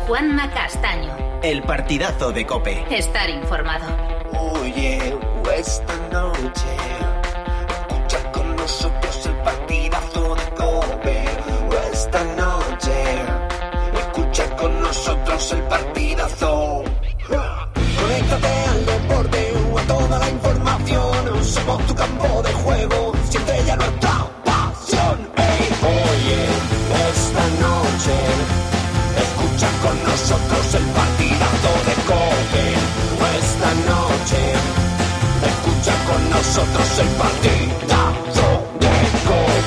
Juanma Castaño. El partidazo de COPE. Estar informado. Oye, esta noche escucha con nosotros el partidazo de COPE. Esta noche escucha con nosotros el partidazo. Conéctate al deporte o a toda la información. Somos tu campo de juego, siente ya nuestra pasión. Hey, oye, esta noche escucha con nosotros el partidazo de COPE. Esta noche escucha con nosotros el partidazo de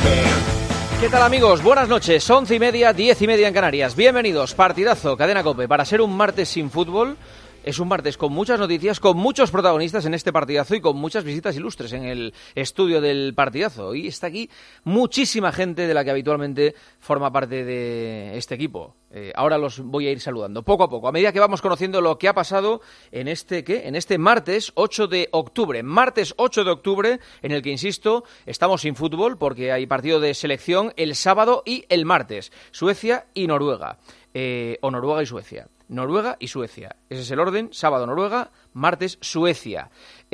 COPE. ¿Qué tal, amigos? Buenas noches, 11:30, 10:30 en Canarias. Bienvenidos, partidazo, Cadena COPE. Para ser un martes sin fútbol, es un martes con muchas noticias, con muchos protagonistas en este partidazo y con muchas visitas ilustres en el estudio del partidazo. Y está aquí muchísima gente de la que habitualmente forma parte de este equipo. Ahora los voy a ir saludando poco a poco, a medida que vamos conociendo lo que ha pasado en este martes 8 de octubre. Martes 8 de octubre, en el que, insisto, estamos sin fútbol porque hay partido de selección el sábado y el martes. Suecia y Noruega. O Noruega y Suecia. Noruega y Suecia. Ese es el orden. Sábado Noruega, martes Suecia.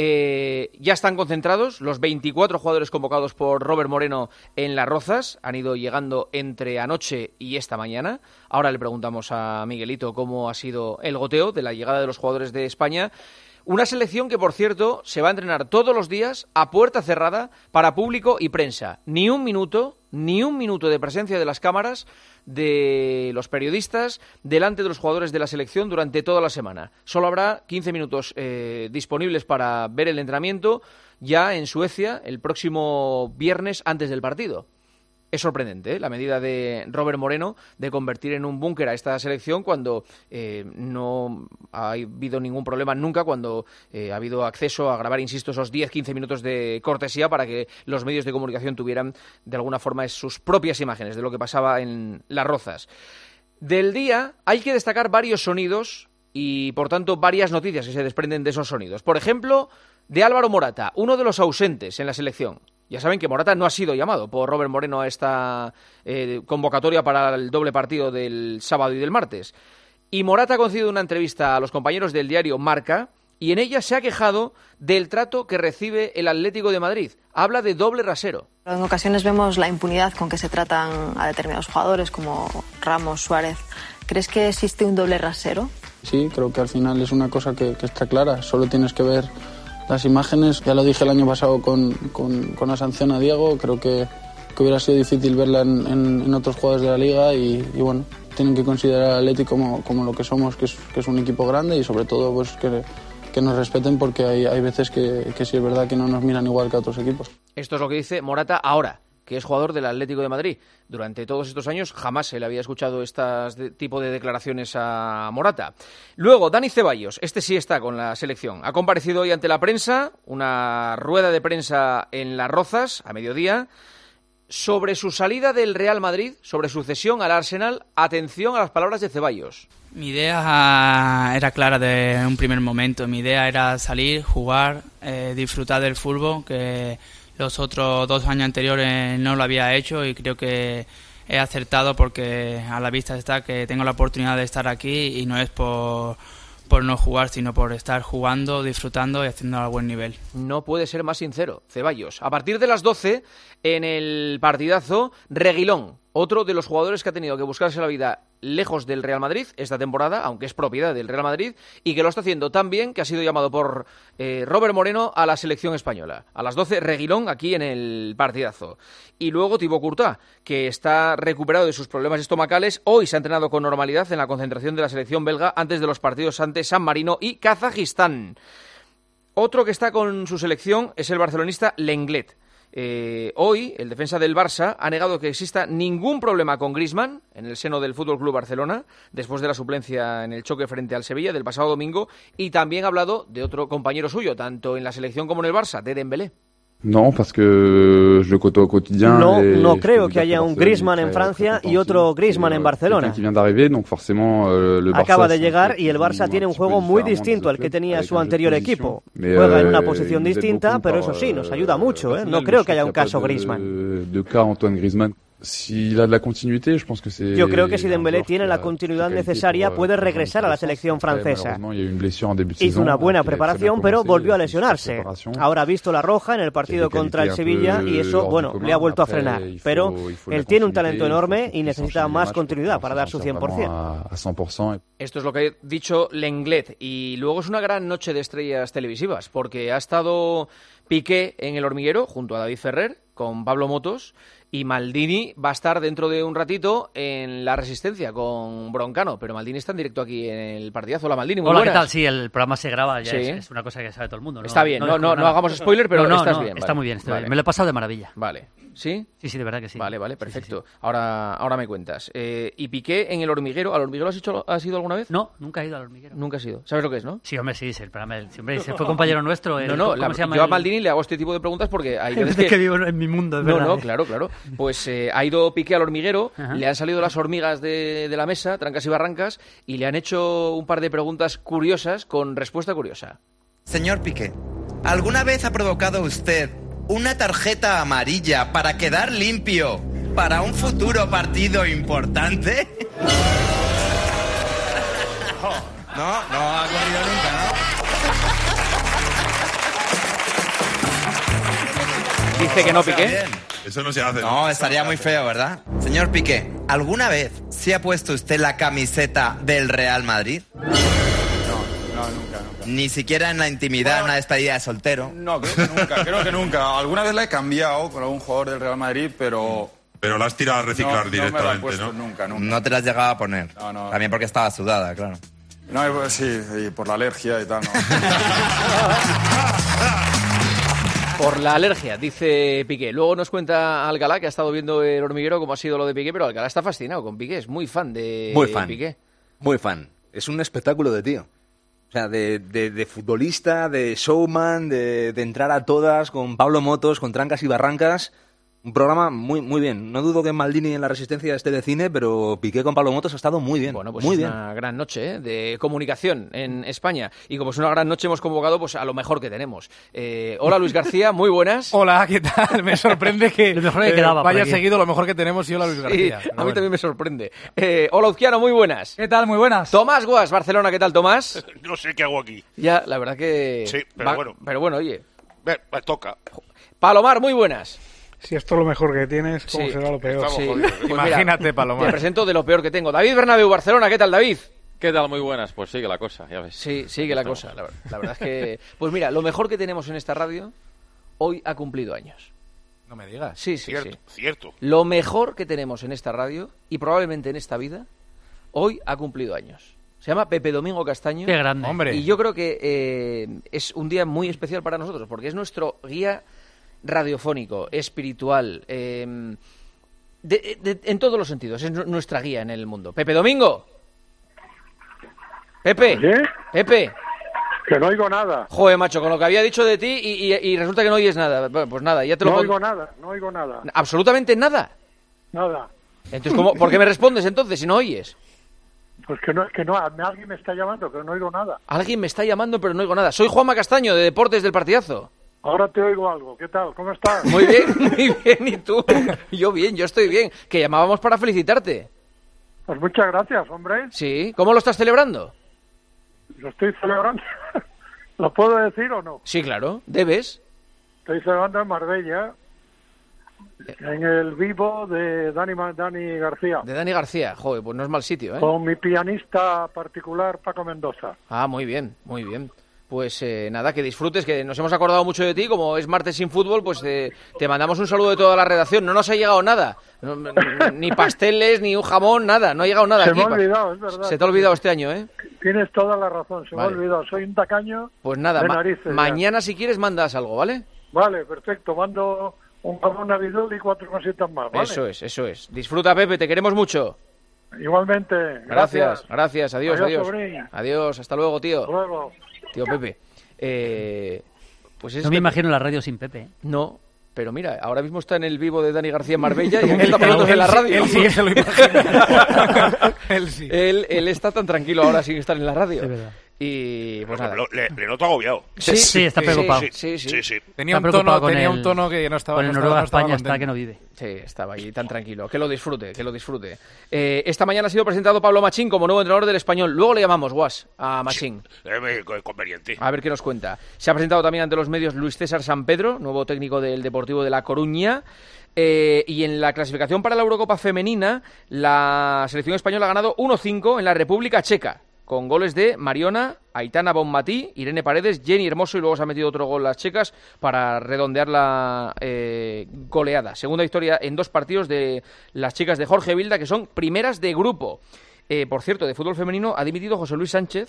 Ya están concentrados los 24 jugadores convocados por Robert Moreno en Las Rozas. Han ido llegando entre anoche y esta mañana. Ahora le preguntamos a Miguelito cómo ha sido el goteo de la llegada de los jugadores de España. Una selección que, por cierto, se va a entrenar todos los días a puerta cerrada para público y prensa. Ni un minuto de presencia de las cámaras, de los periodistas, delante de los jugadores de la selección durante toda la semana. Solo habrá 15 minutos disponibles para ver el entrenamiento ya en Suecia el próximo viernes antes del partido. Es sorprendente, la medida de Robert Moreno de convertir en un búnker a esta selección cuando no ha habido ningún problema nunca, cuando ha habido acceso a grabar, insisto, esos 10-15 minutos de cortesía para que los medios de comunicación tuvieran de alguna forma sus propias imágenes de lo que pasaba en Las Rozas. Del día hay que destacar varios sonidos y, por tanto, varias noticias que se desprenden de esos sonidos. Por ejemplo, de Álvaro Morata, uno de los ausentes en la selección. Ya saben que Morata no ha sido llamado por Robert Moreno a esta convocatoria para el doble partido del sábado y del martes. Y Morata ha concedido una entrevista a los compañeros del diario Marca y en ella se ha quejado del trato que recibe el Atlético de Madrid. Habla de doble rasero. En ocasiones vemos la impunidad con que se tratan a determinados jugadores como Ramos, Suárez. ¿Crees que existe un doble rasero? Sí, creo que al final es una cosa que está clara. Solo tienes que ver las imágenes. Ya lo dije el año pasado con la sanción a Diego. Creo que hubiera sido difícil verla en otros jugadores de la liga y bueno, tienen que considerar al Atlético como lo que somos, que es un equipo grande y sobre todo pues que nos respeten, porque hay veces que sí es verdad que no nos miran igual que a otros equipos. Esto es lo que dice Morata ahora, que es jugador del Atlético de Madrid. Durante todos estos años jamás se le había escuchado este tipo de declaraciones a Morata. Luego, Dani Ceballos, este sí está con la selección. Ha comparecido hoy ante la prensa, una rueda de prensa en Las Rozas, a mediodía, sobre su salida del Real Madrid, sobre su cesión al Arsenal. Atención a las palabras de Ceballos. Mi idea era clara de un primer momento. Mi idea era salir, jugar, disfrutar del fútbol, que los otros 2 años anteriores no lo había hecho, y creo que he acertado porque a la vista está que tengo la oportunidad de estar aquí y no es por no jugar, sino por estar jugando, disfrutando y haciendo a buen nivel. No puede ser más sincero, Ceballos. A partir de las 12, en el partidazo, Reguilón, otro de los jugadores que ha tenido que buscarse la vida lejos del Real Madrid esta temporada, aunque es propiedad del Real Madrid, y que lo está haciendo tan bien que ha sido llamado por Robert Moreno a la selección española. A las 12, Reguilón aquí en el partidazo. Y luego Thibaut Courtois, que está recuperado de sus problemas estomacales. Hoy se ha entrenado con normalidad en la concentración de la selección belga antes de los partidos ante San Marino y Kazajistán. Otro que está con su selección es el barcelonista Lenglet. Hoy, el defensa del Barça ha negado que exista ningún problema con Griezmann en el seno del FC Barcelona, después de la suplencia en el choque frente al Sevilla del pasado domingo, y también ha hablado de otro compañero suyo, tanto en la selección como en el Barça, de Dembélé. No, no creo que haya un Griezmann en Francia y otro Griezmann en Barcelona. Acaba de llegar y el Barça tiene un juego muy distinto al que tenía su anterior equipo. Juega en una posición distinta, pero eso sí, nos ayuda mucho, ¿eh? No creo que haya un caso Griezmann. Yo creo que si Dembélé tiene la continuidad necesaria puede regresar a la selección francesa. Hizo una buena preparación, pero volvió a lesionarse. Ahora ha visto la roja en el partido contra el Sevilla y eso, bueno, le ha vuelto a frenar. Pero él tiene un talento enorme y necesita más continuidad para dar su 100%. Esto es lo que ha dicho Lenglet. Y luego es una gran noche de estrellas televisivas, porque ha estado Piqué en El Hormiguero junto a David Ferrer con Pablo Motos, y Maldini va a estar dentro de un ratito en La Resistencia con Broncano, pero Maldini está en directo aquí en el partidazo. Hola, Maldini, muy buenas. Hola, ¿qué tal? Sí, el programa se graba, ya sí. Es una cosa que sabe todo el mundo. Está bien, no hagamos spoiler, pero estás bien. Está muy bien, bien. Me lo he pasado de maravilla. Vale. ¿Sí? Sí, de verdad que sí. Vale, perfecto. Sí. Ahora me cuentas. Y Piqué en El Hormiguero. ¿Al Hormiguero has ido alguna vez? No, nunca he ido al Hormiguero. Nunca has ido. ¿Sabes lo que es, no? Sí, hombre, sí, el programa. Hombre, se fue compañero nuestro. ¿Cómo se llama? Yo a Maldini le hago este tipo de preguntas porque hay veces que vivo en mi mundo, es verdad. No, claro. Pues ha ido Piqué al Hormiguero, le han salido las hormigas de la mesa, trancas y barrancas, y le han hecho un par de preguntas curiosas con respuesta curiosa. Señor Piqué, ¿alguna vez ha provocado usted una tarjeta amarilla para quedar limpio para un futuro partido importante? No ha ocurrido nunca, ¿no? Dice que no, Piqué. Eso no se hace. No, estaría muy feo, ¿verdad? Señor Piqué, ¿alguna vez se ha puesto usted la camiseta del Real Madrid? No, nunca. Ni siquiera en la intimidad, en una despedida de soltero. No, creo que nunca. Alguna vez la he cambiado con algún jugador del Real Madrid, pero la has tirado a reciclar directamente, no me la he puesto, nunca. No te la has llegado a poner. No. También porque estaba sudada, claro. No, pues sí, por la alergia y tal, ¿no? Por la alergia, dice Piqué. Luego nos cuenta Alcalá, que ha estado viendo El Hormiguero, cómo ha sido lo de Piqué, pero Alcalá está fascinado con Piqué, es muy fan de Piqué. Muy fan. Es un espectáculo de tío. O sea, de futbolista, de showman, de entrar a todas con Pablo Motos, con trancas y barrancas. Un programa muy bien. No dudo que Maldini en La Resistencia esté de cine, pero Piqué con Pablo Motos ha estado muy bien. Bueno, pues muy es bien. Una gran noche de comunicación en España. Y como es una gran noche, hemos convocado pues a lo mejor que tenemos. Hola, Luis García, muy buenas. Hola, ¿qué tal? Me sorprende que vaya seguido lo mejor que tenemos y hola, Luis García. Sí, a mí también me sorprende. Hola, Uzquiano, muy buenas. ¿Qué tal? Muy buenas. Tomás Guas, Barcelona, ¿qué tal, Tomás? No sé qué hago aquí. Ya, la verdad que... Sí, pero bueno, oye. Me toca. Palomar, muy buenas. Si esto es lo mejor que tienes, ¿cómo será lo peor? Sí. Pues imagínate, Palomar. Te presento de lo peor que tengo. David Bernabéu, Barcelona, ¿qué tal, David? ¿Qué tal? Muy buenas. Pues sigue la cosa, ya ves. Sí, sigue la cosa. La verdad es que... Pues mira, lo mejor que tenemos en esta radio hoy ha cumplido años. No me digas. Sí. Cierto. Lo mejor que tenemos en esta radio y probablemente en esta vida, hoy ha cumplido años. Se llama Pepe Domingo Castaño. Qué grande. Hombre. Y yo creo que es un día muy especial para nosotros, porque es nuestro guía radiofónico, espiritual, en todos los sentidos. Es nuestra guía en el mundo. Pepe Domingo. Pepe. ¿Sí? Pepe. Que no oigo nada. Joder, macho, con lo que había dicho de ti y resulta que no oyes nada. Bueno, pues nada, ya te lo No oigo nada. ¿Absolutamente nada? Nada. Entonces, ¿por qué me respondes entonces si no oyes? Pues que no, alguien me está llamando, pero no oigo nada. Alguien me está llamando, pero no oigo nada. Soy Juanma Castaño, de Deportes del Partidazo. Ahora te oigo algo. ¿Qué tal? ¿Cómo estás? Muy bien. ¿Y tú? Yo estoy bien. Que llamábamos para felicitarte. Pues muchas gracias, hombre. Sí. ¿Cómo lo estás celebrando? Lo estoy celebrando. ¿Lo puedo decir o no? Sí, claro. Debes. Estoy celebrando en Marbella, en el vivo de Dani García. De Dani García. Joder, pues no es mal sitio, ¿eh? Con mi pianista particular, Paco Mendoza. Ah, muy bien. Pues nada, que disfrutes, que nos hemos acordado mucho de ti. Como es martes sin fútbol, pues te mandamos un saludo de toda la redacción. No nos ha llegado nada, ni pasteles, ni un jamón, nada. No ha llegado nada. Se me ha olvidado, es verdad. Se te ha olvidado este año, ¿eh? Tienes toda la razón, se me ha olvidado. Soy un tacaño. Pues nada, de narices, mañana si quieres mandas algo, ¿vale? Vale, perfecto. Mando un jamón navidul y 4 cositas más, ¿vale? Eso es. Disfruta, Pepe, te queremos mucho. Igualmente. Gracias. Adiós. Sobrín. Adiós, hasta luego, tío. Hasta luego. Tío Pepe. Pues no me imagino la radio sin Pepe. No, pero mira, ahora mismo está en el vivo de Dani García en Marbella y está pronto en la radio. Él sí se lo imagina. Él sí. Él está tan tranquilo ahora sin estar en la radio. Es verdad. Y pues nada. Le noto agobiado. Sí, está preocupado. Sí. Tenía un tono que no estaba. Con el Noruega-España está que no vive. Sí, estaba ahí tan tranquilo. Que lo disfrute. Esta mañana ha sido presentado Pablo Machín como nuevo entrenador del Español. Luego le llamamos, Guas, a Machín. Conveniente. A ver qué nos cuenta. Se ha presentado también ante los medios Luis César Sampedro, nuevo técnico del Deportivo de La Coruña. Y en la clasificación para la Eurocopa femenina, la selección española ha ganado 1-5 en la República Checa, con goles de Mariona, Aitana Bonmatí, Irene Paredes, Jenny Hermoso, y luego se ha metido otro gol las checas para redondear la goleada. Segunda victoria en 2 partidos de las chicas de Jorge Vilda, que son primeras de grupo. Por cierto, de fútbol femenino ha dimitido José Luis Sánchez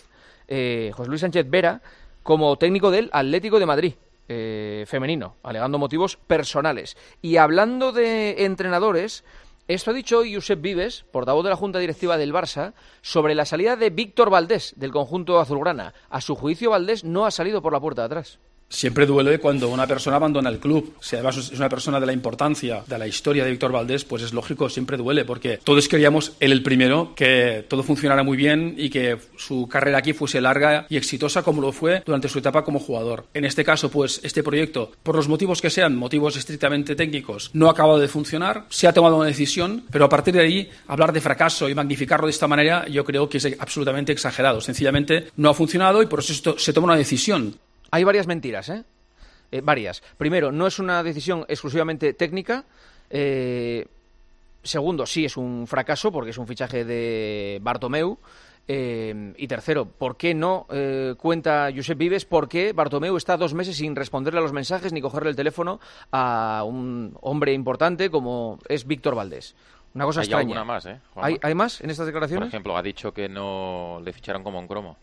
Vera, como técnico del Atlético de Madrid. Femenino, alegando motivos personales. Y hablando de entrenadores, esto ha dicho Josep Vives, portavoz de la Junta Directiva del Barça, sobre la salida de Víctor Valdés del conjunto azulgrana. A su juicio, Valdés no ha salido por la puerta de atrás. Siempre duele cuando una persona abandona el club. Si además es una persona de la importancia de la historia de Víctor Valdés, pues es lógico, siempre duele, porque todos queríamos, él el primero, que todo funcionara muy bien y que su carrera aquí fuese larga y exitosa como lo fue durante su etapa como jugador. En este caso, pues este proyecto, por los motivos que sean, motivos estrictamente técnicos, no ha acabado de funcionar, se ha tomado una decisión, pero a partir de ahí, hablar de fracaso y magnificarlo de esta manera, yo creo que es absolutamente exagerado. Sencillamente no ha funcionado y por eso se toma una decisión. Hay varias mentiras, varias. Primero, no es una decisión exclusivamente técnica. Segundo, sí es un fracaso porque es un fichaje de Bartomeu. Y tercero, ¿por qué no cuenta Josep Vives por qué Bartomeu está 2 meses sin responderle a los mensajes ni cogerle el teléfono a un hombre importante como es Víctor Valdés? Una cosa extraña. Hay alguna más, ¿Hay más en estas declaraciones? Por ejemplo, ha dicho que no le ficharon como un cromo.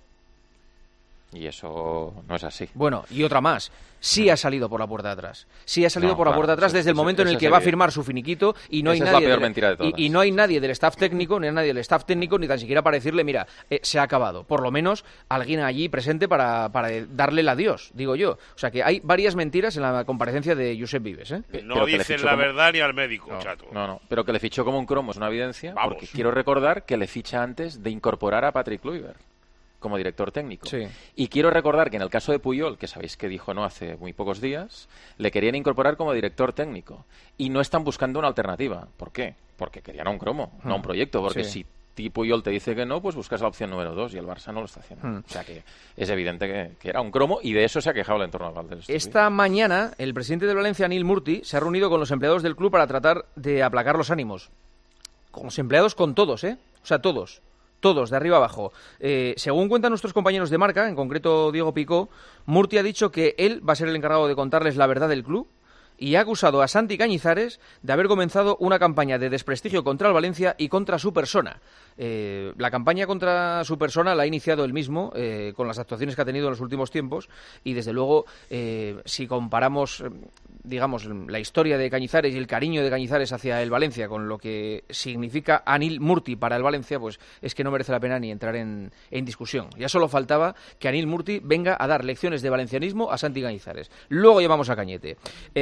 Y eso no es así. Bueno, y otra más. Sí ha salido por la puerta de atrás. Sí ha salido por la puerta de atrás desde el momento en el que va a firmar su finiquito y no hay nadie. Es la peor mentira de todas. Y no hay nadie del staff técnico, ni tan siquiera para decirle, mira, se ha acabado. Por lo menos alguien allí presente para darle el adiós, digo yo. O sea que hay varias mentiras en la comparecencia de Josep Vives. No dicen la verdad ni al médico, chato. No. Pero que le fichó como un cromo es una evidencia. Vamos. Porque quiero recordar que le ficha antes de incorporar a Patrick Kluivert como director técnico. Sí. Y quiero recordar que en el caso de Puyol, que sabéis que dijo no hace muy pocos días, le querían incorporar como director técnico. Y no están buscando una alternativa. ¿Por qué? Porque querían un cromo, no un proyecto. Porque si Puyol te dice que no, pues buscas la opción número 2 y el Barça no lo está haciendo. O sea que es evidente que era un cromo y de eso se ha quejado el entorno de Valdés. Esta mañana, el presidente de Valencia, Anil Murti, se ha reunido con los empleados del club para tratar de aplacar los ánimos. Con los empleados, con todos, O sea, todos, de arriba abajo. Según cuentan nuestros compañeros de Marca, en concreto Diego Picó, Murti ha dicho que él va a ser el encargado de contarles la verdad del club y ha acusado a Santi Cañizares de haber comenzado una campaña de desprestigio contra el Valencia y contra su persona. La campaña contra su persona la ha iniciado él mismo con las actuaciones que ha tenido en los últimos tiempos y desde luego si comparamos digamos la historia de Cañizares y el cariño de Cañizares hacia el Valencia con lo que significa Anil Murti para el Valencia, pues es que no merece la pena ni entrar en discusión. Ya solo faltaba que Anil Murti venga a dar lecciones de valencianismo a Santi Cañizares. Luego llevamos a Cañete.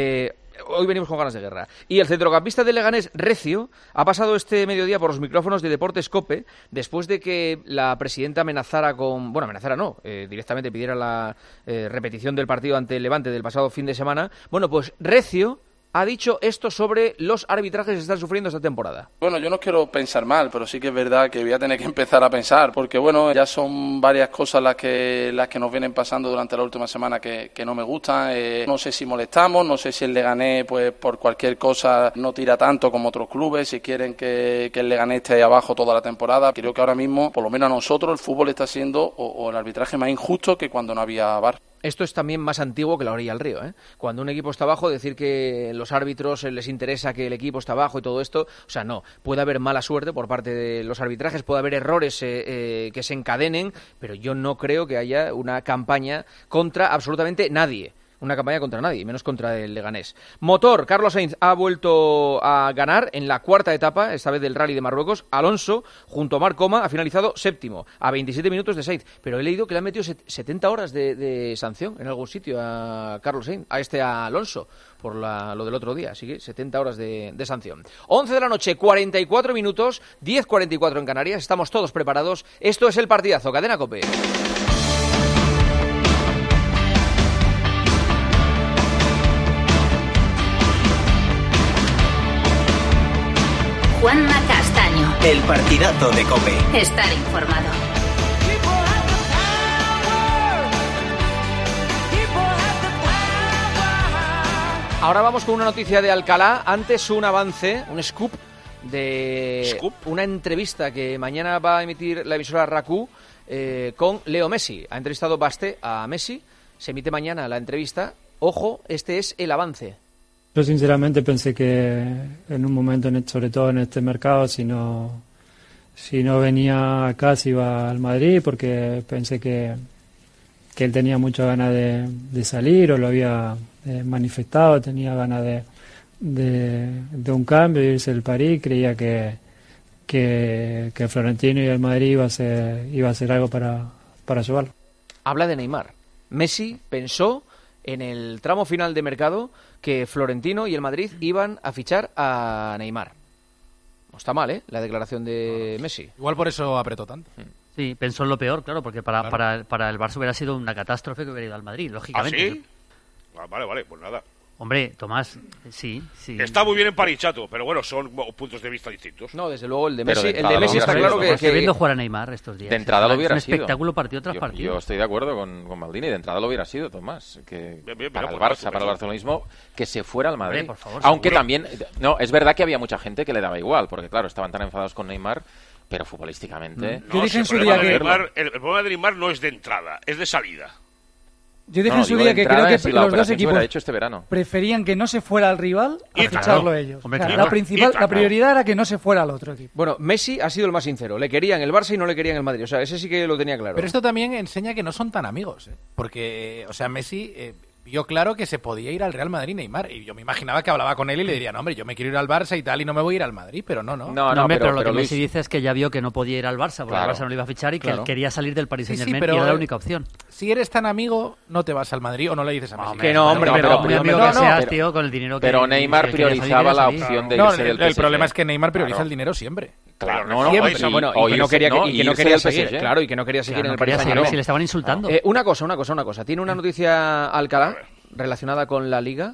Hoy venimos con ganas de guerra. Y el centrocampista de Leganés, Recio, ha pasado este mediodía por los micrófonos de Deportes COPE después de que la presidenta amenazara con... Bueno, amenazara no, directamente pidiera la repetición del partido ante el Levante del pasado fin de semana. Bueno, pues Recio ha dicho esto sobre los arbitrajes que están sufriendo esta temporada. Bueno, yo no quiero pensar mal, pero sí que es verdad que voy a tener que empezar a pensar, porque bueno, ya son varias cosas las que nos vienen pasando durante la última semana que no me gustan. No sé si molestamos, no sé si el Leganés pues por cualquier cosa no tira tanto como otros clubes, si quieren que el Leganés esté ahí abajo toda la temporada. Creo que ahora mismo, por lo menos a nosotros, el fútbol está siendo o el arbitraje más injusto que cuando no había VAR. Esto es también más antiguo que la orilla del río, Cuando un equipo está abajo, decir que los árbitros les interesa que el equipo está abajo y todo esto, o sea, no. Puede haber mala suerte por parte de los arbitrajes, puede haber errores que se encadenen, pero yo no creo que haya una campaña contra absolutamente nadie. Una campaña contra nadie, menos contra el Leganés. Motor, Carlos Sainz ha vuelto a ganar en la cuarta etapa, esta vez del Rally de Marruecos. Alonso, junto a Marc Coma, ha finalizado séptimo, a 27 minutos de Sainz. Pero he leído que le han metido 70 horas de sanción en algún sitio a Carlos Sainz, a Alonso, por lo del otro día. Así que 70 horas de sanción. 11 de la noche, 44 minutos, 10:44 en Canarias. Estamos todos preparados. Esto es el partidazo, Cadena COPE. Juanma Castaño. El partidazo de COPE. Estar informado. Ahora vamos con una noticia de Alcalá. Antes un avance, un scoop de una entrevista que mañana va a emitir la emisora RACU con Leo Messi. Ha entrevistado Basté a Messi. Se emite mañana la entrevista. Ojo, este es el avance. Yo sinceramente pensé que en un momento, sobre todo en este mercado, si no venía acá, se iba al Madrid, porque pensé que él tenía muchas ganas de salir, o lo había manifestado, tenía ganas de un cambio, de irse al París. Creía que Florentino y el Madrid iba a ser algo para llevarlo. Habla de Neymar. Messi pensó en el tramo final de mercado que Florentino y el Madrid iban a fichar a Neymar. No está mal, la declaración de Messi. Igual por eso apretó tanto. Sí, pensó en lo peor, claro, porque para el Barça hubiera sido una catástrofe que hubiera ido al Madrid, lógicamente. ¿Ah, sí? Vale, pues nada. Hombre, Tomás, sí. Está muy bien en París, chato, pero bueno, son puntos de vista distintos. No, desde luego el de Messi está claro que viendo jugar a Neymar estos días. De entrada lo hubiera sido. sido. Un espectáculo partido tras partido. Yo estoy de acuerdo con Maldini, de entrada lo hubiera sido, Tomás. Que bien, para el por Barça, supuesto. para el barcelonismo, que se fuera al Madrid. Por favor, aunque seguro. también, no, es verdad que había mucha gente que le daba igual, porque claro, estaban tan enfadados con Neymar, pero futbolísticamente... No, el problema de Neymar no es de entrada, es de salida. Yo dije en su día que creo que los dos equipos hecho este verano. preferían que no se fuera al rival a ficharlo ellos. Hombre, la prioridad era que no se fuera al otro equipo. Bueno, Messi ha sido el más sincero. Le querían el Barça y no le querían el Madrid. O sea, ese sí que lo tenía claro. Pero esto también enseña que no son tan amigos, porque, o sea, Messi vio claro que se podía ir al Real Madrid Neymar, y yo me imaginaba que hablaba con él y le diría, no, hombre, yo me quiero ir al Barça y tal, y no me voy a ir al Madrid, pero no. No, pero lo que Messi dice es que ya vio que no podía ir al Barça, porque el Barça no lo iba a fichar y que él quería salir del Paris Saint-Germain, y era la única opción. Si eres tan amigo, no te vas al Madrid o no le dices a Messi. Que no, hombre, pero muy amigo que seas, tío, con el dinero que... Pero Neymar priorizaba la opción de irse del PSG. El problema es que Neymar prioriza el dinero siempre. Claro, siempre. Y que no quería seguir en el Paris Saint-Germain. Si le estaban insultando. Una cosa. Tiene una noticia Alcalá relacionada con la Liga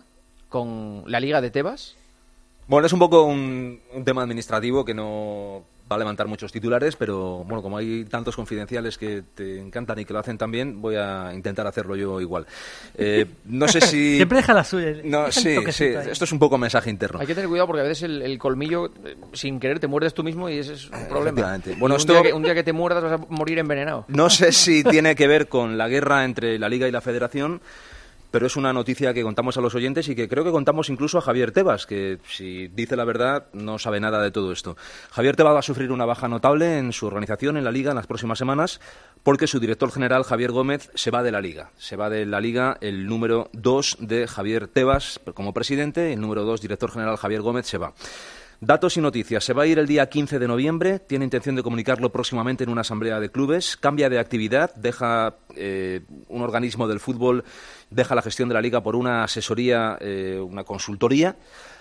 de Tebas. Bueno, es un poco un tema administrativo que no va a levantar muchos titulares, pero bueno, como hay tantos confidenciales que te encantan y que lo hacen tan bien, voy a intentar hacerlo yo igual. No sé si... Siempre deja la suya. No, sí, esto es un poco mensaje interno. Hay que tener cuidado porque a veces el colmillo, sin querer, te muerdes tú mismo y ese es un problema. Bueno, un día que te muerdas vas a morir envenenado. No sé si tiene que ver con la guerra entre la Liga y la Federación, pero es una noticia que contamos a los oyentes y que creo que contamos incluso a Javier Tebas, que si dice la verdad no sabe nada de todo esto. Javier Tebas va a sufrir una baja notable en su organización, en la Liga, en las próximas semanas, porque su director general, Javier Gómez, se va de la Liga. Se va de la Liga el número 2 de Javier Tebas como presidente, el número 2, director general Javier Gómez, se va. Datos y noticias. Se va a ir el día 15 de noviembre, tiene intención de comunicarlo próximamente en una asamblea de clubes, cambia de actividad, deja un organismo del fútbol, deja la gestión de la Liga por una asesoría, una consultoría.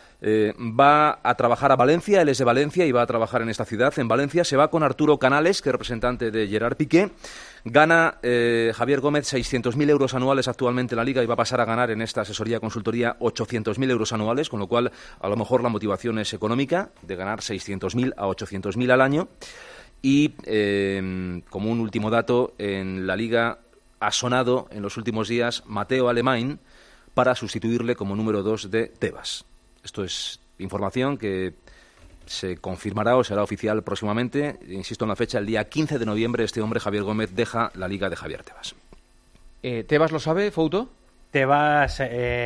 Va a trabajar a Valencia, él es de Valencia y va a trabajar en esta ciudad. En Valencia se va con Arturo Canales, que es representante de Gerard Piqué. Gana Javier Gómez 600.000 euros anuales actualmente en la Liga y va a pasar a ganar en esta asesoría consultoría 800.000 euros anuales, con lo cual a lo mejor la motivación es económica, de ganar 600.000 a 800.000 al año. Y como un último dato, en la Liga ha sonado en los últimos días Mateo Alemany para sustituirle como número 2 de Tebas. Esto es información que se confirmará o será oficial próximamente. Insisto en la fecha, el día 15 de noviembre, este hombre, Javier Gómez, deja la Liga de Javier Tebas. ¿Tebas lo sabe, Fouto? Tebas,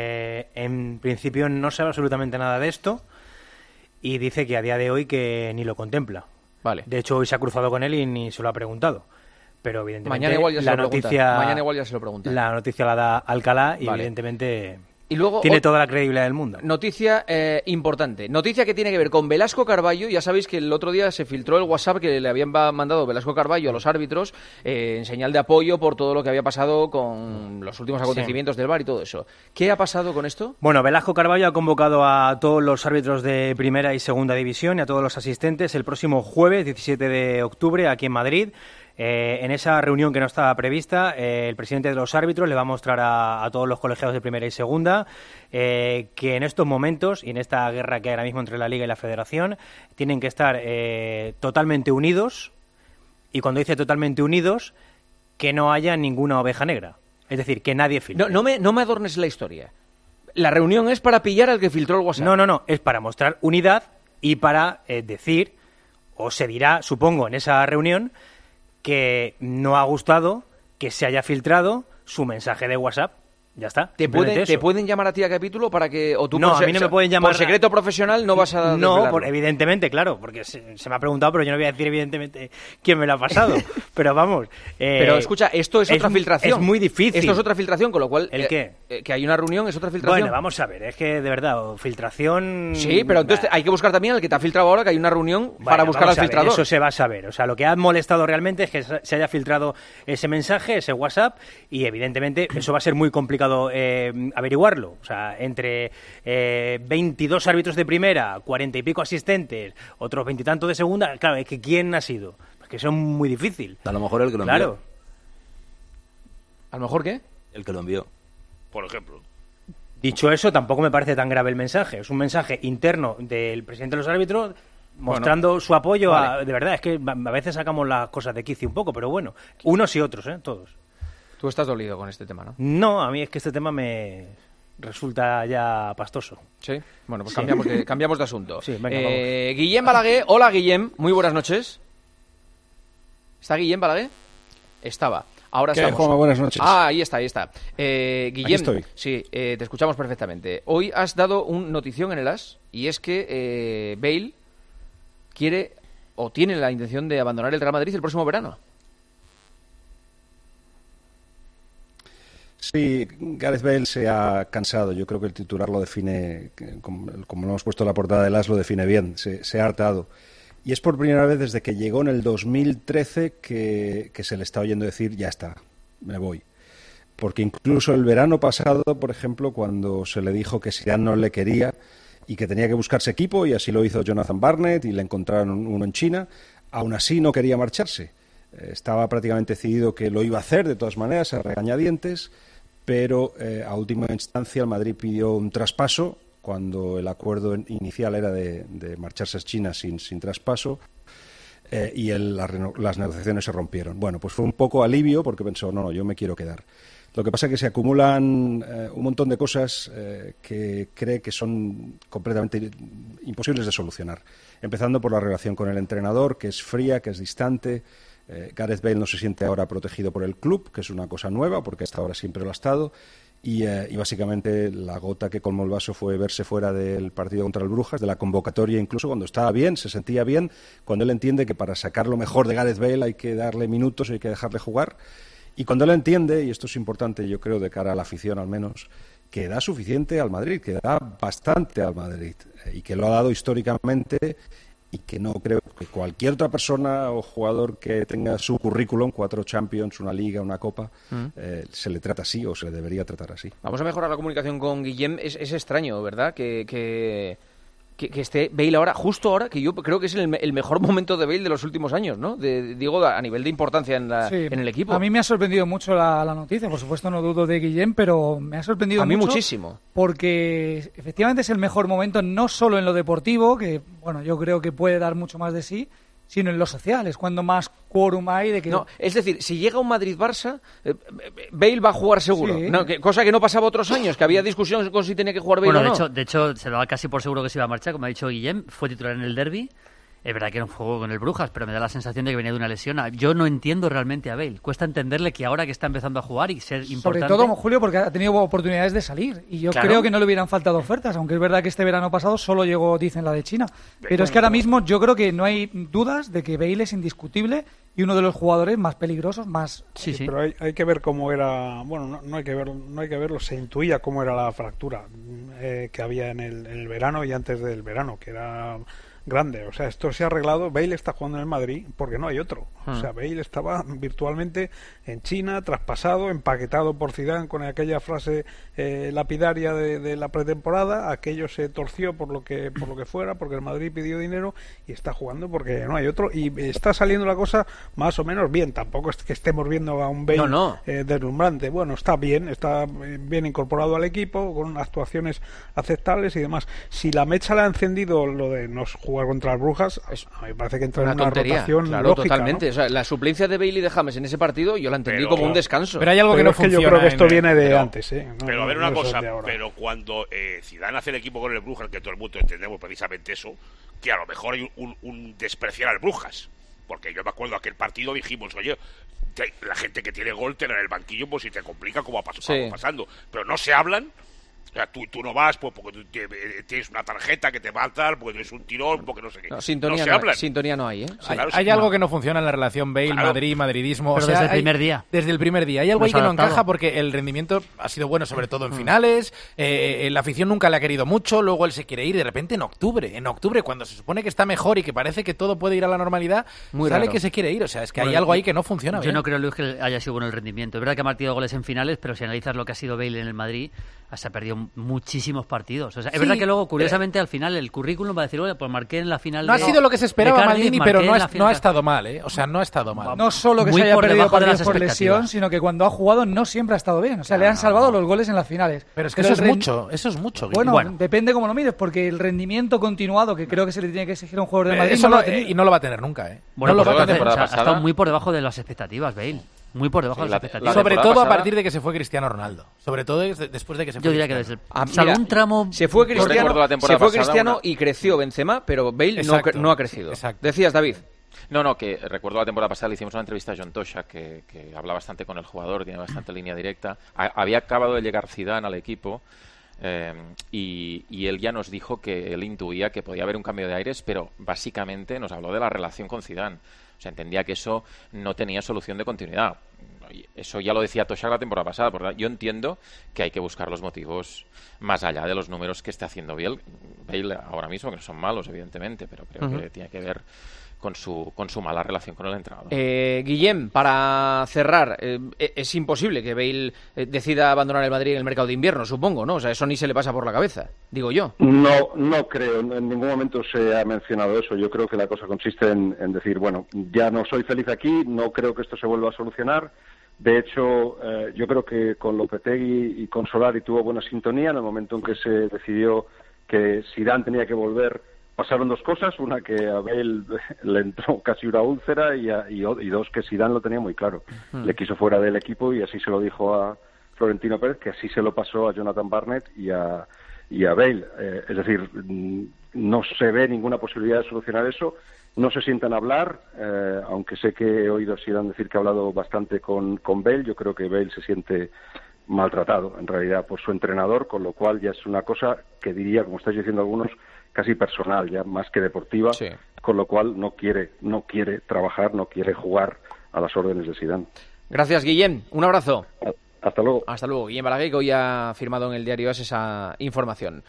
en principio, no sabe absolutamente nada de esto y dice que a día de hoy que ni lo contempla. Vale. De hecho, hoy se ha cruzado con él y ni se lo ha preguntado. Pero evidentemente mañana igual ya se lo pregunta. La noticia la da Alcalá y evidentemente... Y luego, tiene toda la credibilidad del mundo. Noticia importante. Noticia que tiene que ver con Velasco Carballo. Ya sabéis que el otro día se filtró el WhatsApp que le habían mandado Velasco Carballo a los árbitros en señal de apoyo por todo lo que había pasado con los últimos acontecimientos del VAR y todo eso. ¿Qué ha pasado con esto? Bueno, Velasco Carballo ha convocado a todos los árbitros de primera y segunda división y a todos los asistentes el próximo jueves 17 de octubre aquí en Madrid, En esa reunión que no estaba prevista, el presidente de los árbitros le va a mostrar a todos los colegiados de primera y segunda que en estos momentos y en esta guerra que hay ahora mismo entre la Liga y la Federación tienen que estar totalmente unidos, y cuando dice totalmente unidos, que no haya ninguna oveja negra. Es decir, que nadie filtre. No me adornes la historia. La reunión es para pillar al que filtró el WhatsApp. No, es para mostrar unidad y para decir, o se dirá, supongo, en esa reunión, que no ha gustado que se haya filtrado su mensaje de WhatsApp. Ya está. ¿Te pueden llamar a ti a capítulo para que... o tú no, a mí no me pueden llamar... Por secreto profesional no vas a... No, evidentemente, claro, porque se me ha preguntado, pero yo no voy a decir evidentemente quién me lo ha pasado. Pero vamos... pero escucha, esto es otra filtración. Es muy difícil. Esto es otra filtración, con lo cual... ¿El qué? Que hay una reunión es otra filtración. Bueno, vamos a ver, es que de verdad, filtración... Sí, pero entonces hay que buscar también al que te ha filtrado ahora, que hay una reunión para buscar al filtrador. Eso se va a saber. O sea, lo que ha molestado realmente es que se haya filtrado ese mensaje, ese WhatsApp, y evidentemente eso va a ser muy complicado averiguarlo. O sea, entre 22 árbitros de primera, 40 y pico asistentes, otros 20 y tantos de segunda, claro, es que ¿quién ha sido? Es que eso es muy difícil. A lo mejor el que lo envió. Claro. ¿A lo mejor qué? El que lo envió. Por ejemplo. Dicho eso, tampoco me parece tan grave el mensaje. Es un mensaje interno del presidente de los árbitros mostrando su apoyo a... De verdad, es que a veces sacamos las cosas de quicio un poco, pero bueno, unos y otros, todos. Tú estás dolido con este tema, ¿no? No, a mí es que este tema me resulta ya pastoso. Sí, bueno, pues cambiamos de asunto. Sí, venga, vamos. Guillem Balaguer, hola Guillem, muy buenas noches. ¿Está Guillem Balaguer? Estaba. Ahora ¿Qué, estamos. Juanma? Buenas noches. Ahí está. Guillem, aquí estoy. Sí, te escuchamos perfectamente. Hoy has dado un notición en el AS, y es que Bale quiere o tiene la intención de abandonar el Real Madrid el próximo verano. Sí, Gareth Bale se ha cansado. Yo creo que el titular lo define, como lo hemos puesto en la portada del AS, lo define bien. Se ha hartado. Y es por primera vez desde que llegó en el 2013 que se le está oyendo decir, ya está, me voy. Porque incluso el verano pasado, por ejemplo, cuando se le dijo que Zidane no le quería y que tenía que buscarse equipo, y así lo hizo Jonathan Barnett y le encontraron uno en China, aún así no quería marcharse. Estaba prácticamente decidido que lo iba a hacer de todas maneras, a regañadientes, pero a última instancia el Madrid pidió un traspaso cuando el acuerdo inicial era de marcharse a China sin traspaso, y las negociaciones se rompieron. Bueno, pues fue un poco alivio porque pensó, no, yo me quiero quedar. Lo que pasa es que se acumulan un montón de cosas que cree que son completamente imposibles de solucionar. Empezando por la relación con el entrenador, que es fría, que es distante. Gareth Bale no se siente ahora protegido por el club, que es una cosa nueva, porque hasta ahora siempre lo ha estado. Y básicamente la gota que colmó el vaso fue verse fuera del partido contra el Brujas, de la convocatoria, incluso cuando estaba bien, se sentía bien, cuando él entiende que para sacar lo mejor de Gareth Bale hay que darle minutos, hay que dejarle jugar. Y cuando él entiende, y esto es importante yo creo de cara a la afición al menos, que da suficiente al Madrid, que da bastante al Madrid, y que lo ha dado históricamente, y que no creo que cualquier otra persona o jugador que tenga su currículum, 4 Champions, una Liga, una Copa, se le trata así o se le debería tratar así. Vamos a mejorar la comunicación con Guillem. Es extraño, ¿verdad? Que esté Bale ahora, justo ahora, que yo creo que es el mejor momento de Bale de los últimos años, ¿no? Digo, a nivel de importancia en el equipo. A mí me ha sorprendido mucho la noticia, por supuesto no dudo de Guillem, pero me ha sorprendido mucho. A mí muchísimo. Porque efectivamente es el mejor momento, no solo en lo deportivo, que bueno, yo creo que puede dar mucho más de sí, sino en lo social, es cuando más quórum hay de que... No, es decir, si llega un Madrid-Barça, Bale va a jugar seguro, sí. ¿no? Cosa que no pasaba otros años, que había discusión con si tenía que jugar Bale o no. De hecho, se daba casi por seguro que se iba a marchar, como ha dicho Guillem, fue titular en el derbi. Es verdad que era un juego con el Brujas, pero me da la sensación de que venía de una lesión. Yo no entiendo realmente a Bale. Cuesta entenderle que ahora que está empezando a jugar y ser importante... Sobre todo, Julio, porque ha tenido oportunidades de salir. Y yo creo que no le hubieran faltado ofertas, aunque es verdad que este verano pasado solo llegó, dicen, la de China. Pero es que ahora mismo yo creo que no hay dudas de que Bale es indiscutible y uno de los jugadores más peligrosos, más... Sí. Pero hay que ver cómo era... Bueno, no hay que verlo. Se intuía cómo era la fractura que había en el verano y antes del verano, que era... grande. O sea, esto se ha arreglado. Bale está jugando en el Madrid porque no hay otro. O sea, Bale estaba virtualmente en China, traspasado, empaquetado por Zidane con aquella frase lapidaria de la pretemporada. Aquello se torció por lo que fuera, porque el Madrid pidió dinero y está jugando porque no hay otro. Y está saliendo la cosa más o menos bien. Tampoco es que estemos viendo a un Bale deslumbrante. Bueno, está bien incorporado al equipo, con actuaciones aceptables y demás. Si la mecha le ha encendido lo de no jugar contra las Brujas, a mí me parece que entra en una rotación claro, lógica, totalmente, ¿no? O sea, la suplencia de Bale y de James en ese partido yo la entendí como un descanso. Pero hay algo que no funciona. Yo creo que esto viene de antes, No, pero a ver una cosa, pero cuando Zidane hace el equipo con el Brujas, que todo el mundo entendemos precisamente eso, que a lo mejor hay un despreciar al Brujas, porque yo me acuerdo aquel partido dijimos, oye, la gente que tiene gol tener en el banquillo, pues si te complica como ha pasando, pero no se hablan. O sea, tú no vas porque tú tienes una tarjeta que te va a dar, porque tienes un tirón, porque no sé qué. Sintonía no hay, ¿eh? Sí, hay algo que no funciona en la relación Bale-Madrid, madridismo. Pero desde el primer día. Desde el primer día. Hay algo ahí que no encaja porque el rendimiento ha sido bueno, sobre todo en finales. La afición nunca le ha querido mucho, luego él se quiere ir. De repente en octubre, cuando se supone que está mejor y que parece que todo puede ir a la normalidad, sale que se quiere ir. O sea, es que hay algo ahí que no funciona bien. Yo no creo, Luis, que haya sido bueno el rendimiento. Es verdad que ha marcado goles en finales, pero si analizas lo que ha sido Bale en el Madrid, se ha perdido muchísimos partidos. O sea, es verdad que luego, curiosamente, al final el currículum va a decir, pues marqué en la final. No ha sido lo que se esperaba, Maldini, pero no ha estado mal, ¿eh? O sea, no ha estado mal. No solo que se haya perdido partidos por lesión, sino que cuando ha jugado no siempre ha estado bien. O sea, le han salvado los goles en las finales. Pero es que eso es mucho. Bueno, depende cómo lo mires, porque el rendimiento continuado que creo que se le tiene que exigir a un jugador de Madrid y no lo va a tener nunca, ¿eh? Bueno, no lo va a tener. Ha estado muy por debajo de las expectativas, Bale. Muy por debajo de las expectativas. Sobre todo a partir de que se fue Cristiano Ronaldo. Sobre todo después de que se fue. Yo diría que desde un tramo. Se fue Cristiano y creció Benzema, pero Bale no ha crecido. Exacto. Decías, David. No, que recuerdo la temporada pasada le hicimos una entrevista a John Tosha que habla bastante con el jugador, tiene bastante línea directa. Había acabado de llegar Zidane al equipo. Y él ya nos dijo que él intuía que podía haber un cambio de aires, pero básicamente nos habló de la relación con Zidane. O sea, entendía que eso no tenía solución de continuidad. Eso ya lo decía Tosha la temporada pasada. Porque yo entiendo que hay que buscar los motivos más allá de los números que esté haciendo Bale ahora mismo, que no son malos, evidentemente, pero creo que tiene que ver con su mala relación con el entrenador. Guillem, para cerrar, es imposible que Bale decida abandonar el Madrid en el mercado de invierno, supongo, ¿no? O sea, eso ni se le pasa por la cabeza, digo yo. No creo, en ningún momento se ha mencionado eso. Yo creo que la cosa consiste en decir, bueno, ya no soy feliz aquí, no creo que esto se vuelva a solucionar. De hecho, yo creo que con Lopetegui y con Solari tuvo buena sintonía en el momento en que se decidió que Zidane tenía que volver. Pasaron dos cosas, una que a Bale le entró casi una úlcera y dos que Zidane lo tenía muy claro. Le quiso fuera del equipo y así se lo dijo a Florentino Pérez, que así se lo pasó a Jonathan Barnett y a Bale. Es decir, no se ve ninguna posibilidad de solucionar eso. No se sientan a hablar, aunque sé que he oído a Zidane decir que ha hablado bastante con Bale. Yo creo que Bale se siente maltratado, en realidad, por su entrenador, con lo cual ya es una cosa que diría, como estáis diciendo algunos, casi personal, ya más que deportiva, con lo cual no quiere trabajar, no quiere jugar a las órdenes de Zidane. Gracias, Guillem. Un abrazo. Hasta luego. Hasta luego. Guillem Balaguer, que hoy ha firmado en el diario AS esa información.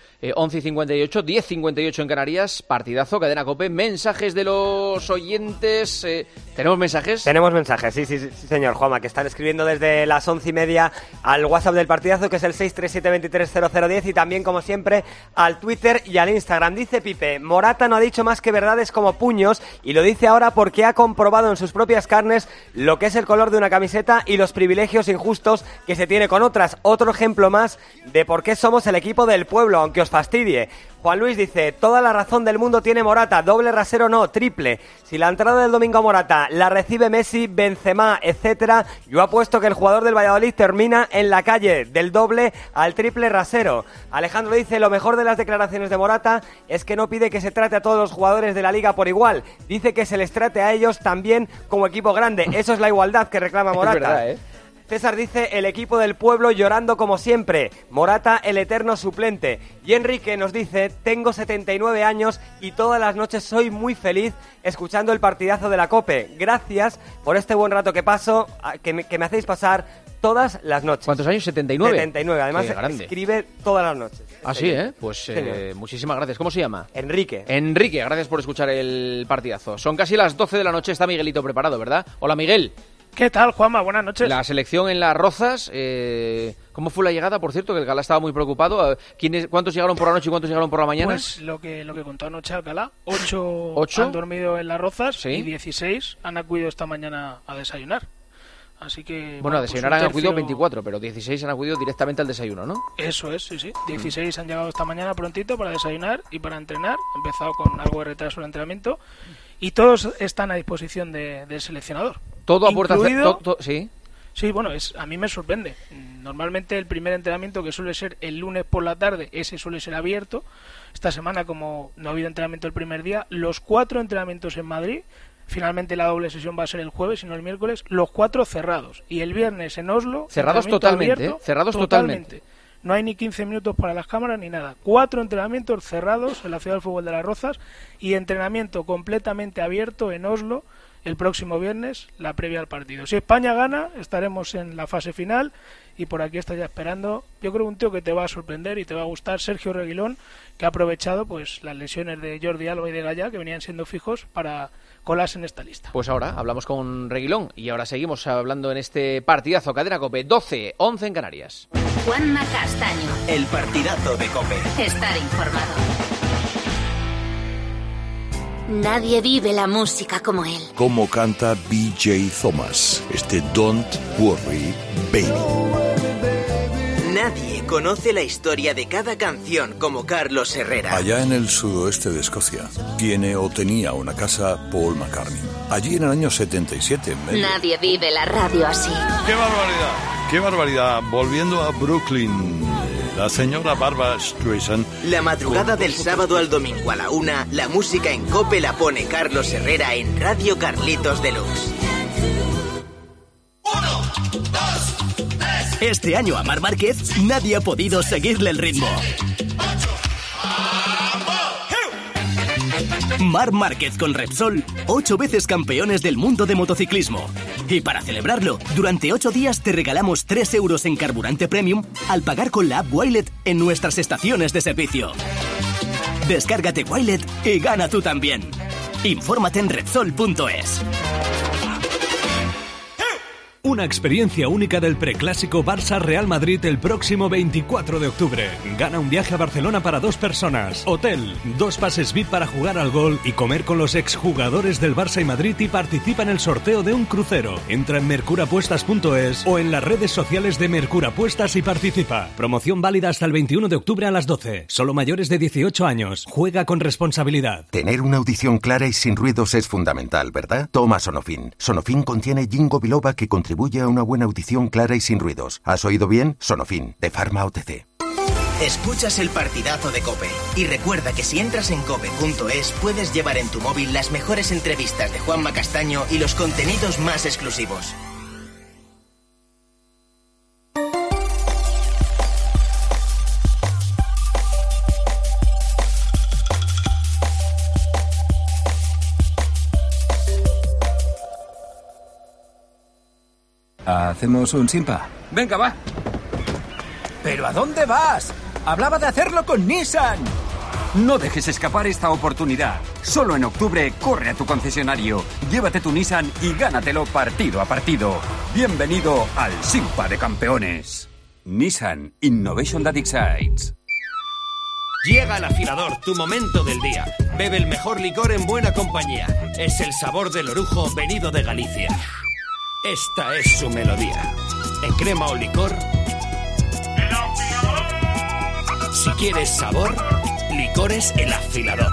11:58, 10:58 en Canarias, partidazo, Cadena COPE, mensajes de los oyentes. ¿Tenemos mensajes? Tenemos mensajes, sí, señor Juanma, que están escribiendo desde las 11:30 al WhatsApp del partidazo, que es el 637230010, y también, como siempre, al Twitter y al Instagram. Dice Pipe, Morata no ha dicho más que verdades como puños, y lo dice ahora porque ha comprobado en sus propias carnes lo que es el color de una camiseta y los privilegios injustos que se tiene con otras. Otro ejemplo más de por qué somos el equipo del pueblo, aunque os fastidie. Juan Luis dice, toda la razón del mundo tiene Morata, doble rasero no, triple. Si la entrada del domingo a Morata la recibe Messi, Benzema, etcétera, yo apuesto que el jugador del Valladolid termina en la calle, del doble al triple rasero. Alejandro dice, lo mejor de las declaraciones de Morata es que no pide que se trate a todos los jugadores de la liga por igual, dice que se les trate a ellos también como equipo grande. Eso es la igualdad que reclama Morata. Es verdad, César dice, el equipo del pueblo llorando como siempre. Morata, el eterno suplente. Y Enrique nos dice, tengo 79 años y todas las noches soy muy feliz escuchando el partidazo de la COPE. Gracias por este buen rato que paso, que me hacéis pasar todas las noches. ¿Cuántos años? 79. 79, además escribe todas las noches. Ah, sí, ¿eh? Pues muchísimas gracias. ¿Cómo se llama? Enrique. Enrique, gracias por escuchar el partidazo. Son casi las 12 de la noche, está Miguelito preparado, ¿verdad? Hola, Miguel. ¿Qué tal, Juanma? Buenas noches. La selección en Las Rozas, ¿cómo fue la llegada? Por cierto, que el Galá estaba muy preocupado. ¿Cuántos llegaron por la noche y cuántos llegaron por la mañana? Pues lo que contó anoche Alcalá. 8 han dormido en Las Rozas, ¿sí? Y 16 han acudido esta mañana a desayunar. Así que... Bueno, a desayunar han acudido 24, pero 16 han acudido directamente al desayuno, ¿no? Eso es, sí. 16 han llegado esta mañana prontito para desayunar y para entrenar. Han empezado con algo de retraso el entrenamiento. Y todos están a disposición del seleccionador. Todo a puerta cerrada. Sí. Sí, bueno, a mí me sorprende. Normalmente el primer entrenamiento, que suele ser el lunes por la tarde, ese suele ser abierto. Esta semana, como no ha habido entrenamiento el primer día, los 4 entrenamientos en Madrid, finalmente la doble sesión va a ser el jueves y no el miércoles, los 4 cerrados. Y el viernes en Oslo... Cerrados totalmente, abierto, cerrados totalmente. No hay ni 15 minutos para las cámaras ni nada. 4 entrenamientos cerrados en la Ciudad del Fútbol de Las Rozas y entrenamiento completamente abierto en Oslo el próximo viernes, la previa al partido. Si España gana, estaremos en la fase final y por aquí está ya esperando, yo creo, un tío que te va a sorprender y te va a gustar, Sergio Reguilón, que ha aprovechado pues las lesiones de Jordi Alba y de Gallá, que venían siendo fijos, para colarse en esta lista. Pues ahora hablamos con Reguilón y ahora seguimos hablando en este partidazo. Cadena COPE, 12-11 en Canarias. Juanma Castaño. El partidazo de COPE. Estar informado. Nadie vive la música como él. Como canta B.J. Thomas, Don't Worry, Baby. Nadie conoce la historia de cada canción como Carlos Herrera. Allá en el sudoeste de Escocia, tiene o tenía una casa Paul McCartney. Allí en el año 77. Nadie vive la radio así. ¡Qué barbaridad! ¡Qué barbaridad! Volviendo a Brooklyn, la señora Barbra Streisand. La madrugada del sábado al domingo a la 1, la música en COPE la pone Carlos Herrera en Radio Carlitos Deluxe. 1, 2, 3. Este año a Marc Márquez nadie ha podido seguirle el ritmo. Marc Márquez con Repsol, 8 veces campeones del mundo de motociclismo. Y para celebrarlo, durante 8 días te regalamos 3 euros en carburante premium al pagar con la app Wilet en nuestras estaciones de servicio. Descárgate Wilet y gana tú también. Infórmate en Repsol.es. Una experiencia única del preclásico Barça-Real Madrid el próximo 24 de octubre. Gana un viaje a Barcelona para 2 personas, hotel, 2 pases VIP para jugar al gol y comer con los exjugadores del Barça y Madrid y participa en el sorteo de un crucero. Entra en mercurapuestas.es o en las redes sociales de Mercurapuestas y participa. Promoción válida hasta el 21 de octubre a las 12. Solo mayores de 18 años. Juega con responsabilidad. Tener una audición clara y sin ruidos es fundamental, ¿verdad? Toma Sonofin. Sonofin contiene ginkgo biloba que contribuye a una buena audición clara y sin ruidos. ¿Has oído bien? Sonofin, de Pharma OTC. Escuchas el partidazo de COPE. Y recuerda que si entras en cope.es puedes llevar en tu móvil las mejores entrevistas de Juanma Castaño y los contenidos más exclusivos. ¿Hacemos un simpa? Venga, va. ¿Pero a dónde vas? Hablaba de hacerlo con Nissan. No dejes escapar esta oportunidad. Solo en octubre corre a tu concesionario, llévate tu Nissan y gánatelo partido a partido. Bienvenido al Simpa de Campeones. Nissan Innovation That Excites. Llega al afilador, tu momento del día. Bebe el mejor licor en buena compañía. Es el sabor del orujo venido de Galicia. Esta es su melodía. En crema o licor. Si quieres sabor, licores El Afilador.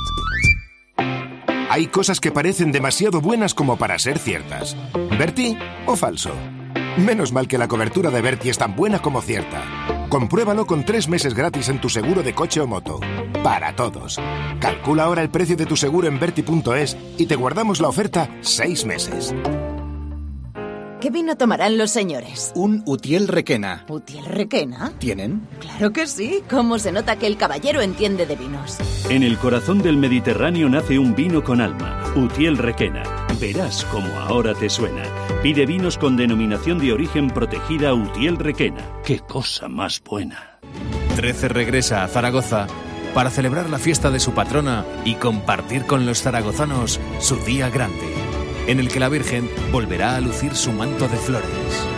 Hay cosas que parecen demasiado buenas como para ser ciertas. ¿Berti o falso? Menos mal que la cobertura de Berti es tan buena como cierta. Compruébalo con 3 meses gratis en tu seguro de coche o moto. Para todos. Calcula ahora el precio de tu seguro en Berti.es y te guardamos la oferta 6 meses. ¿Qué vino tomarán los señores? Un Utiel Requena. ¿Utiel Requena? ¿Tienen? Claro que sí. ¿Cómo se nota que el caballero entiende de vinos? En el corazón del Mediterráneo nace un vino con alma, Utiel Requena. Verás cómo ahora te suena. Pide vinos con denominación de origen protegida Utiel Requena. ¡Qué cosa más buena! 13 regresa a Zaragoza para celebrar la fiesta de su patrona y compartir con los zaragozanos su día grande, en el que la Virgen volverá a lucir su manto de flores.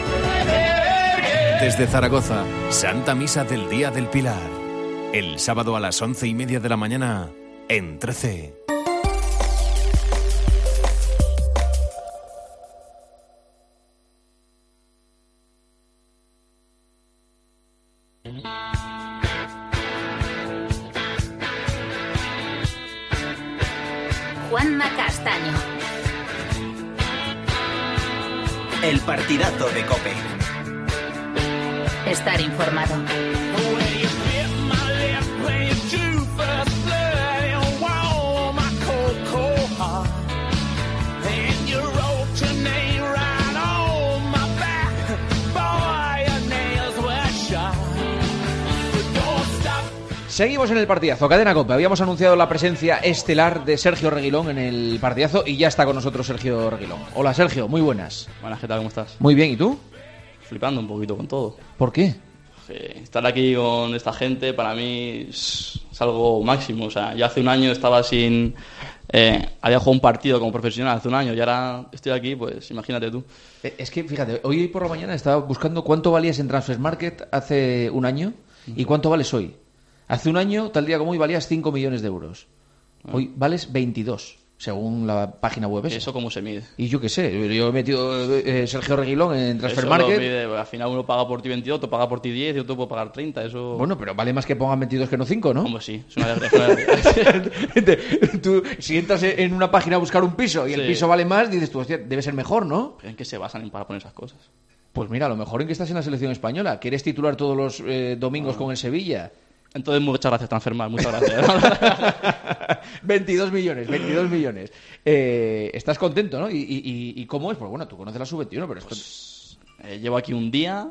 Desde Zaragoza, Santa Misa del Día del Pilar. El sábado a las 11:30 de la mañana, en 13. Juanma Castaño. El partidazo de COPE. Estar informado. Seguimos en el partidazo, Cadena COPE. Habíamos anunciado la presencia estelar de Sergio Reguilón en el partidazo y ya está con nosotros Sergio Reguilón. Hola Sergio, muy buenas. Buenas, ¿qué tal? ¿Cómo estás? Muy bien, ¿y tú? Flipando un poquito con todo. ¿Por qué? Estar aquí con esta gente para mí es algo máximo. O sea, ya hace un año estaba sin... había jugado un partido como profesional hace un año y ahora estoy aquí, pues imagínate tú. Es que, fíjate, hoy por la mañana estaba buscando cuánto valías en Transfermarkt hace un año y cuánto vales hoy. Hace un año, tal día como hoy, valías 5 millones de euros. Hoy vales 22, según la página web. ¿Eso cómo se mide? Y yo qué sé, yo he metido Sergio Reguilón en Transfermarkt. Al final uno paga por ti 22, otro paga por ti 10 y otro puede pagar 30. Eso... Bueno, pero vale más que pongan 22 que no 5, ¿no? Como sí, es una alegría. Tú, si entras en una página a buscar un piso y el piso vale más, dices tú, hostia, debe ser mejor, ¿no? ¿En qué se basan para poner esas cosas? Pues mira, a lo mejor en que estás en la selección española, que eres titular todos los domingos con el Sevilla. Entonces, muchas gracias, Transfermarkt, muchas gracias. 22 millones. Estás contento, ¿no? ¿Y cómo es? Pues bueno, tú conoces la sub-21, pero esto... Llevo aquí un día,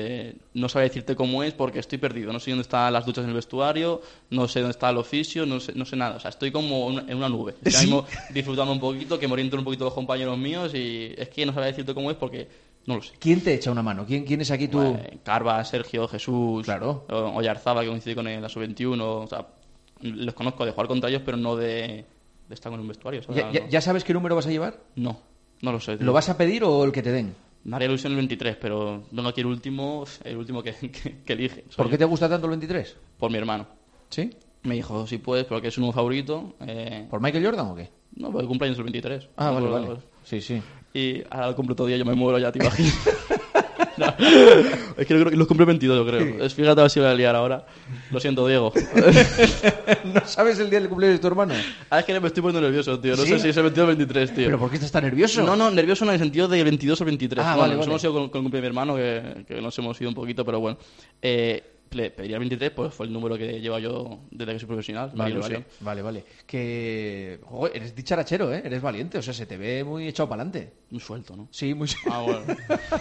no sabía decirte cómo es porque estoy perdido. No sé dónde están las duchas en el vestuario, no sé dónde está el oficio, no sé nada. O sea, estoy como en una nube. Estoy ahora mismo disfrutando un poquito, que me oriento un poquito los compañeros míos y es que no sabía decirte cómo es porque no lo sé. ¿Quién te echa una mano? ¿Quién es aquí tú? Bueno, Carva, Sergio, Jesús, claro. Oyarzaba, que coincidí con la sub-21. O sea, los conozco de jugar contra ellos, pero no de estar con un vestuario. O sea, ¿Ya sabes qué número vas a llevar? No lo sé. ¿Lo vas a pedir o el que te den? Me haría ilusión el 23, pero no quiero el último que elige. ¿Por qué te gusta tanto el 23? Por mi hermano. ¿Sí? Me dijo, si puedes, pero que es su nuevo favorito. ¿Por Michael Jordan o qué? No, porque el cumpleaños es el 23. Ah, vale. Sí. Y ahora lo cumplo todo día, yo me muero ya, te imaginas. No. Es que los cumple el 22, yo creo. Fíjate a ver si voy a liar ahora. Lo siento, Diego. ¿No sabes el día del cumpleaños de tu hermano? Es que me estoy poniendo nervioso, tío. No sé si es el 22 o el 23, tío. ¿Pero por qué estás tan nervioso? No, nervioso no en el sentido de 22 o 23. Ah, vale. Eso no ha sido con el cumpleaños de mi hermano, que nos hemos ido un poquito, pero bueno. Le pediría el 23, pues fue el número que llevo yo desde que soy profesional. Vale. Que... Joder, eres dicharachero, ¿eh? Eres valiente, o sea, se te ve muy echado para adelante. Muy suelto, ¿no? Sí, muy suelto. Ah, bueno.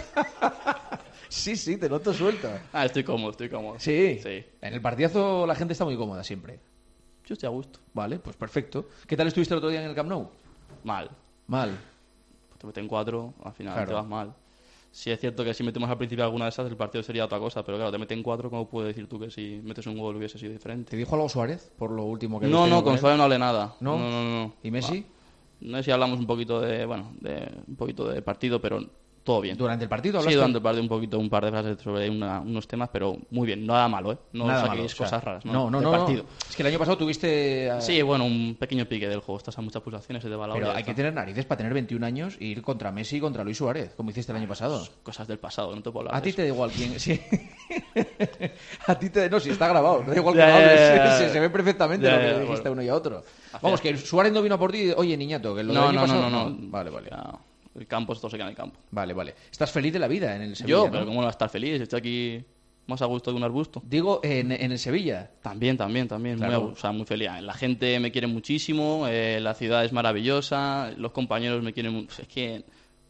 Sí, te noto suelto. Estoy cómodo. Sí. En el partidazo la gente está muy cómoda siempre. Yo estoy a gusto. Vale, pues perfecto. ¿Qué tal estuviste el otro día en el Camp Nou? Mal. Pues te meten 4, al final te vas mal. Sí, es cierto que si metemos al principio alguna de esas, el partido sería otra cosa, pero claro, te meten 4, ¿cómo puedes decir tú que si metes un gol hubiese sido diferente? ¿Te dijo algo Suárez por lo último que No, con Suárez no hablé nada. ¿No? ¿Y Messi? No sé si hablamos un poquito de partido, pero todo bien. ¿Durante el partido hablaste? Sí, durante el partido un par de frases sobre unos temas, pero muy bien, nada malo, ¿eh? No saquéis cosas raras, ¿no? No. Partido. Es que el año pasado tuviste... Sí, bueno, un pequeño pique del juego. Estás a muchas pulsaciones, se te va la Pero hay que tener narices para tener 21 años e ir contra Messi y contra Luis Suárez, como hiciste el año pasado. Cosas del pasado, no te puedo hablar. A ti te da igual quién... Sí. A ti te... No, si está grabado, no da igual que hables. Se ve perfectamente lo que dijiste a uno y a otro. Vamos, que Suárez no vino a por ti y oye, niñato, que lo del año pasado... No. Vale. El campo, esto se queda en el campo. Vale. ¿Estás feliz de la vida en el Sevilla? Yo, ¿no? pero ¿cómo no voy a estar feliz? Estoy aquí más a gusto de un arbusto. Digo, en el Sevilla. También. Claro. Muy feliz. La gente me quiere muchísimo, la ciudad es maravillosa, los compañeros me quieren... Es que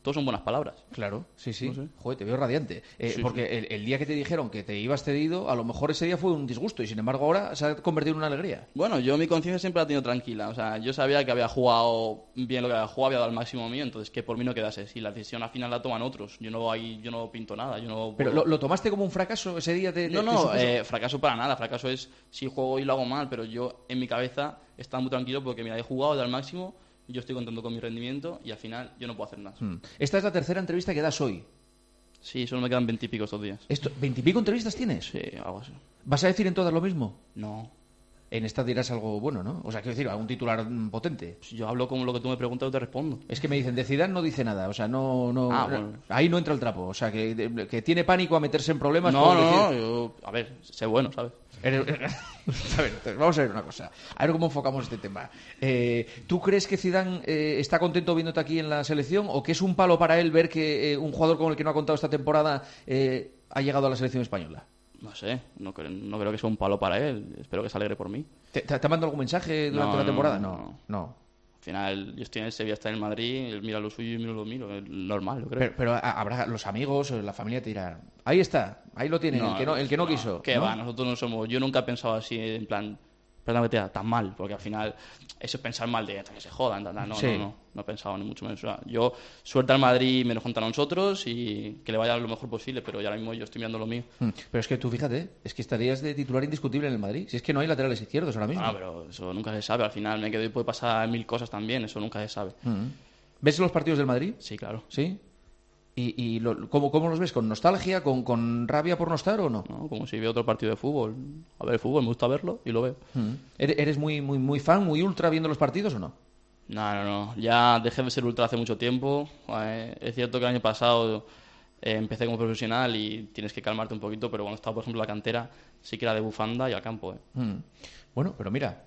todos son buenas palabras. Claro, sí. No sé. Joder, te veo radiante. Sí, porque el día que te dijeron que te ibas cedido, a lo mejor ese día fue un disgusto y sin embargo ahora se ha convertido en una alegría. Bueno, yo mi conciencia siempre la he tenido tranquila. O sea, yo sabía que había jugado bien lo que había jugado, había dado el máximo mío, entonces que por mí no quedase. Si la decisión al final la toman otros, yo no pinto nada. ¿Pero lo tomaste como un fracaso ese día? No, fracaso para nada. Fracaso es si juego y lo hago mal, pero yo en mi cabeza estaba muy tranquilo porque mira, he jugado, he dado el máximo, yo estoy contento con mi rendimiento y al final yo no puedo hacer nada. Esta es la tercera entrevista que das hoy. Sí, solo me quedan 20 y pico estos días. ¿20 y pico entrevistas tienes? Sí, algo así. ¿Vas a decir en todas lo mismo? No. En esta dirás algo bueno, ¿no? O sea, quiero decir, algún titular potente. Pues yo hablo como lo que tú me preguntas, yo te respondo. Es que me dicen, de Zidane no dice nada, o sea, no bueno. Ahí no entra el trapo, o sea, que tiene pánico a meterse en problemas. No, yo, a ver, sé bueno, ¿sabes? A ver, entonces, vamos a ver una cosa. A ver cómo enfocamos este tema. ¿Tú crees que Zidane está contento viéndote aquí en la selección o que es un palo para él ver que un jugador con el que no ha contado esta temporada ha llegado a la selección española? No sé, no creo que sea un palo para él. Espero que se alegre por mí. ¿Te ha mandado algún mensaje durante la temporada? No. Al final, yo estoy en el Sevilla, está en el Madrid, él mira lo suyo y lo miro. Es normal, yo creo. Pero habrá los amigos, la familia te dirán, ahí está, ahí lo tienen, el que no quiso. ¿Qué va? Nosotros no somos... Yo nunca he pensado así, en plan... Perdón, tan mal, porque al final eso es pensar mal de que se jodan, no he pensado ni mucho menos. O sea, yo suelto al Madrid, me lo juntan a nosotros y que le vaya lo mejor posible, pero ya ahora mismo yo estoy mirando lo mío. Pero es que tú fíjate, es que estarías de titular indiscutible en el Madrid, si es que no hay laterales izquierdos ahora mismo. Pero eso nunca se sabe, al final me quedo y puede pasar 1000 cosas también, eso nunca se sabe. ¿Ves los partidos del Madrid? Sí, claro. ¿Sí? ¿Y cómo los ves? ¿Con nostalgia? ¿Con rabia por no estar o no? No, como si veo otro partido de fútbol. A ver, el fútbol, me gusta verlo y lo veo. ¿Eres muy fan, muy ultra viendo los partidos o no? No. Ya dejé de ser ultra hace mucho tiempo. Es cierto que el año pasado empecé como profesional y tienes que calmarte un poquito, pero cuando estaba, por ejemplo, en la cantera, sí que era de bufanda y al campo. Bueno, pero mira...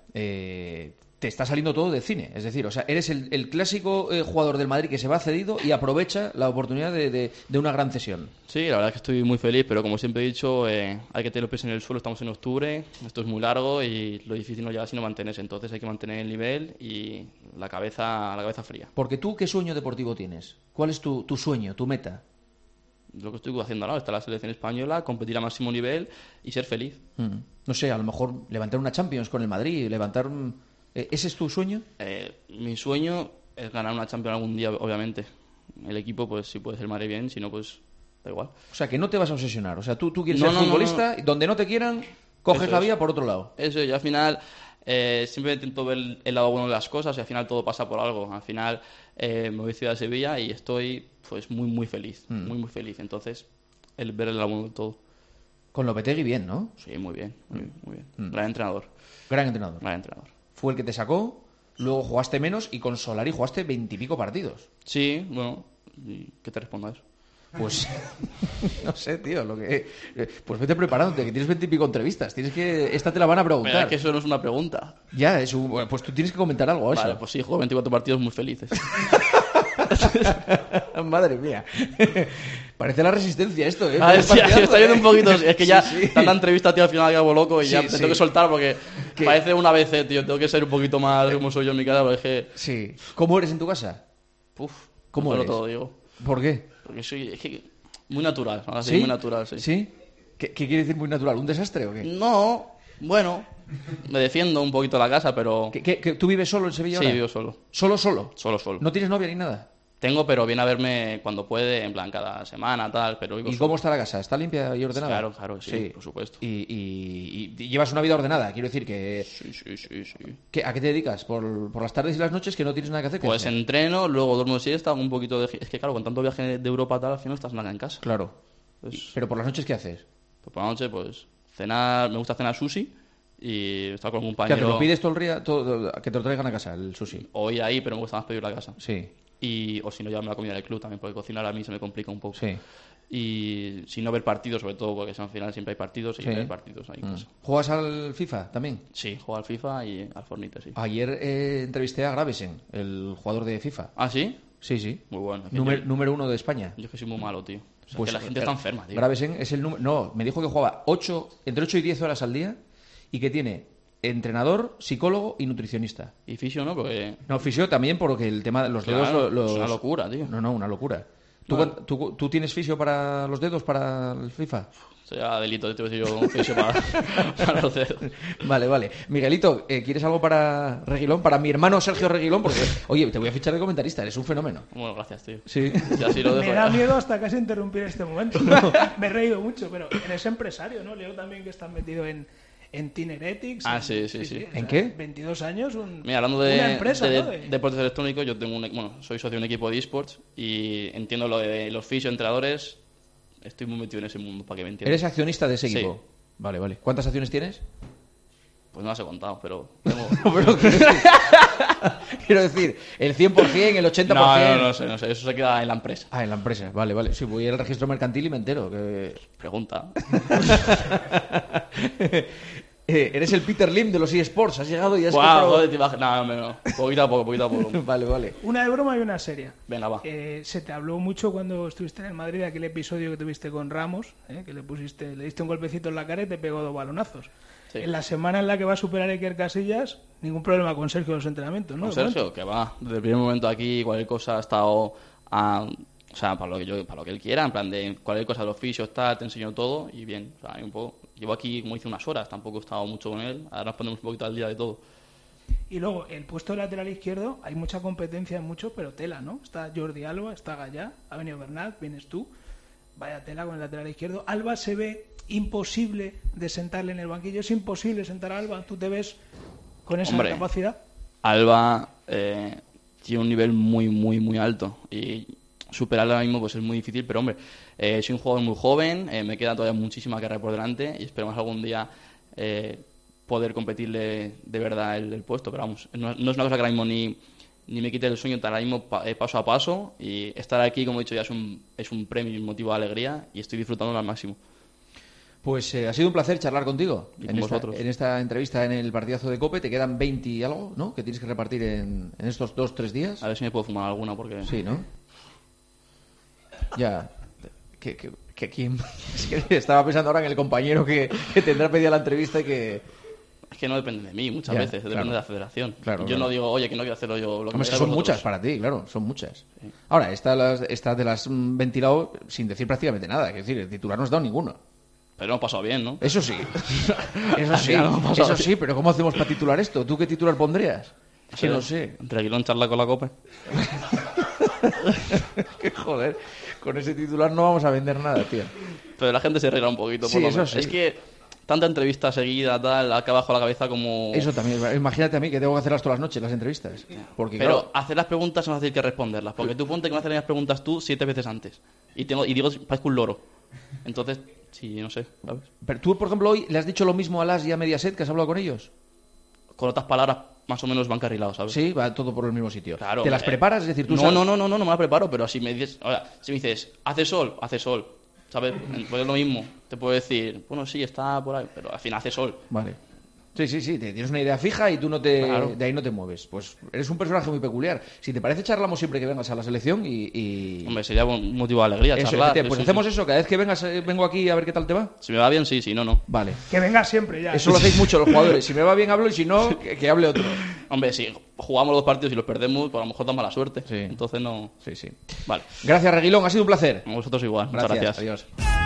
te está saliendo todo de cine, es decir, o sea, eres el clásico jugador del Madrid que se va cedido y aprovecha la oportunidad de una gran cesión. Sí, la verdad es que estoy muy feliz, pero como siempre he dicho, hay que tener los pies en el suelo, estamos en octubre, esto es muy largo y lo difícil no llega sino mantenerse, entonces hay que mantener el nivel y la cabeza fría. Porque tú, ¿qué sueño deportivo tienes? ¿Cuál es tu sueño, tu meta? Lo que estoy haciendo ahora, está la selección española, competir a máximo nivel y ser feliz. No sé, a lo mejor levantar una Champions con el Madrid, levantar... ¿Ese es tu sueño? Mi sueño es ganar una Champions algún día, obviamente. El equipo, pues si puede ser Madrid bien, si no, pues da igual. O sea, que no te vas a obsesionar. O sea, tú quieres ser futbolista y donde no te quieran, coges la vía por otro lado. Eso, y al final siempre intento ver el lado bueno de las cosas y al final todo pasa por algo. Al final me voy a Ciudad de Sevilla y estoy pues muy feliz, muy feliz. Entonces, el ver el lado bueno de todo. Con Lopetegui bien, ¿no? Sí, muy bien. Gran entrenador. Gran entrenador. Fue el que te sacó, luego jugaste menos y con Solari jugaste 20 y pico partidos. Sí, bueno, ¿qué te respondo a eso? Pues no sé, tío, pues vete preparándote, que tienes 20 y pico entrevistas, esta te la van a preguntar. Pero es que eso no es una pregunta. Ya, pues tú tienes que comentar algo a eso. Vale, pues sí, juego 24 partidos muy felices. Madre mía. Parece la Resistencia esto, ¿eh? Está viendo un poquito. Es que ya tanta entrevista, tío, al final acabo loco y ya me tengo que soltar porque parece una ABC, tío. Tengo que ser un poquito más como soy yo en mi casa. Porque es que... Sí. ¿Cómo eres en tu casa? ¿Cómo eres? Todo, digo. ¿Por qué? Porque soy muy natural. ¿Sí? Muy natural, sí. ¿Sí? ¿Qué quiere decir muy natural? ¿Un desastre o qué? No, bueno, me defiendo un poquito la casa, pero... ¿Tú vives solo en Sevilla ahora? Sí, vivo solo. ¿Solo? Solo. ¿No tienes novia ni nada? Tengo, pero viene a verme cuando puede, en plan cada semana, tal, pero... ¿Y cómo está la casa? ¿Está limpia y ordenada? Claro, sí, por supuesto. ¿Y llevas una vida ordenada? Quiero decir que... Sí. ¿A qué te dedicas? ¿Por las tardes y las noches que no tienes nada que hacer? Pues entreno, luego duermo siesta, hago un poquito de... Es que claro, con tanto viaje de Europa tal, al final estás nada en casa. Claro. ¿Pero por las noches qué haces? Pues por la noche, pues cenar, me gusta cenar sushi y estar con un compañero... ¿Te lo pides todo el día, que te lo traigan a casa, el sushi? O ir ahí, pero me gusta más pedirlo a casa. Sí. O si no, llevarme la comida del club también, porque cocinar a mí se me complica un poco. Sí. Y si no ver partidos, sobre todo, porque al final siempre hay partidos y hay partidos ahí. ¿Juegas al FIFA también? Sí, juego al FIFA y al Fortnite, sí. Ayer entrevisté a Gravesen, el jugador de FIFA. ¿Ah, sí? Sí. Muy bueno. Número 1 de España. Yo es que soy muy malo, tío. O sea, pues que la gente está enferma, tío. Gravesen es el número... No, me dijo que jugaba entre 8 y 10 horas al día y que tiene entrenador, psicólogo y nutricionista. Y fisio, ¿no? Porque... No, fisio también porque el tema de los dedos... Es una locura, tío. No, una locura. ¿Tú tienes fisio para los dedos, para el FIFA? Sería delito, te voy a decir yo, un fisio para los dedos. Vale. Miguelito, ¿quieres algo para Reguilón? Para mi hermano Sergio Reguilón, porque, oye, te voy a fichar de comentarista, eres un fenómeno. Bueno, gracias, tío. Sí. Así lo dejo. Me da miedo hasta casi interrumpir este momento. Me he reído mucho, pero eres empresario, ¿no? Leo también que estás metido en Tineretics. Sí. ¿En qué? 22 años, Mira, hablando una empresa, ¿no? de deportes electrónicos, yo tengo soy socio de un equipo de esports y entiendo lo de los fisioentrenadores. Estoy muy metido en ese mundo, para que me entiendas. ¿Eres accionista de ese equipo? Sí. Vale. ¿Cuántas acciones tienes? Pues no las he contado, pero... Quiero decir, ¿el 100%, el 80%? No sé, eso se queda en la empresa. Ah, en la empresa, vale. Sí, voy al registro mercantil y me entero. Pregunta. Eres el Peter Lim de los eSports, has llegado y has comprado... No, poquito a poco. Vale. Una de broma y una seria. Venga, va. Se te habló mucho cuando estuviste en el Madrid, aquel episodio que tuviste con Ramos, que le diste un golpecito en la cara y te pegó 2 balonazos. Sí. En la semana en la que va a superar Iker Casillas, ningún problema con Sergio en los entrenamientos, ¿no? Con Sergio, que va. Desde el primer momento aquí, cualquier cosa ha estado... O sea, para lo que él quiera, en plan de cualquier cosa de los fisios, te enseño todo y bien. O sea, un poco... Llevo aquí, como hice, unas horas, tampoco he estado mucho con él. Ahora nos ponemos un poquito al día de todo. Y luego, el puesto de lateral izquierdo, hay mucha competencia en mucho, pero tela, ¿no? Está Jordi Alba, está Gallá, ha venido Bernat, vienes tú. Vaya tela con el lateral izquierdo. Alba se ve imposible de sentarle en el banquillo. Es imposible sentar a Alba. ¿Tú te ves con esa capacidad? Alba tiene un nivel muy, muy, muy alto. Y superarlo ahora mismo pues es muy difícil, pero hombre, soy un jugador muy joven, me queda todavía muchísima carrera por delante y esperemos algún día poder competirle de verdad el puesto, pero vamos, no es una cosa que ahora mismo ni me quite el sueño, ahora mismo paso a paso, y estar aquí, como he dicho ya, es un premio y un motivo de alegría y estoy disfrutándolo al máximo. Pues ha sido un placer charlar contigo en esta entrevista en el partidazo de COPE. Te quedan 20 y algo, ¿no? Que tienes que repartir en estos 2-3 días. A ver si me puedo fumar alguna, porque... Sí, ¿no? Ya, que estaba pensando ahora en el compañero que tendrá pedida la entrevista y que... Es que no depende de mí muchas veces, depende de la federación. Yo no digo, oye, que no quiero hacerlo yo. Lo que son muchas para ti, claro, son muchas. Sí. Ahora, esta de las ventilado sin decir prácticamente nada, es decir, el titular no has dado ninguno. Pero hemos pasado bien, ¿no? Eso sí, eso sí, pero ¿cómo hacemos para titular esto? ¿Tú qué titular pondrías? Es que no sé. Reguilón charla con la COPE. Que joder, con ese titular no vamos a vender nada, tío. Pero la gente se reirá un poquito. Sí, eso sí. Es que tanta entrevista seguida, tal, acá abajo la cabeza como... Eso también, imagínate a mí que tengo que hacerlas todas las noches, las entrevistas. Porque, pero claro, hacer las preguntas es más fácil que responderlas, porque tú ponte que me haces las preguntas tú 7 veces antes. Y digo, parezco un loro. Entonces, sí, no sé, ¿sabes? Pero tú, por ejemplo, hoy le has dicho lo mismo a Las y a Mediaset, que has hablado con ellos. Con otras palabras, más o menos van carrilados, ¿sabes? Sí, va todo por el mismo sitio. Claro, ¿te las preparas? Es decir, tú no, sabes... no me las preparo, pero si me dices, si me dices, hace sol, ¿sabes? Pues es lo mismo. Te puedo decir, bueno, sí, está por ahí, pero al final hace sol. Vale. Sí, tienes una idea fija y tú de ahí no te mueves. Pues eres un personaje muy peculiar. Si te parece, charlamos siempre que vengas a la selección y... Hombre, sería un motivo de alegría charlar. Pues hacemos eso, cada vez que vengas vengo aquí a ver qué tal te va. Si me va bien, sí, si no, no. Vale. Que vengas siempre ya. Eso lo hacéis mucho los jugadores. Si me va bien hablo y si no, que hable otro. Hombre, si jugamos los partidos y los perdemos, pues a lo mejor da mala suerte. Sí. Entonces no... Sí. Vale. Gracias, Reguilón, ha sido un placer. A vosotros igual. Muchas gracias. Adiós.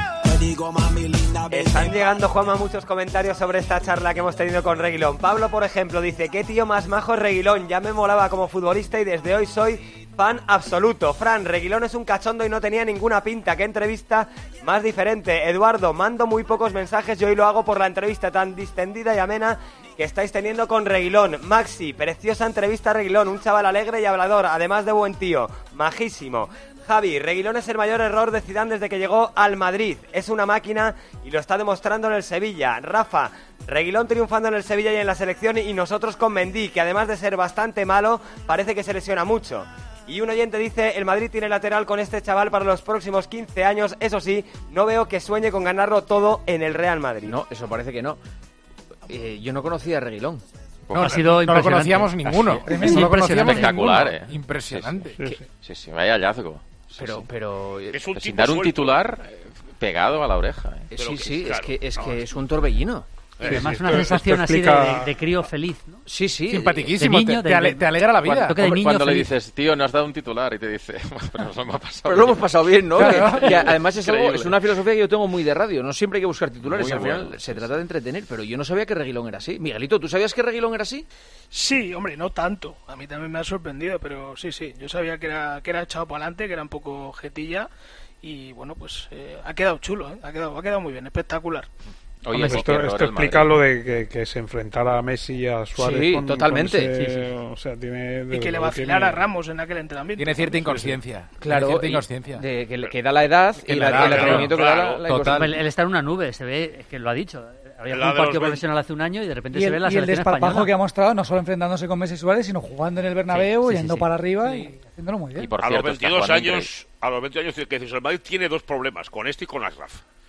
Están llegando, Juanma, muchos comentarios sobre esta charla que hemos tenido con Reguilón. Pablo, por ejemplo, dice: qué tío más majo es Reguilón, ya me molaba como futbolista y desde hoy soy fan absoluto. Fran, Reguilón es un cachondo y no tenía ninguna pinta, qué entrevista más diferente. Eduardo, mando muy pocos mensajes y hoy lo hago por la entrevista tan distendida y amena que estáis teniendo con Reguilón. Maxi, preciosa entrevista a Reguilón, un chaval alegre y hablador, además de buen tío, majísimo. Javi, Reguilón es el mayor error de Zidane desde que llegó al Madrid. Es una máquina y lo está demostrando en el Sevilla. Rafa, Reguilón triunfando en el Sevilla y en la selección y nosotros con Mendy, que además de ser bastante malo, parece que se lesiona mucho. Y un oyente dice: el Madrid tiene lateral con este chaval para los próximos 15 años. Eso sí, no veo que sueñe con ganarlo todo en el Real Madrid. No, eso parece que no. Yo no conocía a Reguilón. No, ha sido no lo conocíamos ninguno. Es espectacular, Impresionante. Sí, vaya hallazgo. Pero es un sin dar un titular pegado a la oreja. Sí, es que es un torbellino. Además, una sensación así de crío feliz, ¿no? Sí, simpaticísimo, de niño, te alegra la vida. Cuando le dices, tío, no has dado un titular, y te dice, pero nos lo hemos pasado pero lo hemos pasado bien, ¿no? Claro. Y además es una filosofía que yo tengo muy de radio, no siempre hay que buscar titulares, al final se trata de entretener, pero yo no sabía que Reguilón era así. Miguelito, ¿tú sabías que Reguilón era así? Sí, hombre, no tanto, a mí también me ha sorprendido, pero sí, yo sabía que era echado para adelante, que era un poco jetilla, y bueno, pues ha quedado chulo, ha quedado muy bien, espectacular. Oye, esto explica lo de que se enfrentara a Messi y a Suárez. Sí, totalmente. O sea, y que le vacilara a Ramos en aquel entrenamiento. Tiene cierta inconsciencia. Claro, que da la edad y el atrevimiento que da la total. Él está en una nube, se ve, que lo ha dicho. Había un partido profesional hace un año y de repente se ve la selección española. Y el desparpajo que ha mostrado, no solo enfrentándose con Messi y Suárez, sino jugando en el Bernabéu, yendo para arriba y haciéndolo muy bien. Y a los 22 años, que el Madrid tiene dos problemas, con este y con Achraf.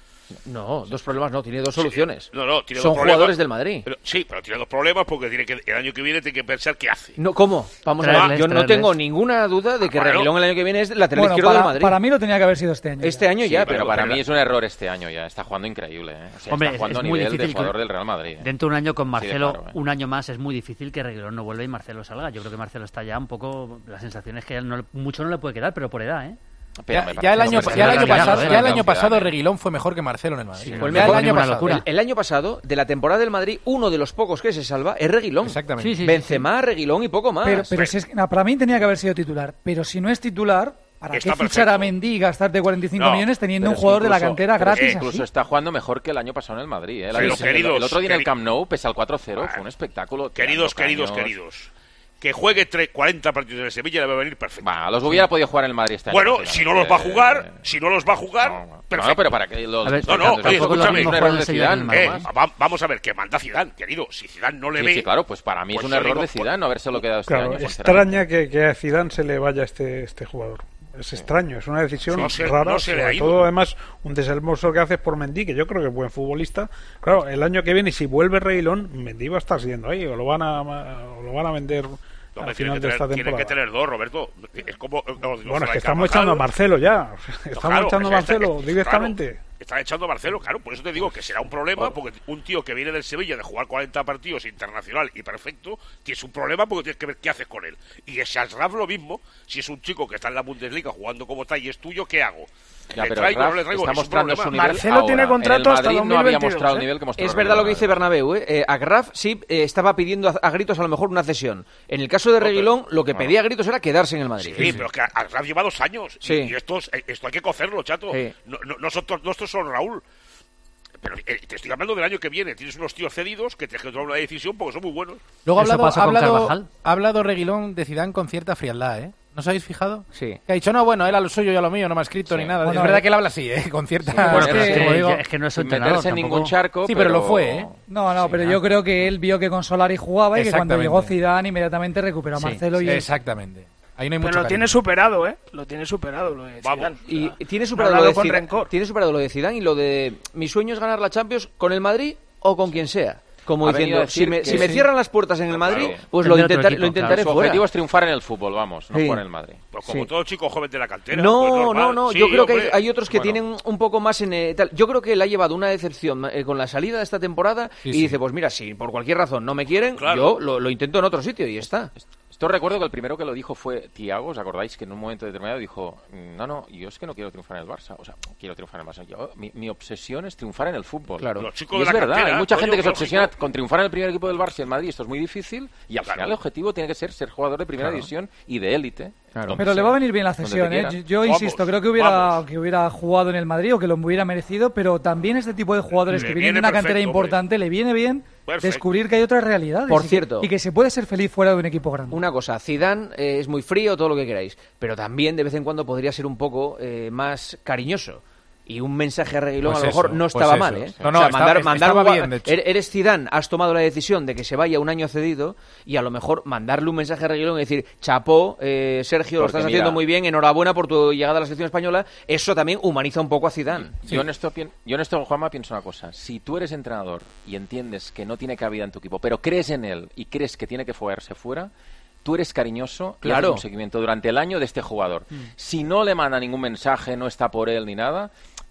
No, dos problemas no, tiene dos soluciones. Tiene Son dos jugadores del Madrid. Pero tiene dos problemas porque el año que viene tiene que pensar qué hace. No, ¿cómo? Vamos a ver, yo no tengo ninguna duda de que Reguilón el año que viene es lateral izquierdo del Madrid. Para mí lo tenía que haber sido este año. Este año ya, pero para mí es un error este año ya. Está jugando increíble, O sea, hombre, está jugando a nivel de jugador del Real Madrid. Dentro de un año con Marcelo, un año más, es muy difícil que Reguilón no vuelva y Marcelo salga. Yo creo que Marcelo está ya un poco... La sensación es que mucho no le puede quedar, pero por edad, Ya el año pasado Reguilón fue mejor que Marcelo en el Madrid. El año pasado, de la temporada del Madrid, uno de los pocos que se salva es Reguilón. Exactamente. Benzema, Reguilón y poco más. Pero si para mí tenía que haber sido titular. Pero si no es titular, ¿para qué fichar a Mendy y gastarte 45 millones teniendo un jugador de la cantera gratis? Incluso está jugando mejor que el año pasado en el Madrid. El otro día en el Camp Nou, pese al 4-0, fue un espectáculo. Queridos. Que juegue 40 partidos en el Sevilla le va a venir perfecto. Los hubiera podido jugar en el Madrid este año. Bueno, si no los va a jugar, perfecto. No, pero para que los... escúchame. Zidane, vamos a ver, que manda Zidane, querido. Si Zidane no le ve... Sí, claro, pues para mí es un error de Zidane no habérselo quedado este año. Extraña que a Zidane se le vaya este jugador. Es extraño, es una decisión rara, sobre todo además un desembolso que hace por Mendy, que yo creo que es buen futbolista. Claro, el año que viene, si vuelve Reguilón, Mendy va a estar siguiendo ahí, o lo van a vender al final de esta temporada. Tienen que tener dos, Roberto. Es como, bueno, es que estamos echando a Marcelo ya. Estamos echando a Marcelo directamente. Claro, están echando a Marcelo, claro. Por eso te digo que será un problema, porque un tío que viene del Sevilla de jugar 40 partidos internacional y perfecto, tienes un problema porque tienes que ver qué haces con él. Y ese Achraf lo mismo, si es un chico que está en la Bundesliga jugando como tal y es tuyo, ¿qué hago? Ya, pero Achraf está mostrando su nivel. Marcelo ahora. tiene contrato hasta el Madrid 2022, no había mostrado el nivel que mostró. Es verdad lo que dice Bernabéu, Achraf sí estaba pidiendo a gritos a lo mejor una cesión. En el caso de Reguilón, lo que pedía a gritos era quedarse en el Madrid. Sí, pero es que Achraf lleva 2 años. Y esto hay que cocerlo, chato. Nosotros son Raúl. Pero te estoy hablando del año que viene. Tienes unos tíos cedidos que tienes que tomar una decisión porque son muy buenos. Luego ha hablado Reguilón de Zidane con cierta frialdad, ¿No os habéis fijado? Sí. Que ha dicho, no, bueno, él a lo suyo, yo a lo mío, no me ha escrito ni nada. Bueno, es verdad que él habla así, con cierta... es que no es meterse en ningún charco, sí, pero lo fue, No, pero yo creo que él vio que con Solari jugaba y que cuando llegó Zidane inmediatamente recuperó a Marcelo y... Exactamente. Ahí no hay mucho pero lo tiene superado, Lo tiene superado lo de Zidane. Y tiene superado lo de Zidane y lo de mi sueño es ganar la Champions con el Madrid o con quien sea. Como diciendo, si me cierran las puertas en el Madrid, pues lo intentaré fuera. Su objetivo es triunfar en el fútbol, vamos, no jugar en el Madrid. Pues como todo chico joven de la cantera. No, yo creo que hay otros que tienen un poco más en tal. Yo creo que él ha llevado una decepción con la salida de esta temporada y dice, pues mira, si por cualquier razón no me quieren, yo lo intento en otro sitio y está. Esto recuerdo que el primero que lo dijo fue Thiago, ¿os acordáis? Que en un momento determinado dijo, no, yo es que no quiero triunfar en el Barça. O sea, quiero triunfar en el Barça. Mi obsesión es triunfar en el fútbol. Claro. Y es verdad, hay mucha gente que se obsesiona con triunfar en el primer equipo del Barça y en Madrid. Esto es muy difícil y al final el objetivo tiene que ser jugador de primera división y de élite. Claro. Pero le va a venir bien la cesión, Yo insisto, creo que hubiera jugado en el Madrid o que lo hubiera merecido, pero también este tipo de jugadores que vienen de una cantera importante, le viene bien descubrir que hay otras realidades. Por cierto. Y que se puede ser feliz fuera de un equipo grande. Una cosa, Zidane es muy frío, todo lo que queráis, pero también de vez en cuando podría ser un poco más cariñoso. Y un mensaje a Reguilón a lo mejor no estaba mal, estaba bien, de hecho. Eres Zidane, has tomado la decisión de que se vaya un año cedido y a lo mejor mandarle un mensaje a Reguilón y decir, chapó, Sergio, lo estás haciendo muy bien, enhorabuena por tu llegada a la selección española. Eso también humaniza un poco a Zidane. Sí. Yo en esto, Juanma, pienso una cosa. Si tú eres entrenador y entiendes que no tiene cabida en tu equipo, pero crees en él y crees que tiene que fugarse fuera, tú eres cariñoso y haces un seguimiento durante el año de este jugador. Si no le manda ningún mensaje, no está por él ni nada...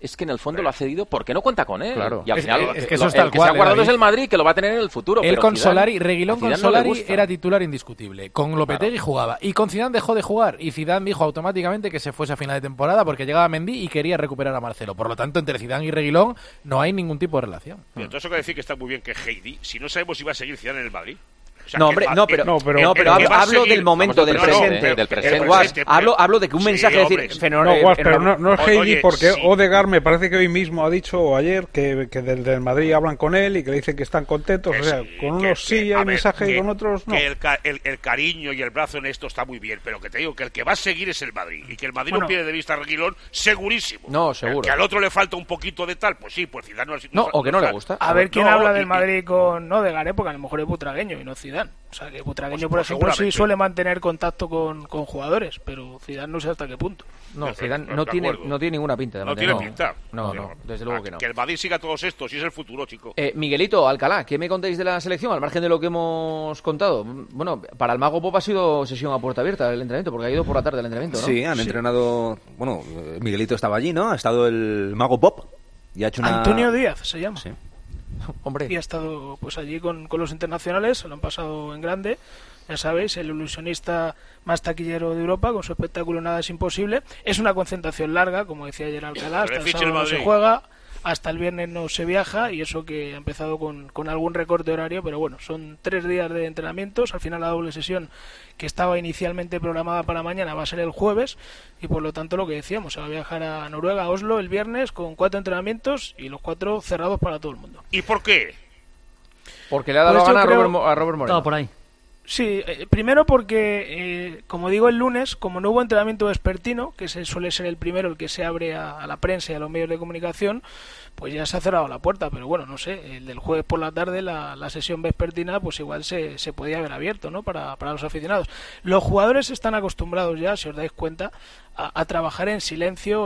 es que en el fondo lo ha cedido porque no cuenta con él. Claro. Y al final, es que eso es tal que cual, se ha guardado es el Madrid, que lo va a tener en el futuro. Él pero con Zidane, Solari, Reguilón con Solari no era titular indiscutible. Con Lopetegui jugaba. Y con Zidane dejó de jugar. Y Zidane dijo automáticamente que se fuese a final de temporada porque llegaba Mendy y quería recuperar a Marcelo. Por lo tanto, entre Zidane y Reguilón no hay ningún tipo de relación. Pero todo eso quiere decir que está muy bien que Heidi, si no sabemos si va a seguir Zidane en el Madrid. O sea, no, hombre, pero hablo del momento, del presente. Hablo de que un mensaje decir... Pero no es Heidi, porque Odegaard me parece que hoy mismo ha dicho, o ayer, que del Madrid hablan con él y que le dicen que están contentos. O sea, con unos sí hay mensaje y con otros no. Que el cariño y el brazo en esto está muy bien, pero que te digo que el que va a seguir es el Madrid. Y que el Madrid no pierde de vista a Reguilón, segurísimo. No, seguro. Que al otro le falta un poquito de tal, pues sí, pues Zidane no o que no le gusta. A ver quién habla del Madrid con Odegaard, porque a lo mejor es butragueño y no Zidane. O sea, que Butragueño, por ejemplo, sí suele mantener contacto con jugadores, pero Zidane no sé hasta qué punto. No, Zidane no tiene ninguna pinta de mantener. No tiene pinta. No, desde luego que no. Que el Madrid siga todos estos, y es el futuro, chico. Miguelito, Alcalá, ¿qué me contáis de la selección? Al margen de lo que hemos contado. Bueno, para el Mago Pop ha sido sesión a puerta abierta el entrenamiento, porque ha ido por la tarde el entrenamiento, ¿no? Sí, han entrenado... Bueno, Miguelito estaba allí, ¿no? Ha estado el Mago Pop y ha hecho una... Antonio Díaz se llama. Sí. Hombre. Y ha estado pues allí con los internacionales, se lo han pasado en grande. Ya sabéis, el ilusionista más taquillero de Europa, con su espectáculo Nada es imposible. Es una concentración larga, como decía ayer Alcalá, hasta el sábado no se juega, hasta el viernes no se viaja, y eso que ha empezado con algún recorte horario, pero bueno, son 3 días de entrenamientos. Al final la doble sesión que estaba inicialmente programada para mañana va a ser el jueves, y por lo tanto lo que decíamos, se va a viajar a Noruega, a Oslo, el viernes, con 4 entrenamientos y los 4 cerrados para todo el mundo. ¿Y por qué? Porque le ha dado gana a Robert Moreno. Todo por ahí. Sí, primero porque, como digo, el lunes, como no hubo entrenamiento vespertino, que suele ser el primero, el que se abre a la prensa y a los medios de comunicación, pues ya se ha cerrado la puerta. Pero bueno, no sé, el del jueves por la tarde, la sesión vespertina, pues igual se podía haber abierto, ¿no? Para los aficionados. Los jugadores están acostumbrados ya, si os dais cuenta, a trabajar en silencio.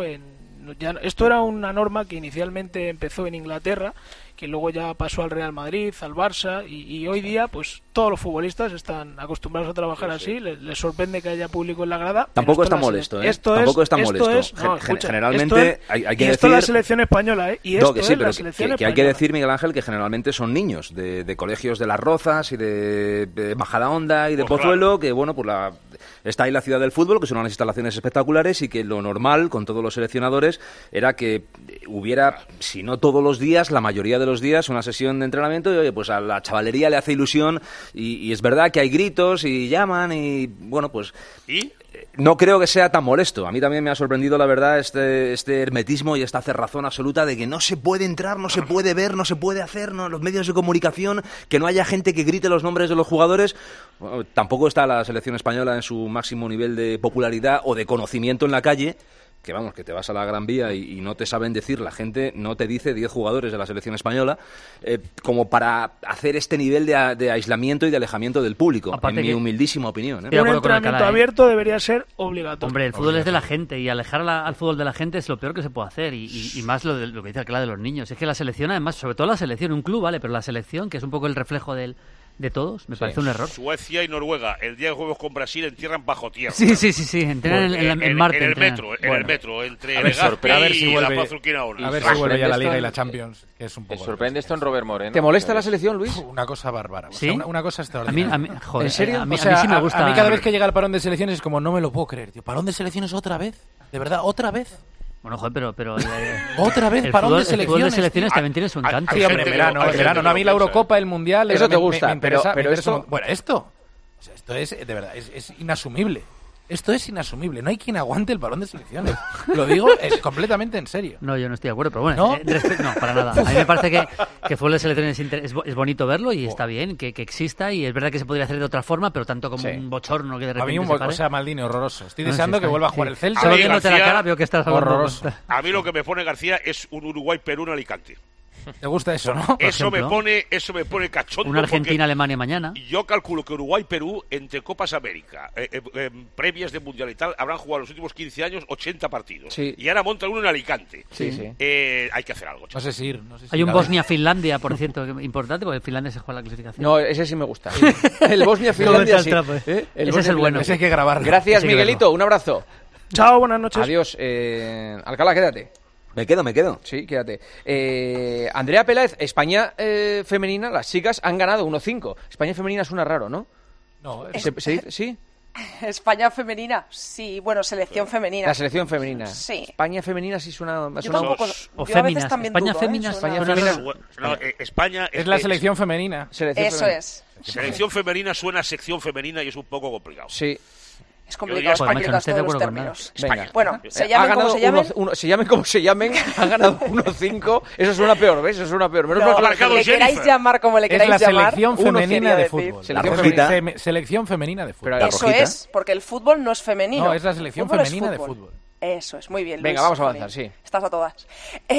Esto era una norma que inicialmente empezó en Inglaterra, que luego ya pasó al Real Madrid, al Barça, y hoy día pues todos los futbolistas están acostumbrados a trabajar así. Les sorprende que haya público en la grada. Tampoco está molesto, ¿eh? Tampoco está molesto. Generalmente hay que decir... esto es la selección española, ¿eh? Y esto que sí, es la selección española. Hay que decir, Miguel Ángel, que generalmente son niños de colegios de Las Rozas y de Majadahonda y de Pozuelo, que bueno, pues está ahí la ciudad del fútbol, que son unas instalaciones espectaculares, y que lo normal con todos los seleccionadores era que hubiera, si no todos los días, la mayoría de los días, una sesión de entrenamiento, y oye, pues a la chavalería le hace ilusión, y es verdad que hay gritos y llaman, y bueno, pues... ¿Y? No creo que sea tan molesto. A mí también me ha sorprendido, la verdad, este hermetismo y esta cerrazón absoluta de que no se puede entrar, no se puede ver, no se puede hacer, no, los medios de comunicación, que no haya gente que grite los nombres de los jugadores. Bueno, tampoco está la selección española en su máximo nivel de popularidad o de conocimiento en la calle, que vamos, que te vas a la Gran Vía y no te saben decir, la gente no te dice 10 jugadores de la selección española, como para hacer este nivel de aislamiento y de alejamiento del público, aparte, en mi humildísima opinión. Un entrenamiento abierto debería ser obligatorio. Hombre, el fútbol es de la gente, y alejar al fútbol de la gente es lo peor que se puede hacer, y más lo que dice Alcalá de los niños. Es que la selección, además, sobre todo la selección, un club, vale, pero la selección, que es un poco el reflejo de todos, me parece un error. Suecia y Noruega, el día de juegos con Brasil, entierran bajo tierra. Sí, entrenan en Marte. En el metro, entre Legazpi y la Paz Urquinaona. A ver si vuelve ya la Liga y la Champions, que es un poco... ¿Te sorprende esto en Robert Moreno? ¿Te molesta la selección, Luis? Una cosa bárbara. ¿Sí? O sea, una cosa extraordinaria. Joder, ¿en serio? A mí sí me gusta. A mí cada vez que llega el parón de selecciones es como, no me lo puedo creer, tío. ¿Parón de selecciones otra vez? ¿De verdad? ¿Otra vez? Bueno, joder, pero otra vez parón de selecciones. El fútbol de selecciones también tiene su encanto. Sí, hombre, verano. No, a mí la Eurocopa, el Mundial... Eso te gusta, pero esto... Bueno, esto es, de verdad, es inasumible. Esto es inasumible. No hay quien aguante el parón de selecciones. Lo digo completamente en serio. No, yo no estoy de acuerdo, pero bueno, no, para nada. A mí me parece que fútbol de selecciones es bonito verlo, y está bien que exista, y es verdad que se podría hacer de otra forma, pero tanto como un bochorno que de repente a mí o sea, Maldini, horroroso. Estoy deseando que vuelva a jugar el Celta. Solo viéndote la cara veo que estás horroroso. A mí lo que me pone García es un Uruguay-Perú en Alicante. ¿Te gusta eso, no? Eso me pone cachondo. Una Argentina-Alemania mañana. Yo calculo que Uruguay-Perú, entre Copas América, previas de Mundial y tal, habrán jugado los últimos 15 años 80 partidos. Sí. Y ahora montan uno en Alicante. Sí. Hay que hacer algo. No sé si ir. Hay un Bosnia-Finlandia, por cierto, importante, porque Finlandia se juega la clasificación. No, ese sí me gusta. El Bosnia-Finlandia sí. Ese es el bueno. Ese hay que grabarlo. Gracias, Miguelito. Un abrazo. Chao, buenas noches. Adiós. Alcalá, quédate. Me quedo. Sí, quédate. Andrea Peláez, España femenina, las chicas han ganado 1-5. España femenina suena raro, ¿no? No, ¿Se dice? ¿Sí? España femenina, sí, bueno, selección femenina. La selección femenina. Sí. España femenina sí suena... Yo tampoco, o féminas. España dudo, féminas. España es la selección femenina. Eso es. Selección femenina suena a sección femenina y es un poco complicado. Sí. Es complicado explicar todos los términos. Venga. Bueno, se llamen como se llamen. Se llamen como se llamen, han ganado 1-5. Eso suena peor, ¿ves? Eso suena peor. Menos mal que le queráis llamar como le queráis llamar. Es la selección femenina de fútbol. Selección femenina de fútbol. Eso es, porque el fútbol no es femenino. No, es la selección femenina de fútbol. Eso es, muy bien, Luis. Venga, vamos a avanzar, sí. Estás a todas.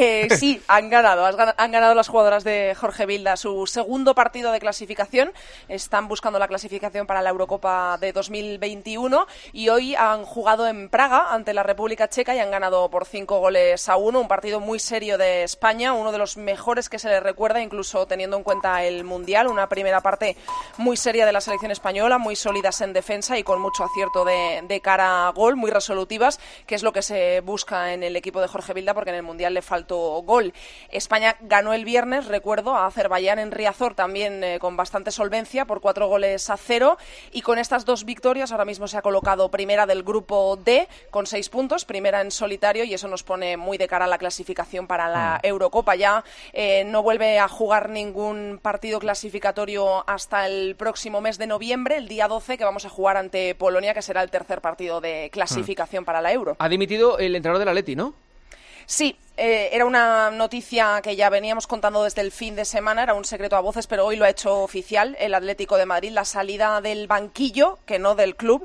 Sí, han ganado las jugadoras de Jorge Vilda su segundo partido de clasificación. Están buscando la clasificación para la Eurocopa de 2021 y hoy han jugado en Praga ante la República Checa y han ganado por 5-1. Un partido muy serio de España, uno de los mejores que se les recuerda, incluso teniendo en cuenta el Mundial. Una primera parte muy seria de la selección española, muy sólidas en defensa y con mucho acierto de cara a gol, muy resolutivas, que es lo que se busca en el equipo de Jorge Vilda, porque en el Mundial le faltó gol. España ganó el viernes, recuerdo, a Azerbaiyán en Riazor también con bastante solvencia por 4-0, y con estas dos victorias ahora mismo se ha colocado primera del grupo D con 6 puntos, primera en solitario, y eso nos pone muy de cara a la clasificación para la Eurocopa. Ya no vuelve a jugar ningún partido clasificatorio hasta el próximo mes de noviembre, el día 12, que vamos a jugar ante Polonia, que será el tercer partido de clasificación para la Euro. Ha dimitido el entrenador del Atleti, ¿no? Sí, era una noticia que ya veníamos contando desde el fin de semana, era un secreto a voces, pero hoy lo ha hecho oficial el Atlético de Madrid, la salida del banquillo, que no del club,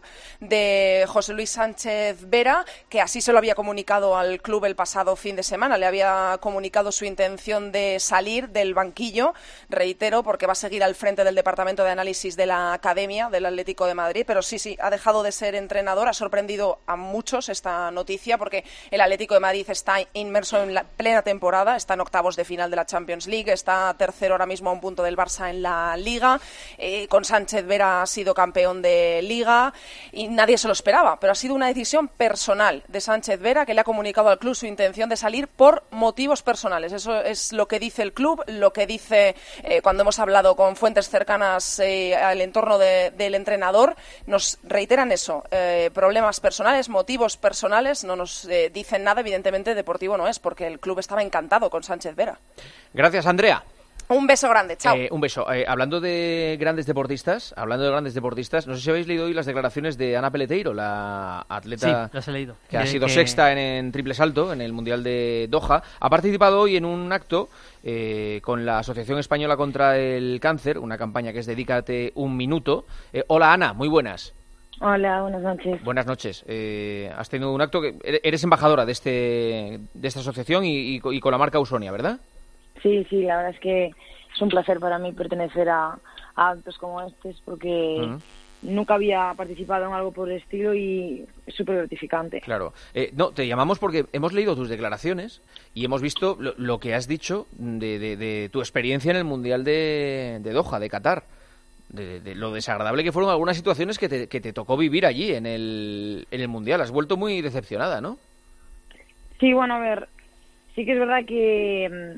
de José Luis Sánchez Vera, que así se lo había comunicado al club el pasado fin de semana, le había comunicado su intención de salir del banquillo, reitero, porque va a seguir al frente del departamento de análisis de la Academia del Atlético de Madrid, pero sí, ha dejado de ser entrenador, ha sorprendido a muchos esta noticia, porque el Atlético de Madrid está inmerso en la plena temporada, está en octavos de final de la Champions League, está tercero ahora mismo a un punto del Barça en la Liga, con Sánchez Vera ha sido campeón de Liga y nadie se lo esperaba, pero ha sido una decisión personal de Sánchez Vera, que le ha comunicado al club su intención de salir por motivos personales. Eso es lo que dice el club, lo que dice cuando hemos hablado con fuentes cercanas al entorno del entrenador, nos reiteran eso, problemas personales, motivos personales, no nos dicen nada, evidentemente deportivo no es, porque el club estaba encantado con Sánchez Vera. Gracias, Andrea. Un beso grande, chao. Un beso. Hablando de grandes deportistas, no sé si habéis leído hoy las declaraciones de Ana Peleteiro, la atleta las he leído. que ha sido sexta en triple salto en el Mundial de Doha. Ha participado hoy en un acto con la Asociación Española contra el Cáncer, una campaña que es Dedícate un minuto. Hola, Ana, muy buenas. Hola, buenas noches. Buenas noches. Has tenido un acto que eres embajadora de esta asociación y con la marca Ausonia, ¿verdad? Sí, la verdad es que es un placer para mí pertenecer a actos como estos, porque nunca había participado en algo por el estilo y es súper gratificante. Claro. No, te llamamos porque hemos leído tus declaraciones y hemos visto lo que has dicho de tu experiencia en el Mundial de Doha, de Qatar. De lo desagradable que fueron algunas situaciones que te tocó vivir allí en el Mundial. Has vuelto muy decepcionada, ¿no? Sí, bueno, a ver, sí que es verdad que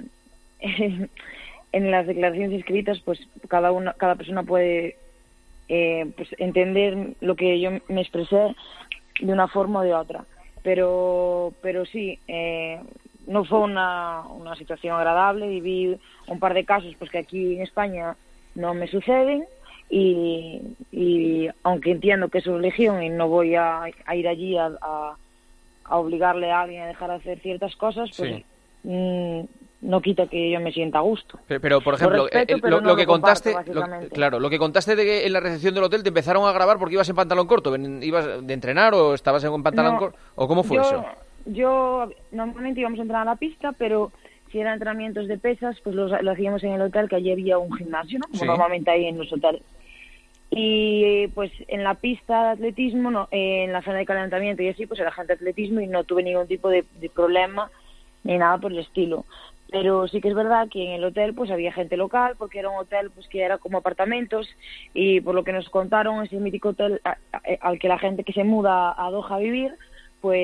en las declaraciones escritas, pues cada persona puede pues entender lo que yo me expresé de una forma o de otra. Pero sí, no fue una situación agradable. Viví un par de casos pues que aquí en España no me suceden. Y aunque entiendo que es su religión y no voy a ir allí a obligarle a alguien a dejar de hacer ciertas cosas, pues sí. No quita que yo me sienta a gusto. Pero por ejemplo, lo que contaste, lo que contaste de que en la recepción del hotel te empezaron a grabar porque ibas en pantalón corto, ibas de entrenar o estabas en pantalón corto, o cómo fue eso. Yo normalmente íbamos a entrenar a la pista, pero si eran entrenamientos de pesas, pues lo hacíamos en el hotel, que allí había un gimnasio, ¿no? Como normalmente hay en los hoteles. Y pues en la pista de atletismo, no, en la zona de calentamiento y así, pues era gente de atletismo y no tuve ningún tipo de problema ni nada por el estilo. Pero sí que es verdad que en el hotel pues había gente local, porque era un hotel pues que era como apartamentos, y por lo que nos contaron, ese mítico hotel al que la gente que se muda a Doha a vivir, pues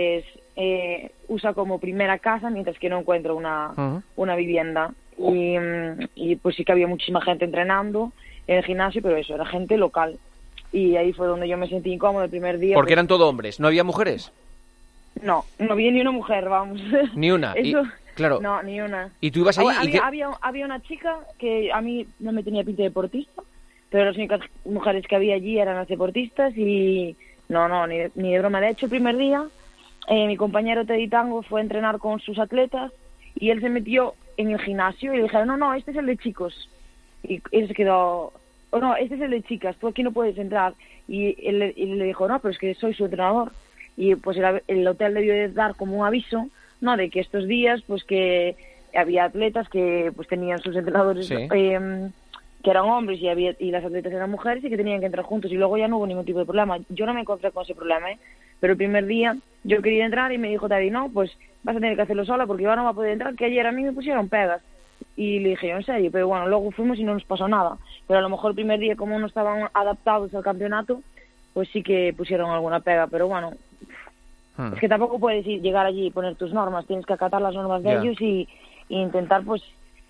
usa como primera casa mientras que no encuentra una vivienda. Y pues sí que había muchísima gente entrenando en el gimnasio, pero eso, era gente local. Y ahí fue donde yo me sentí incómodo el primer día. Porque eran todo hombres, ¿no había mujeres? No había ni una mujer, vamos. Ni una. Eso, claro. No, ni una. ¿Y tú ibas ahí? Había una chica que a mí no me tenía pinta de deportista, pero las únicas mujeres que había allí eran las deportistas y ni de broma. De hecho, el primer día mi compañero Teddy Tango fue a entrenar con sus atletas y él se metió en el gimnasio y le dijeron, no, este es el de chicos. Y él se quedó, no, este es el de chicas, tú aquí no puedes entrar. Y él le dijo, no, pero es que soy su entrenador. Y pues el hotel debió de dar como un aviso, ¿no? De que estos días, pues que había atletas que pues tenían sus entrenadores que eran hombres y las atletas eran mujeres y que tenían que entrar juntos. Y luego ya no hubo ningún tipo de problema. Yo no me encontré con ese problema, pero el primer día yo quería entrar y me dijo Taddy, no, pues vas a tener que hacerlo sola porque yo no voy a poder entrar, que ayer a mí me pusieron pegas. Y le dije yo, en serio, pero bueno, luego fuimos y no nos pasó nada. Pero a lo mejor el primer día, como no estaban adaptados al campeonato, pues sí que pusieron alguna pega, pero bueno, es que tampoco puedes llegar allí y poner tus normas, tienes que acatar las normas de ellos y intentar pues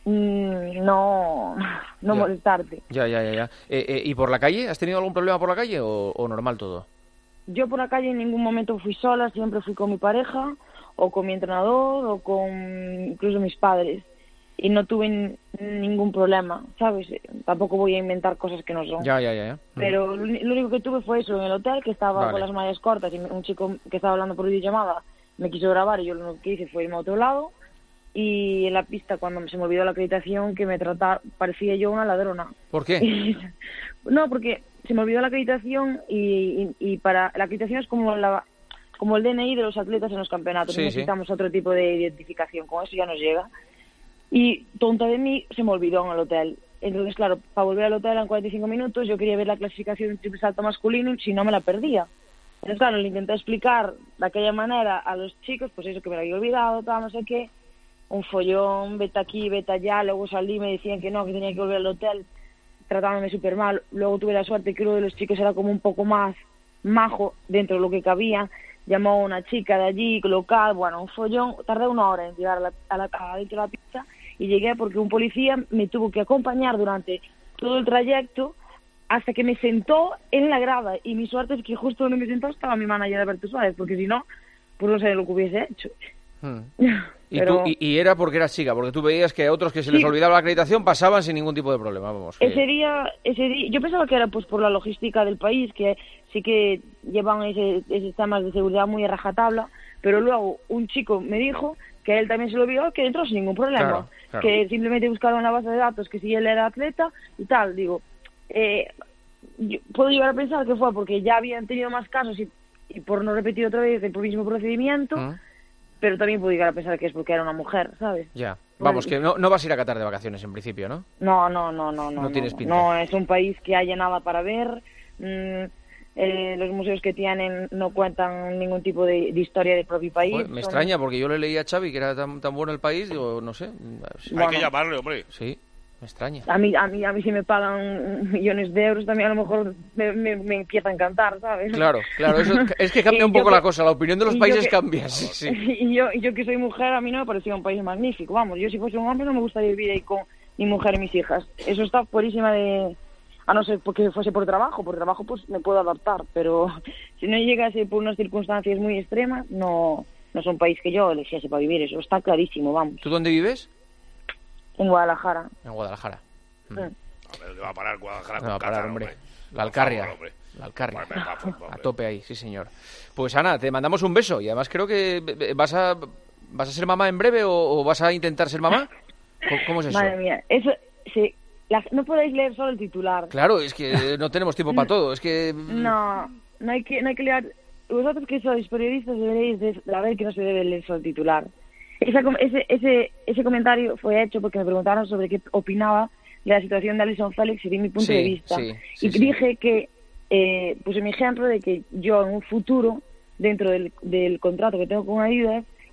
no molestarte. Ya. ¿Y por la calle? ¿Has tenido algún problema por la calle o normal todo? Yo por la calle en ningún momento fui sola, siempre fui con mi pareja o con mi entrenador o con incluso mis padres. Y no tuve ningún problema, ¿sabes? Tampoco voy a inventar cosas que no son. Ya. Pero lo único que tuve fue eso, en el hotel, que estaba con las mallas cortas y un chico que estaba hablando por videollamada me quiso grabar y yo lo que hice fue irme a otro lado. Y en la pista, cuando se me olvidó la acreditación, que me trataba, parecía yo una ladrona. ¿Por qué? No, porque se me olvidó la acreditación y para la acreditación es como el DNI de los atletas en los campeonatos. Necesitamos otro tipo de identificación, con eso ya nos llega. Y tonta de mí, se me olvidó en el hotel. Entonces, claro, para volver al hotel en 45 minutos, yo quería ver la clasificación de triple salto masculino, si no me la perdía. Entonces, claro, le intenté explicar de aquella manera a los chicos, pues eso, que me lo había olvidado, tal, no sé qué. Un follón, vete aquí, vete allá. Luego salí, me decían que no, que tenía que volver al hotel, tratándome súper mal. Luego tuve la suerte que uno de los chicos era como un poco más majo dentro de lo que cabía. Llamó a una chica de allí, local, bueno, un follón. Tardé 1 hora en llegar dentro de la pista. Y llegué porque un policía me tuvo que acompañar durante todo el trayecto hasta que me sentó en la grada. Y mi suerte es que justo donde me sentó estaba mi manager Alberto Suárez, porque si no, pues no sé lo que hubiese hecho. Pero... ¿Y era porque eras chica? Porque tú veías que a otros que se les olvidaba la acreditación pasaban sin ningún tipo de problema. Vamos, que... ese día, yo pensaba que era pues por la logística del país, que sí que llevan esos temas de seguridad muy a rajatabla, pero luego un chico me dijo que él también se lo vio, que entró sin ningún problema, claro. Que simplemente buscaron en la base de datos que si él era atleta y tal. Digo, yo puedo llegar a pensar que fue porque ya habían tenido más casos y por no repetir otra vez el mismo procedimiento, pero también puedo llegar a pensar que es porque era una mujer, ¿sabes? Ya, vamos, que no vas a ir a Qatar de vacaciones en principio, ¿no? No tienes pinta. No, es un país que haya nada para ver. Los museos que tienen no cuentan ningún tipo de historia del propio país. Joder, me extraña porque yo le leí a Xavi que era tan bueno el país, digo, no sé. Hay que llamarle, hombre. Sí, me extraña. A mí si me pagan millones de euros también a lo mejor me empieza a encantar, ¿sabes? Claro, eso es que cambia un poco la cosa, la opinión de los países cambia. Sí. Y yo que soy mujer, a mí no me parecía un país magnífico, vamos, yo si fuese un hombre no me gustaría vivir ahí con mi mujer y mis hijas. Eso está fuerísima de... A no ser porque fuese por trabajo pues me puedo adaptar, pero si no llegase por unas circunstancias muy extremas, no es un país que yo eligiese para vivir, eso está clarísimo, vamos. ¿Tú dónde vives? En Guadalajara. En Guadalajara. A ver, ¿dónde va a parar Guadalajara? No va a parar, hombre. La Alcarria. La Alcarria. A tope ahí, sí señor. Pues Ana, te mandamos un beso y además creo que vas a ser mamá en breve o vas a intentar ser mamá. ¿Cómo es eso? Madre mía, eso sí. No podéis leer solo el titular. Claro, es que no tenemos tiempo para todo. Es que no hay que leer. Vosotros que sois periodistas deberéis de saber que no se debe leer solo el titular. Ese comentario fue hecho porque me preguntaron sobre qué opinaba de la situación de Allyson Félix y de mi punto de vista. Dije que puse mi ejemplo de que yo en un futuro, dentro del contrato que tengo con Adidas,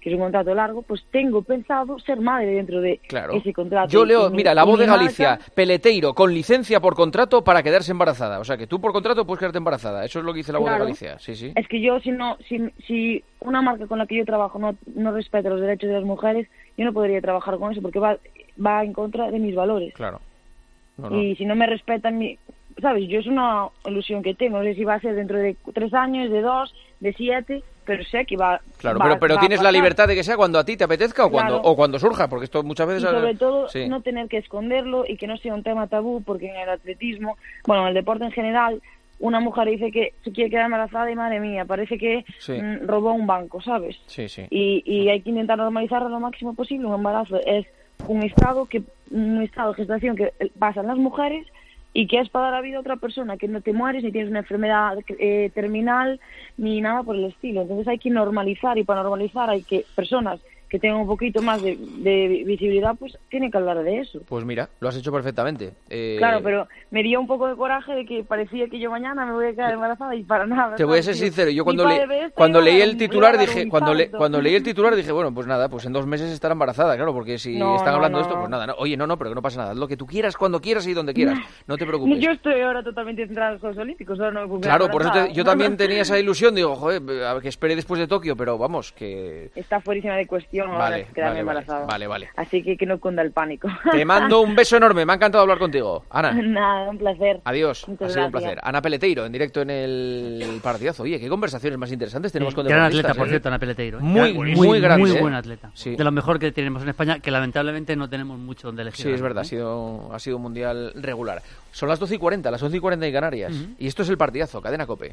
que es un contrato largo, pues tengo pensado ser madre dentro de ese contrato. Yo leo, mira, La Voz de Galicia, Peleteiro, con licencia por contrato para quedarse embarazada. O sea, que tú por contrato puedes quedarte embarazada. Eso es lo que dice La Voz de Galicia. Sí, sí. Es que yo, si una marca con la que yo trabajo no respeta los derechos de las mujeres, yo no podría trabajar con eso porque va en contra de mis valores. Claro. Y si no me respetan ¿sabes? Yo es una ilusión que tengo. No sé si va a ser dentro de 3 años, de 2, de 7, pero sé que va. Claro, pero tienes la libertad de que sea cuando a ti te apetezca o cuando surja, porque esto muchas veces. Y sobre todo, no tener que esconderlo y que no sea un tema tabú, porque en el atletismo, bueno, en el deporte en general, una mujer dice que se quiere quedar embarazada y madre mía, parece que robó un banco, ¿sabes? Sí, sí. Y hay que intentar normalizarlo lo máximo posible. Un embarazo es un estado de gestación que pasan las mujeres y que es para dar la vida a otra persona, que no te mueres ni tienes una enfermedad terminal ni nada por el estilo. Entonces hay que normalizar, y para normalizar hay que personas que tengan un poquito más de visibilidad, pues tienen que hablar de eso. Pues mira, lo has hecho perfectamente. Claro, pero me dio un poco de coraje de que parecía que yo mañana me voy a quedar embarazada y para nada. Te voy a ser sincero, yo cuando leí el titular dije, cuando leí el titular dije, bueno, pues nada, pues en 2 meses estará embarazada, claro, porque si están hablando de esto, pues nada, oye, pero que no pasa nada, haz lo que tú quieras, cuando quieras y donde quieras, no te preocupes. Yo estoy ahora totalmente centrada en los Juegos Olímpicos, ahora no me puedo quedar Claro, por eso yo también tenía esa ilusión, digo, joder, a ver, que espere después de Tokio, pero vamos, que... Está fuerísima de cuestión ahora quedarme embarazada. Vale. Así que no cunda el pánico. Te mando un beso enorme, me ha encantado hablar contigo. Ana. Nada, un placer. Adiós, Muchas ha sido un gracias. placer. Ana Peleteiro, en directo en el partidazo. Oye, qué conversaciones más interesantes tenemos con gran deportistas. atleta, por cierto, Ana Peleteiro. Muy grande. Muy buen atleta. Sí. De lo mejor que tenemos en España, que lamentablemente no tenemos mucho donde elegir. Sí, es verdad, ha sido un mundial regular. Son las 12:40, las 11:40 en Canarias. Y esto es el partidazo, Cadena COPE.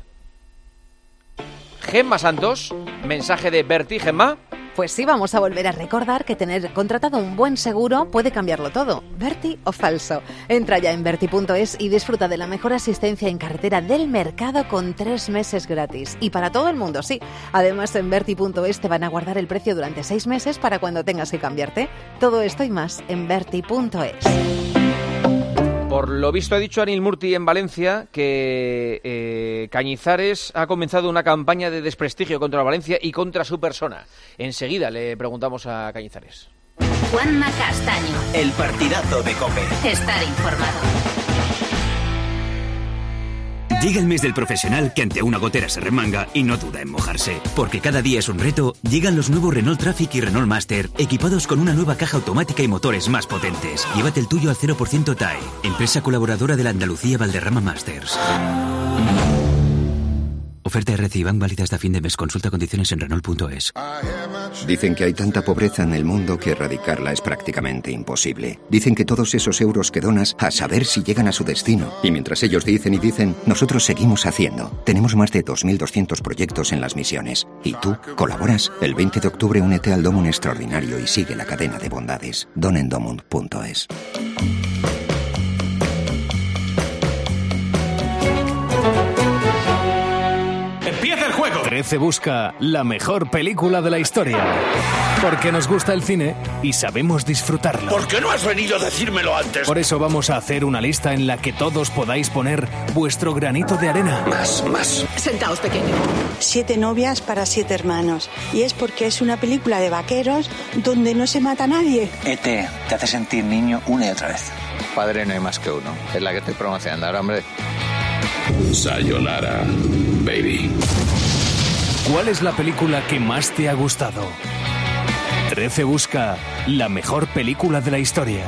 Gemma Santos, mensaje de Berti. Gemma. Pues sí, vamos a volver a recordar que tener contratado un buen seguro puede cambiarlo todo. ¿Berti o falso? Entra ya en berti.es y disfruta de la mejor asistencia en carretera del mercado con 3 meses gratis. Y para todo el mundo, sí. Además, en berti.es te van a guardar el precio durante 6 meses para cuando tengas que cambiarte. Todo esto y más en berti.es. Por lo visto ha dicho Anil Murti en Valencia que Cañizares ha comenzado una campaña de desprestigio contra Valencia y contra su persona. Enseguida le preguntamos a Cañizares. Juanma Castaño. El partidazo de COPE. Estar informado. Llega el mes del profesional que ante una gotera se remanga y no duda en mojarse. Porque cada día es un reto, llegan los nuevos Renault Traffic y Renault Master, equipados con una nueva caja automática y motores más potentes. Llévate el tuyo al 0% TAE, empresa colaboradora de la Andalucía Valderrama Masters. Oferta RCI Bank válida hasta fin de mes. Consulta condiciones en Renault.es. Dicen que hay tanta pobreza en el mundo que erradicarla es prácticamente imposible. Dicen que todos esos euros que donas, a saber si llegan a su destino. Y mientras ellos dicen y dicen, nosotros seguimos haciendo. Tenemos más de 2.200 proyectos en las misiones. ¿Y tú colaboras? El 20 de octubre únete al Domun Extraordinario y sigue la cadena de bondades. Donendomun.es. ¡Empieza el juego! 13 busca la mejor película de la historia. Porque nos gusta el cine y sabemos disfrutarlo. ¿Por qué no has venido a decírmelo antes? Por eso vamos a hacer una lista en la que todos podáis poner vuestro granito de arena. Más. Sentaos, pequeño. 7 novias para 7 hermanos. Y es porque es una película de vaqueros donde no se mata a nadie. E.T. te hace sentir niño una y otra vez. Padre no hay más que uno. Es la que estoy promocionando ahora, hombre. Sayonara, baby. ¿Cuál es la película que más te ha gustado? 13 busca la mejor película de la historia.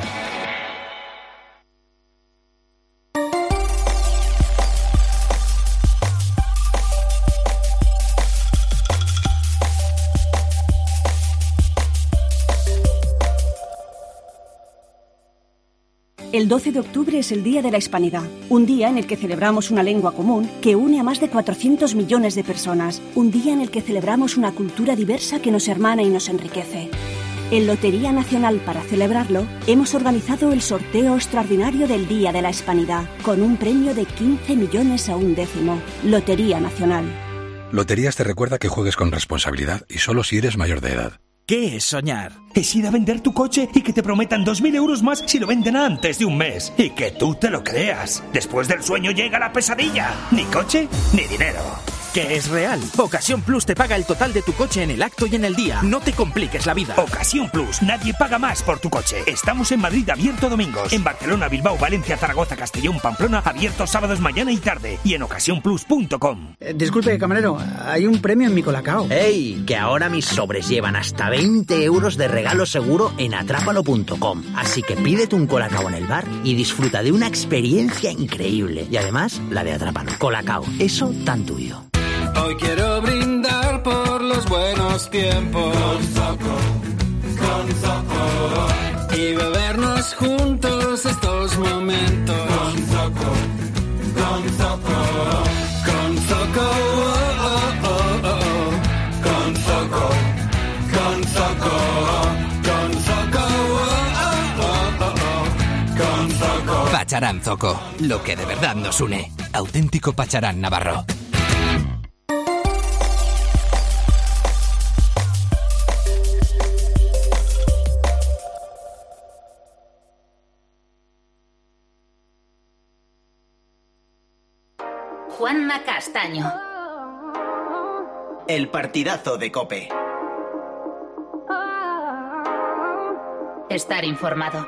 El 12 de octubre es el Día de la Hispanidad, un día en el que celebramos una lengua común que une a más de 400 millones de personas, un día en el que celebramos una cultura diversa que nos hermana y nos enriquece. En Lotería Nacional, para celebrarlo, hemos organizado el sorteo extraordinario del Día de la Hispanidad, con un premio de 15 millones a un décimo. Lotería Nacional. Loterías te recuerda que juegues con responsabilidad y solo si eres mayor de edad. ¿Qué es soñar? Es ir a vender tu coche y que te prometan 2.000 euros más si lo venden antes de un mes. Y que tú te lo creas. Después del sueño llega la pesadilla. Ni coche, ni dinero. que es real. Ocasión Plus te paga el total de tu coche en el acto y en el día. No te compliques la vida. Ocasión Plus, nadie paga más por tu coche. Estamos en Madrid abierto domingos. En Barcelona, Bilbao, Valencia, Zaragoza, Castellón, Pamplona, abiertos sábados mañana y tarde. Y en ocasiónplus.com. Disculpe, camarero, hay un premio en mi Colacao. ¡Ey! Que ahora mis sobres llevan hasta 20 euros de regalo seguro en atrápalo.com. Así que pídete un Colacao en el bar y disfruta de una experiencia increíble. Y además, la de Atrápalo. Colacao, eso tan tuyo. Hoy quiero brindar por los buenos tiempos. Con Zoco. Y bebernos juntos estos momentos. Con Zoco. Con Zoco. Oh, oh, oh, oh. Con Zoco. Con Zoco. Con Zoco. Oh, oh, oh, oh. Con Zoco. Pacharán Zoco. Lo que de verdad nos une. Auténtico Pacharán Navarro. Juanma Castaño. El partidazo de COPE. Estar informado.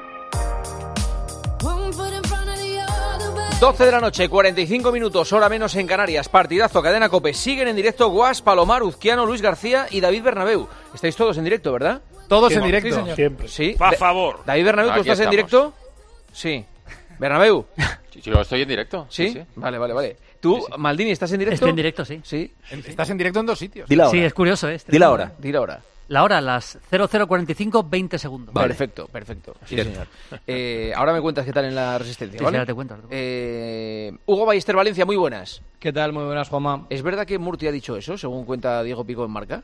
12 de la noche, 45 minutos, hora menos en Canarias. Partidazo, cadena COPE. Siguen en directo Guas, Palomar, Uzquiano, Luis García y David Bernabéu. Estáis todos en directo, ¿verdad? Todos Sí, en directo. sí, señor. Siempre. Sí. Por favor. David Bernabéu, ¿tú Aquí estás en estamos. directo? Sí. Bernabéu. Sí, yo estoy en directo. ¿Sí? Vale. ¿Tú, Maldini, estás en directo? Estoy en directo, sí. Sí. Estás en directo en dos sitios. Sí, es curioso, ¿eh? Di la hora. La hora, las 00:45, 20 segundos. Vale. Perfecto. Sí, señor. Ahora me cuentas qué tal en la Resistencia, Sí, ¿vale? ahora te cuento. Hugo Ballester Valencia, muy buenas. ¿Qué tal? Muy buenas, Juanma. ¿Es verdad que Murti ha dicho eso, según cuenta Diego Pico en Marca?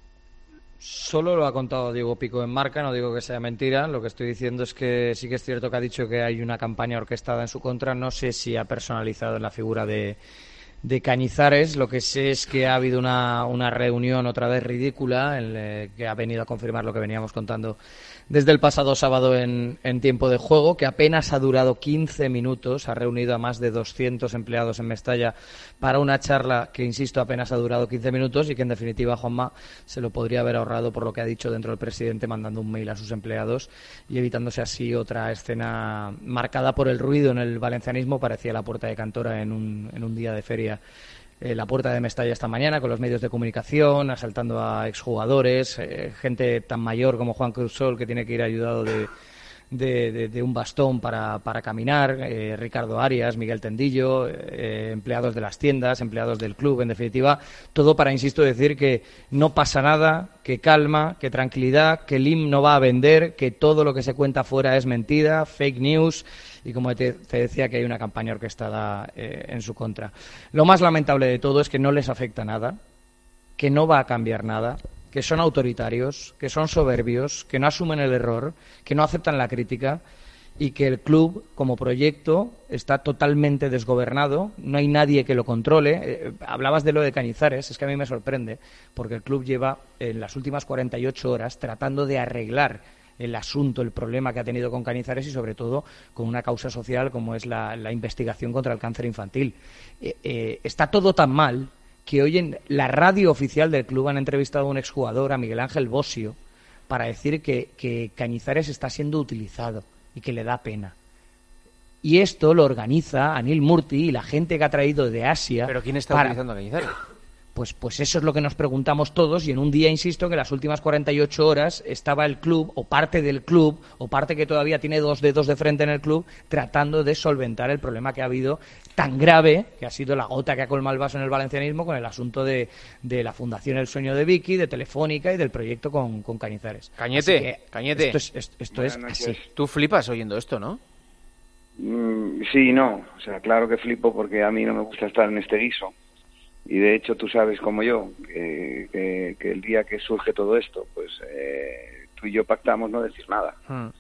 Solo lo ha contado Diego Pico en Marca, no digo que sea mentira. Lo que estoy diciendo es que sí que es cierto que ha dicho que hay una campaña orquestada en su contra. No sé si ha personalizado la figura de Cañizares. Lo que sé es que ha habido una reunión otra vez ridícula que ha venido a confirmar lo que veníamos contando desde el pasado sábado en tiempo de juego, que apenas ha durado 15 minutos, ha reunido a más de 200 empleados en Mestalla para una charla que, insisto, apenas ha durado 15 minutos y que, en definitiva, Juanma se lo podría haber ahorrado por lo que ha dicho dentro el presidente, mandando un mail a sus empleados y evitándose así otra escena marcada por el ruido en el valencianismo. Parecía la puerta de Cantora en un día de feria. La puerta de Mestalla esta mañana con los medios de comunicación, asaltando a exjugadores, gente tan mayor como Juan Cruz Sol, que tiene que ir ayudado de un bastón para caminar, Ricardo Arias, Miguel Tendillo, empleados de las tiendas, empleados del club, en definitiva, todo para, insisto, decir que no pasa nada, que calma, que tranquilidad, que el IM no va a vender, que todo lo que se cuenta fuera es mentira, fake news. Y como te decía, que hay una campaña orquestada en su contra. Lo más lamentable de todo es que no les afecta nada, que no va a cambiar nada, que son autoritarios, que son soberbios, que no asumen el error, que no aceptan la crítica y que el club, como proyecto, está totalmente desgobernado, no hay nadie que lo controle. Hablabas de lo de Cañizares, es que a mí me sorprende, porque el club lleva en las últimas 48 horas tratando de arreglar el asunto, el problema que ha tenido con Cañizares y, sobre todo, con una causa social como es la investigación contra el cáncer infantil. Está todo tan mal que hoy en la radio oficial del club han entrevistado a un exjugador, a Miguel Ángel Bosio, para decir que Cañizares está siendo utilizado y que le da pena. Y esto lo organiza Anil Murti y la gente que ha traído de Asia. ¿Pero quién está utilizando a Cañizares? Pues eso es lo que nos preguntamos todos, y en un día, insisto, que en las últimas 48 horas estaba el club, o parte del club, o parte que todavía tiene dos dedos de frente en el club, tratando de solventar el problema que ha habido tan grave, que ha sido la gota que ha colmado el vaso en el valencianismo, con el asunto de la Fundación El Sueño de Vicky, de Telefónica y del proyecto con Cañizares. Cañete. Esto es así. Tú flipas oyendo esto, ¿no? Sí, no. O sea, claro que flipo, porque a mí no me gusta estar en este guiso. Y de hecho tú sabes como yo que el día que surge todo esto, pues tú y yo pactamos no decir nada.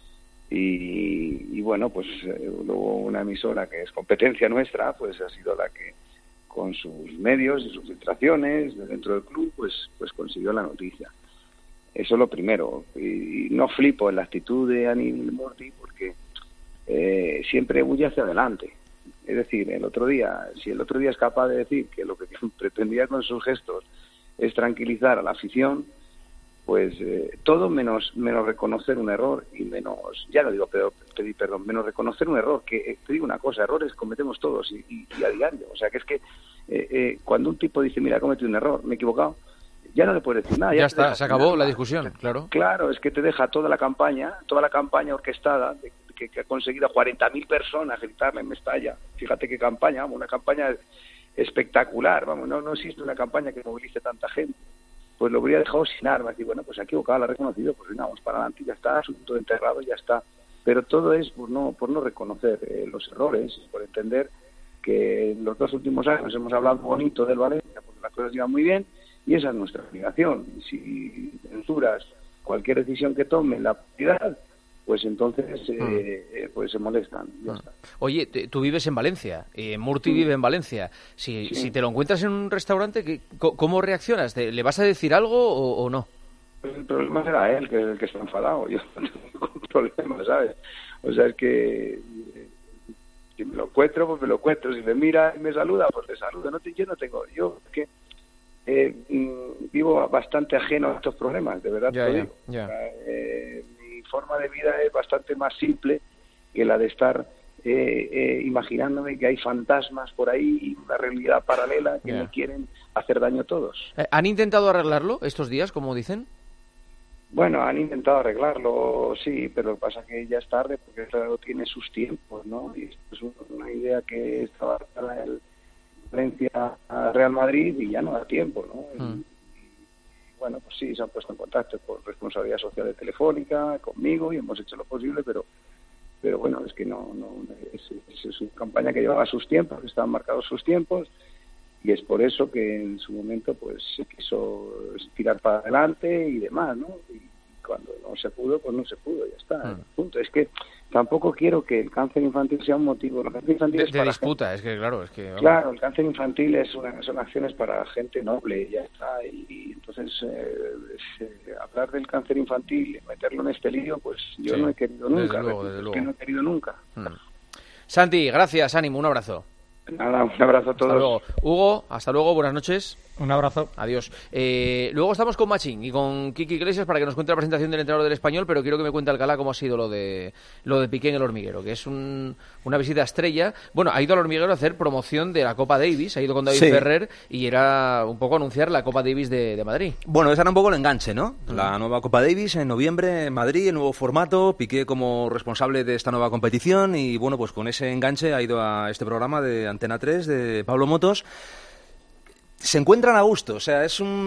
Y bueno, pues luego una emisora que es competencia nuestra, pues ha sido la que, con sus medios y sus filtraciones dentro del club, pues consiguió la noticia. Eso es lo primero. Y no flipo en la actitud de Anil Murti, porque siempre huye hacia adelante. Es decir, si el otro día es capaz de decir que lo que pretendía con sus gestos es tranquilizar a la afición, pues todo menos reconocer un error y menos, ya no digo pedir perdón, menos reconocer un error, que te digo una cosa, errores cometemos todos y a diario. O sea, que es que cuando un tipo dice, mira, he cometido un error, me he equivocado, ya no le puedes decir nada. Ya está, se acabó la discusión, claro. Claro, es que te deja toda la campaña orquestada, que ha conseguido a 40.000 personas gritarle en Mestalla. Fíjate qué campaña, vamos, una campaña espectacular, vamos, no existe una campaña que movilice tanta gente. Pues lo habría dejado sin armas, y bueno, pues ha equivocado, lo ha reconocido, pues venga, vamos para adelante, ya está, asunto enterrado, ya está. Pero todo es por no reconocer los errores, por entender que en los 2 últimos años hemos hablado bonito del Valencia, porque las cosas iban muy bien, y esa es nuestra obligación. Si censuras cualquier decisión que tome la autoridad, pues entonces pues se molestan. Ya está. Oye, tú vives en Valencia, Murti vive en Valencia. Si te lo encuentras en un restaurante, ¿cómo reaccionas? ¿Le vas a decir algo o no? Pues el problema será él, que está enfadado. Yo no tengo ningún problema, ¿sabes? O sea, es que si me lo encuentro, pues me lo encuentro. Si me mira y me saluda, pues le saludo. Yo que vivo bastante ajeno a estos problemas, de verdad te lo digo. O sea, mi forma de vida es bastante más simple que la de estar imaginándome que hay fantasmas por ahí y una realidad paralela que me quieren hacer daño a todos. ¿Han intentado arreglarlo estos días, como dicen? Bueno, han intentado arreglarlo, sí, pero lo que pasa es que ya es tarde porque claro, tiene sus tiempos, ¿no? Y es una idea que estaba en el Valencia a Real Madrid y ya no da tiempo, ¿no? Y bueno, pues sí, se han puesto en contacto por responsabilidad social de Telefónica, conmigo, y hemos hecho lo posible, pero bueno, es que es una campaña que llevaba sus tiempos, que estaban marcados sus tiempos, y es por eso que en su momento pues se quiso tirar para adelante y demás, ¿no? Y cuando no se pudo, pues no se pudo, ya está, punto. Es que tampoco quiero que el cáncer infantil sea un motivo. El cáncer infantil es para disputa, gente. es que claro, es que... Vamos. Claro, el cáncer infantil son acciones para gente noble, ya está, y entonces hablar del cáncer infantil y meterlo en este lío, pues yo no he querido nunca, desde luego. Que no he querido nunca. Santi, gracias, ánimo, un abrazo. Nada, un abrazo a todos. Hasta luego. Hugo, hasta luego, buenas noches. Un abrazo. Adiós. Luego estamos con Machín y con Kiki Iglesias para que nos cuente la presentación del entrenador del Español, pero quiero que me cuente Alcalá cómo ha sido lo de Piqué en el Hormiguero, que es una visita estrella. Bueno, ha ido al Hormiguero a hacer promoción de la Copa Davis, ha ido con David Ferrer y era un poco anunciar la Copa Davis de Madrid. Bueno, ese era un poco el enganche, ¿no? La nueva Copa Davis en noviembre en Madrid, el nuevo formato, Piqué como responsable de esta nueva competición y bueno, pues con ese enganche ha ido a este programa de Antena 3 de Pablo Motos. Se encuentran a gusto, o sea,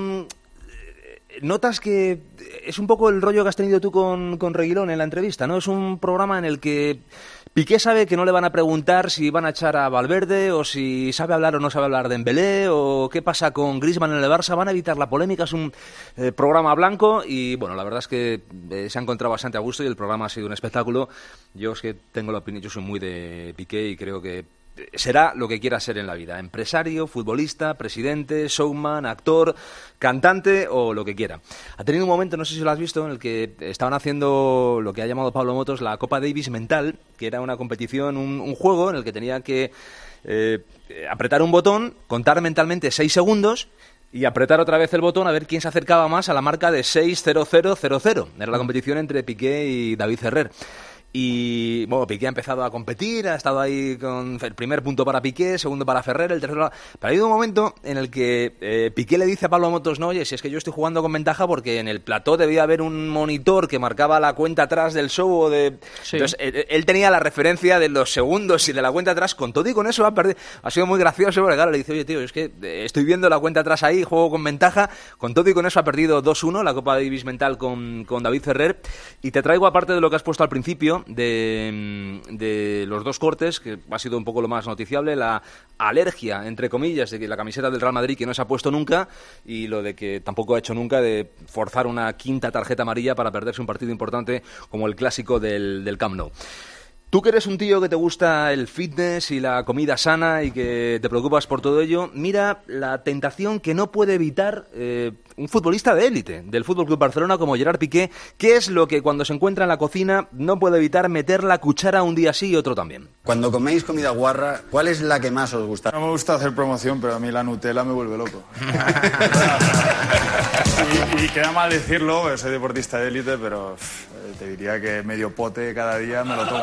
notas que es un poco el rollo que has tenido tú con Reguilón en la entrevista, ¿no? Es un programa en el que Piqué sabe que no le van a preguntar si van a echar a Valverde o si sabe hablar o no sabe hablar de Dembélé o qué pasa con Griezmann en el Barça, van a evitar la polémica, es un programa blanco y bueno, la verdad es que se ha encontrado bastante a gusto y el programa ha sido un espectáculo. Yo es que tengo la opinión, yo soy muy de Piqué y creo que será lo que quiera ser en la vida, empresario, futbolista, presidente, showman, actor, cantante o lo que quiera. Ha tenido un momento, no sé si lo has visto, en el que estaban haciendo lo que ha llamado Pablo Motos la Copa Davis mental, que era una competición, un juego en el que tenía que apretar un botón, contar mentalmente 6 segundos y apretar otra vez el botón a ver quién se acercaba más a la marca de 6-0-0-0-0. Era la competición entre Piqué y David Ferrer. Y bueno, Piqué ha empezado a competir, ha estado ahí con el primer punto para Piqué, segundo para Ferrer, el tercero... Pero ha habido un momento en el que Piqué le dice a Pablo Motos, no, oye, si es que yo estoy jugando con ventaja porque en el plató debía haber un monitor que marcaba la cuenta atrás del show o de... Sí. Entonces, él tenía la referencia de los segundos y de la cuenta atrás, con todo y con eso ha sido muy gracioso, porque claro, le dice, oye, tío, es que estoy viendo la cuenta atrás ahí, juego con ventaja, con todo y con eso ha perdido 2-1 la Copa Davis mental con David Ferrer, y te traigo, aparte de lo que has puesto al principio, de los dos cortes, que ha sido un poco lo más noticiable, la alergia, entre comillas, de que la camiseta del Real Madrid que no se ha puesto nunca y lo de que tampoco ha hecho nunca de forzar una quinta tarjeta amarilla para perderse un partido importante como el clásico del Camp Nou. Tú que eres un tío que te gusta el fitness y la comida sana y que te preocupas por todo ello, mira la tentación que no puede evitar un futbolista de élite del Fútbol Club Barcelona como Gerard Piqué. ¿Qué es lo que cuando se encuentra en la cocina no puede evitar meter la cuchara un día sí y otro también? Cuando coméis comida guarra, ¿cuál es la que más os gusta? No me gusta hacer promoción, pero a mí la Nutella me vuelve loco. y queda mal decirlo, soy deportista de élite, pero te diría que medio pote cada día me lo tomo.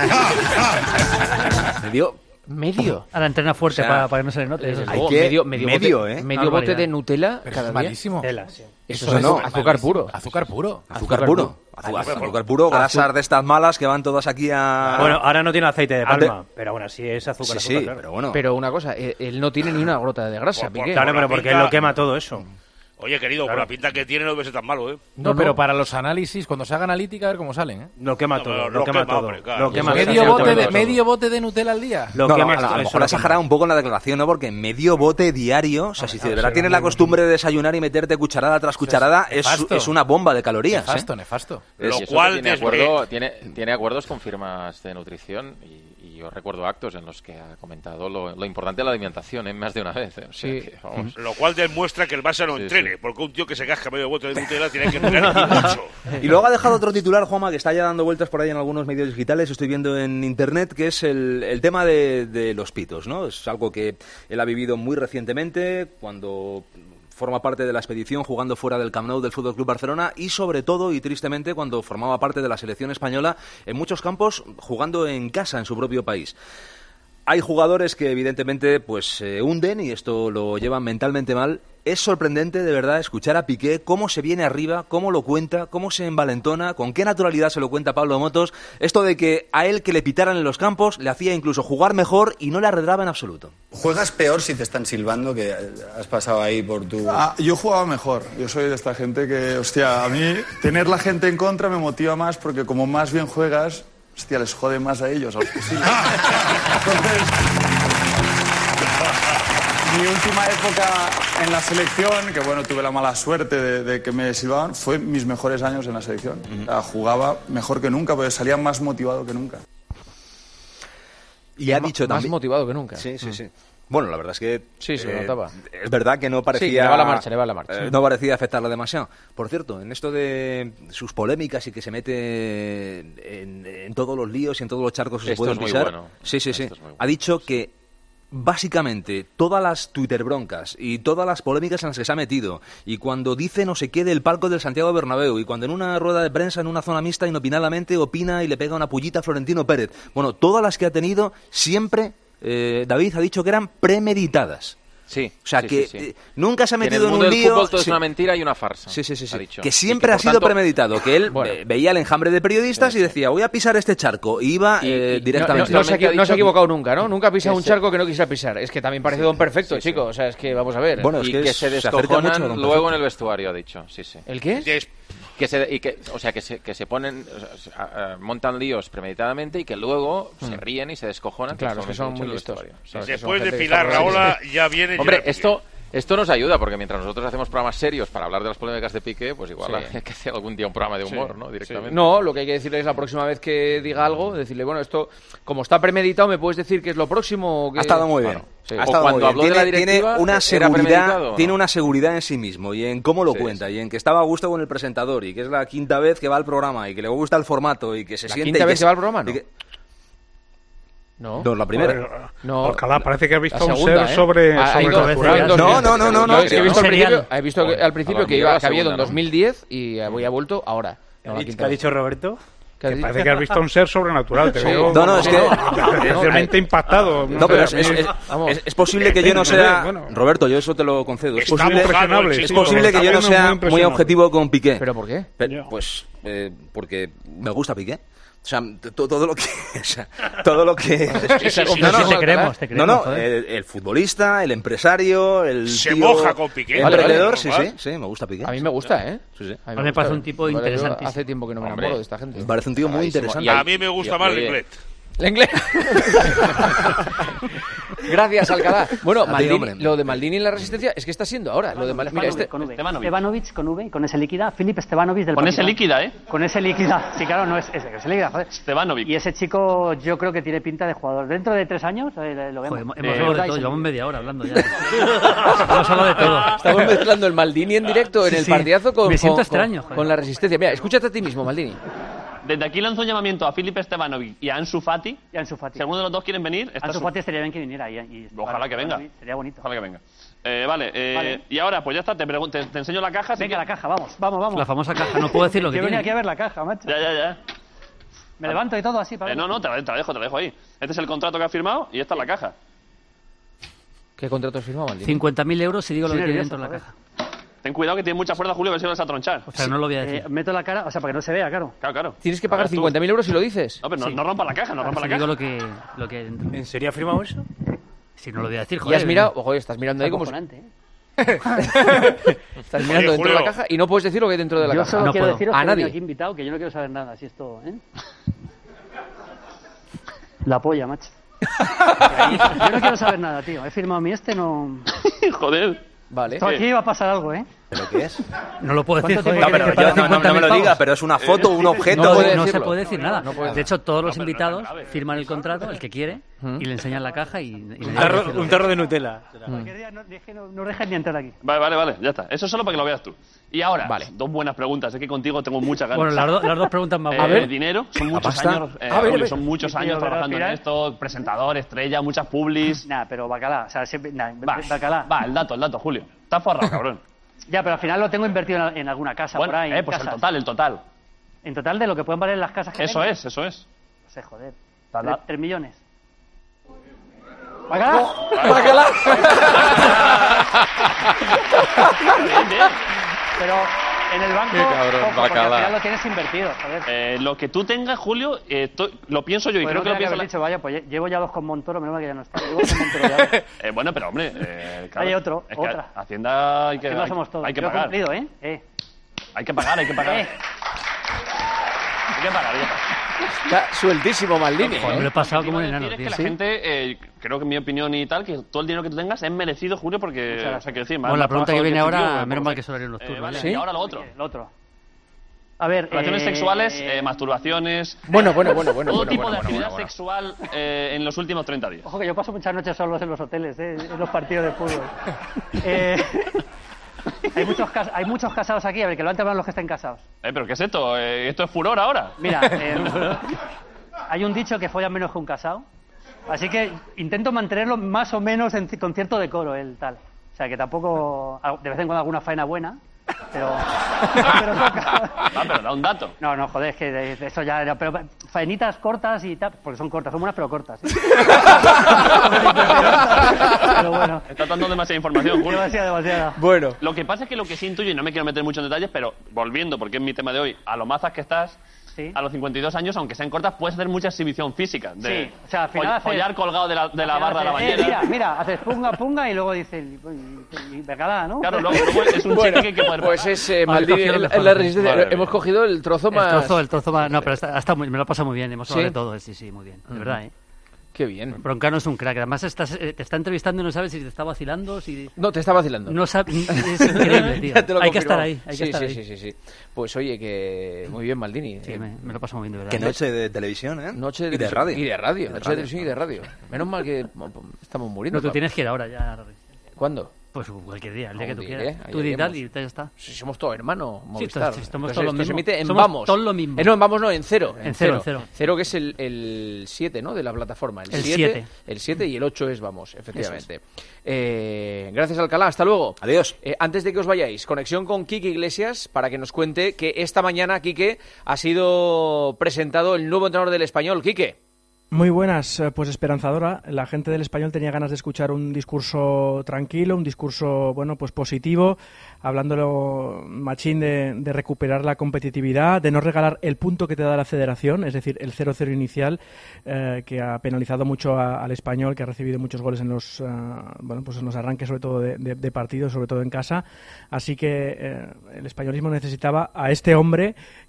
¿Medio? Ahora entrena fuerte, o sea, para que no se le note. Eso hay que medio bote de Nutella cada día. Malísimo. Eso no, azúcar puro. Azúcar puro. Azúcar puro, grasas de estas malas que van todas aquí a... Bueno, ahora no tiene aceite de palma, pero bueno, sí es azúcar. Sí, claro. pero bueno. Pero una cosa, él no tiene ni una gota de grasa, Piqué. Claro, pero porque él lo quema todo eso. Oye, querido, con la pinta que tiene no debe ser tan malo, ¿eh? No, pero para los análisis, cuando se haga analítica, a ver cómo salen, ¿eh? Lo quema todo, lo quema todo. Hombre, claro. ¿Medio bote de Nutella al día? A lo mejor ha exagerado un poco en la declaración, ¿no? Porque medio bote diario, o sea, si de verdad tienes la costumbre de desayunar y meterte cucharada tras cucharada, es una bomba de calorías. Nefasto. Lo cual tiene acuerdos con firmas de nutrición y yo recuerdo actos en los que ha comentado lo importante de la alimentación, más de una vez. O sea, que, vamos. Lo cual demuestra que el Barça no entrene, porque un tío que se casca medio bote de Nutella tiene que entrenar mucho. Y luego ha dejado otro titular, Juanma, que está ya dando vueltas por ahí en algunos medios digitales, estoy viendo en internet, que es el tema de los pitos, ¿no? Es algo que él ha vivido muy recientemente, cuando forma parte de la expedición jugando fuera del Camp Nou del Fútbol Club Barcelona y sobre todo y tristemente cuando formaba parte de la selección española en muchos campos jugando en casa en su propio país. Hay jugadores que evidentemente pues se hunden y esto lo llevan mentalmente mal. Es sorprendente de verdad escuchar a Piqué cómo se viene arriba, cómo lo cuenta, cómo se envalentona, con qué naturalidad se lo cuenta Pablo Motos. Esto de que a él que le pitaran en los campos le hacía incluso jugar mejor y no le arredraba en absoluto. ¿Juegas peor si te están silbando, que has pasado ahí por tu...? Yo jugaba mejor. Yo soy de esta gente que, hostia, a mí tener la gente en contra me motiva más porque como más bien juegas, hostia, les jode más a ellos, a los que sí. Entonces... Mi última época en la selección, que bueno, tuve la mala suerte de que me silbaban, fue mis mejores años en la selección. O sea, jugaba mejor que nunca, porque salía más motivado que nunca. Y ha dicho también... Más motivado que nunca. Sí. Bueno, la verdad es que... Sí, se lo notaba. Es verdad que no parecía... Sí, le va la marcha. No parecía afectarlo demasiado. Por cierto, en esto de sus polémicas y que se mete en todos los líos y en todos los charcos que se pueden pisar... Bueno. Sí. Ha dicho que básicamente todas las Twitter broncas y todas las polémicas en las que se ha metido y cuando dice no sé qué del palco del Santiago Bernabéu y cuando en una rueda de prensa en una zona mixta inopinadamente opina y le pega una pullita a Florentino Pérez, bueno, todas las que ha tenido siempre David ha dicho que eran premeditadas. Sí. O sea, nunca se ha metido en un lío... En el fútbol todo es una mentira y una farsa. Sí. Que siempre ha sido premeditado. Que él veía el enjambre de periodistas y decía, voy a pisar este charco. Y iba directamente. No se ha equivocado nunca, ¿no? Nunca ha pisado un charco que no quisiera pisar. Es que también parece don perfecto, chico. O sea, es que vamos a ver. Bueno, y que se descojonan luego en el vestuario, ha dicho. Sí. ¿El qué? Que se ponen, montan líos premeditadamente y que luego se ríen y se descojonan. Claro, es que son muy listos. Después de Pilar Raola ya viene... Hombre, esto nos ayuda, porque mientras nosotros hacemos programas serios para hablar de las polémicas de Piqué, pues igual hay que hacer algún día un programa de humor, ¿no? Directamente. Sí. No, lo que hay que decirle es la próxima vez que diga algo, decirle, bueno, esto, como está premeditado, ¿me puedes decir qué es lo próximo? Ha estado muy bien. Sí. O cuando habló de la directiva, tiene una seguridad en sí mismo y en cómo lo cuenta y en que estaba a gusto con el presentador y que es la quinta vez que va al programa y que le gusta el formato y que se siente... ¿La quinta vez que va al programa? No, la primera. No, Alcalá, parece que has visto un segunda, ser sobrenatural. No. Es que he visto al principio que había ido en 2010 y había vuelto ahora. ¿Qué ha dicho Roberto? Que parece que has visto un ser sobrenatural. Te veo es que especialmente impactado. No, pero es posible que yo no sea... Roberto, yo eso te lo concedo. Es posible que yo no sea muy objetivo con Piqué. ¿Pero por qué? Pues porque me gusta Piqué. O sea, todo lo que... todo lo que... Te creemos. El futbolista, el empresario, el se tío... moja con Piqué. El emprendedor, sí, me gusta Piqué. A mí me gusta, ¿eh? Sí. A mí me parece un tipo interesante. Hace tiempo que no me enamoro de esta gente. Me parece un tío muy interesante. Y a mí me gusta más Lenglet. Lenglet. Gracias, Alcalá. Bueno, Maldini, hombre. lo de Maldini en la Resistencia es que está siendo ahora. Lo de mira, Stevanovic con V, con ese líquida. Filip Stevanovic del Con ese Partizan. líquida, ¿eh? Con ese líquida. Sí, claro, no es ese líquida, joder. Stevanovic. Y ese chico yo creo que tiene pinta de jugador. Dentro de 3 años lo vemos. Joder, hemos hablado de todo, llevamos media hora hablando ya. Hemos hablado de todo. Estamos mezclando el Maldini en directo en el partidazo con, Me siento con- extraño, con, joder. con la Resistencia. Mira, escúchate a ti mismo, Maldini. Desde aquí lanzo un llamamiento a Filip Stevanovic y a Ansu Fati. Y Ansu Fati. Si alguno de los dos quieren venir, Ansu Fati estaría bien que viniera. Ojalá que venga. Sería bonito. Ojalá que venga. Vale. Y ahora, pues ya está, te enseño la caja. Venga, la caja, vamos. La famosa caja, no puedo decir lo que Yo venía tiene. aquí a ver la caja, macho. Ya. Me levanto y todo así para ver. No, te la dejo ahí. Este es el contrato que has firmado y esta es la caja. ¿Qué contrato has firmado, Maldini? 50.000 euros si digo lo Sí, que tiene nervioso, dentro de la joder. caja. Ten cuidado que tiene mucha fuerza, Julio, que si no vas a tronchar. O sea, no lo voy a decir. Meto la cara, o sea, para que no se vea, claro. Claro. Tienes que pagar 50.000 euros si lo dices. No, pero Sí. no rompa la caja, no rompa la Si caja. digo lo que hay dentro. ¿En serio ha firmado eso? Si no lo voy a decir, Y joder. has mirado, ojo, estás mirando ahí como... Acojonante, ¿eh? Estás mirando dentro de la caja y no puedes decir lo que hay dentro de la Yo caja. solo quiero deciros A que nadie. aquí invitado, que yo no quiero saber nada, si esto, ¿eh? La polla, macho. Yo no quiero saber nada, tío. He firmado mi no... Joder. Vale. Esto aquí va a pasar algo, ¿eh? ¿Pero qué es? No lo puedo decir, ¿Cuánto joder. tiempo No, pero tienes que yo, pagar? no me lo digas, pero es una foto, un objeto. No se puede decir nada. De hecho, todos los invitados firman el contrato, el que quiere, y le enseñan la caja y Un tarro de Nutella. Cualquier día no dejes ni entrar aquí. Vale, ya está. Eso es solo para que lo veas tú. Y ahora, dos buenas preguntas. Es que contigo tengo muchas ganas. Bueno, las dos preguntas más buenas. A ver, dinero, son muchos pasta. años, A ver, Julio, son muchos Tío, años pero trabajando al en final- esto, presentador, estrella, muchas publis. Nah, pero bacalá, o sea, siempre... Nah, Va, bacalá. va, el dato, Julio. Estás forrado, cabrón. Ya, pero al final lo tengo invertido en alguna casa Bueno, por ahí. en pues el casas. total. En total de lo que pueden valer las casas que Eso tengo. es. No sé, joder. Tada. 3 millones. ¡Bacalá! ¡Bacalá! Bien. Pero en el banco, Qué cabrón, poco, porque bacalá. al final lo tienes invertido, joder. Lo que tú tengas, Julio, lo pienso yo y Pues creo no que lo tenía piensa haber dicho, vaya, pues llevo ya 2 con Montoro, menos mal que ya no está. Llevo con Montoro ya. Bueno, pero hombre, claro, Hay otro, es que otra. Hacienda hay que, Que no somos todos. hay que Yo he pagar. cumplido, ¿eh? Hay que pagar. Hay que pagar. Está sueltísimo Maldini. Joder, me lo he pasado como un Quiero enano, decir tío. es que ¿Sí? la gente, creo que en mi opinión y tal, que todo el dinero que tú tengas es merecido, Julio, porque, o sea, quiero decir, Bueno, la pregunta que viene trabajador ahora, este tío, menos pues, mal que solo harían los turnos. vale, ¿Sí? y ahora lo otro. Lo otro. A ver, Relaciones sexuales, masturbaciones. Bueno. Todo tipo de actividad sexual en los últimos 30 días. Ojo que yo paso muchas noches solos en los hoteles, en los partidos de fútbol. Hay muchos casados aquí, a ver, que levanten manos los que estén casados. ¿Pero qué es esto? ¿Esto es furor ahora? Mira, hay un dicho que follan menos que un casado, así que intento mantenerlo más o menos con cierto decoro, el tal. O sea, que tampoco, de vez en cuando alguna faena buena, pero poca. Pero da un dato. No, joder, es que de eso ya... Pero faenitas cortas y tal, porque son cortas, son buenas pero cortas. ¿eh? Pero bueno. Estás dando demasiada información, Julio. Demasiada. Bueno. Lo que pasa es que lo que sí intuyo, y no me quiero meter mucho en detalles, pero volviendo, porque es mi tema de hoy, a lo mazas que estás, a los 52 años, aunque sean cortas, puedes hacer mucha exhibición física. De Sí, o sea, al final haces- follar colgado de la barra de la bañera. Mira, haces punga y luego dices, y bacalá, ¿no? Claro, luego es un cheque que hay que poder Pues es Maldini cogido lo en mejor, la ¿no? Resistencia. Madre mía. Hemos cogido el trozo más... El trozo más... No, pero me lo ha pasado muy bien, hemos hablado ¿Sí? de todo, sí, muy bien, de verdad, ¿eh? Qué bien. Broncano es un crack, además te está entrevistando y no sabes si te está vacilando, si... No, te está vacilando. No sabe, es increíble, tío. Ya te lo Hay que confirmamos. estar ahí, hay que estar ahí. Sí. Pues oye, que muy bien Maldini. Sí, me lo paso muy bien, de verdad. Qué noche de televisión, ¿eh? Noche y de radio. Y de radio. Noche de televisión y de radio. Menos mal que estamos muriendo. No, tú tienes que ir ahora ya. ¿Cuándo? Pues cualquier día, el día que tú Algún quieras. día, Tú ahí di tal iremos. y ya está. Si somos todos hermanos, Sí, Movistar. somos Entonces, todos lo esto mismo. se emite en Somos Vamos. todos lo mismo. No, en Vamos no, en Cero. En Cero. Cero, que es el 7, ¿no? De la plataforma. El 7. El 7 y el 8 es Vamos, efectivamente. Gracias, Alcalá. Hasta luego. Adiós. Antes de que os vayáis, conexión con Quique Iglesias para que nos cuente que esta mañana, Quique, ha sido presentado el nuevo entrenador del Español. Quique. Muy buenas, pues esperanzadora. La gente del Español tenía ganas de escuchar un discurso tranquilo, un discurso, bueno, pues positivo, hablándolo machín de recuperar la competitividad, de no regalar el punto que te da la federación, es decir, el 0-0 inicial, que ha penalizado mucho al Español, que ha recibido muchos goles en los, bueno, pues en los arranques, sobre todo de partidos, sobre todo en casa. Así que el españolismo necesitaba a este hombre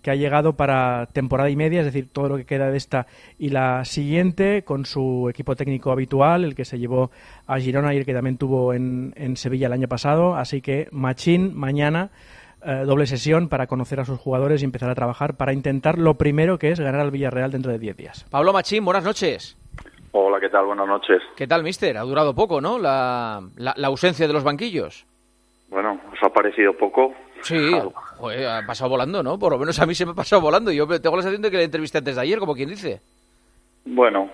que ha llegado para temporada y media, es decir, todo lo que queda de esta y la siguiente, con su equipo técnico habitual, el que se llevó a Girona y el que también tuvo en Sevilla el año pasado. Así que Machín, mañana, doble sesión para conocer a sus jugadores y empezar a trabajar para intentar lo primero, que es ganar al Villarreal dentro de 10 días. Pablo Machín, buenas noches. Hola, ¿qué tal? Buenas noches. ¿Qué tal, mister? Ha durado poco, ¿no?, la ausencia de los banquillos. Bueno, ¿os ha parecido poco? Sí, joder, ha pasado volando, ¿no? Por lo menos a mí se me ha pasado volando. Yo tengo la sensación de que le entrevisté antes de ayer, como quien dice. Bueno,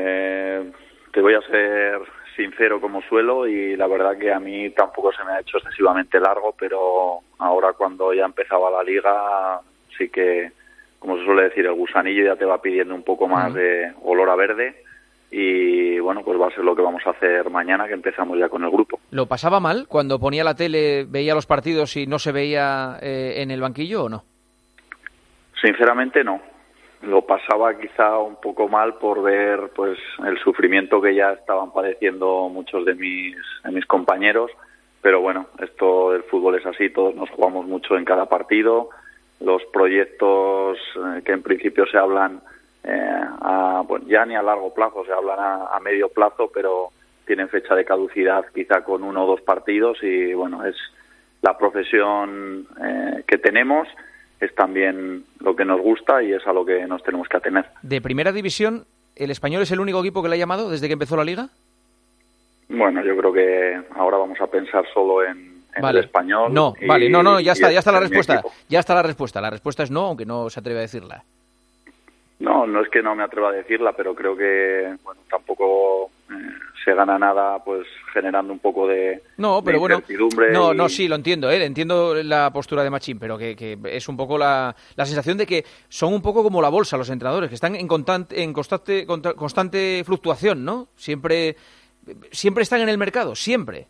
te voy a ser sincero como suelo, y la verdad que a mí tampoco se me ha hecho excesivamente largo, pero ahora cuando ya empezaba la liga, sí que, como se suele decir, el gusanillo ya te va pidiendo un poco más de olor a verde. Y bueno, pues va a ser lo que vamos a hacer mañana, que empezamos ya con el grupo. ¿Lo pasaba mal cuando ponía la tele, veía los partidos y no se veía en el banquillo o no? Sinceramente no. Lo pasaba quizá un poco mal por ver pues el sufrimiento que ya estaban padeciendo muchos de mis compañeros, pero bueno, esto del fútbol es así, todos nos jugamos mucho en cada partido. Los proyectos que en principio se hablan bueno, ya ni a largo plazo, se hablan a medio plazo, pero tienen fecha de caducidad quizá con 1 o 2 partidos, y bueno, es la profesión que tenemos, es también lo que nos gusta y es a lo que nos tenemos que atener. ¿De primera división, el Español es el único equipo que le ha llamado desde que empezó la liga? Bueno, yo creo que ahora vamos a pensar solo en el Español. No, ya está la respuesta. Ya está la respuesta. La respuesta es no, aunque no se atreve a decirla. No es que no me atreva a decirla, pero creo que bueno, tampoco se gana nada pues generando un poco de incertidumbre. Sí, lo entiendo, entiendo la postura de Machín, pero que es un poco la sensación de que son un poco como la bolsa los entrenadores, que están en constante fluctuación, ¿no? Siempre están en el mercado, siempre.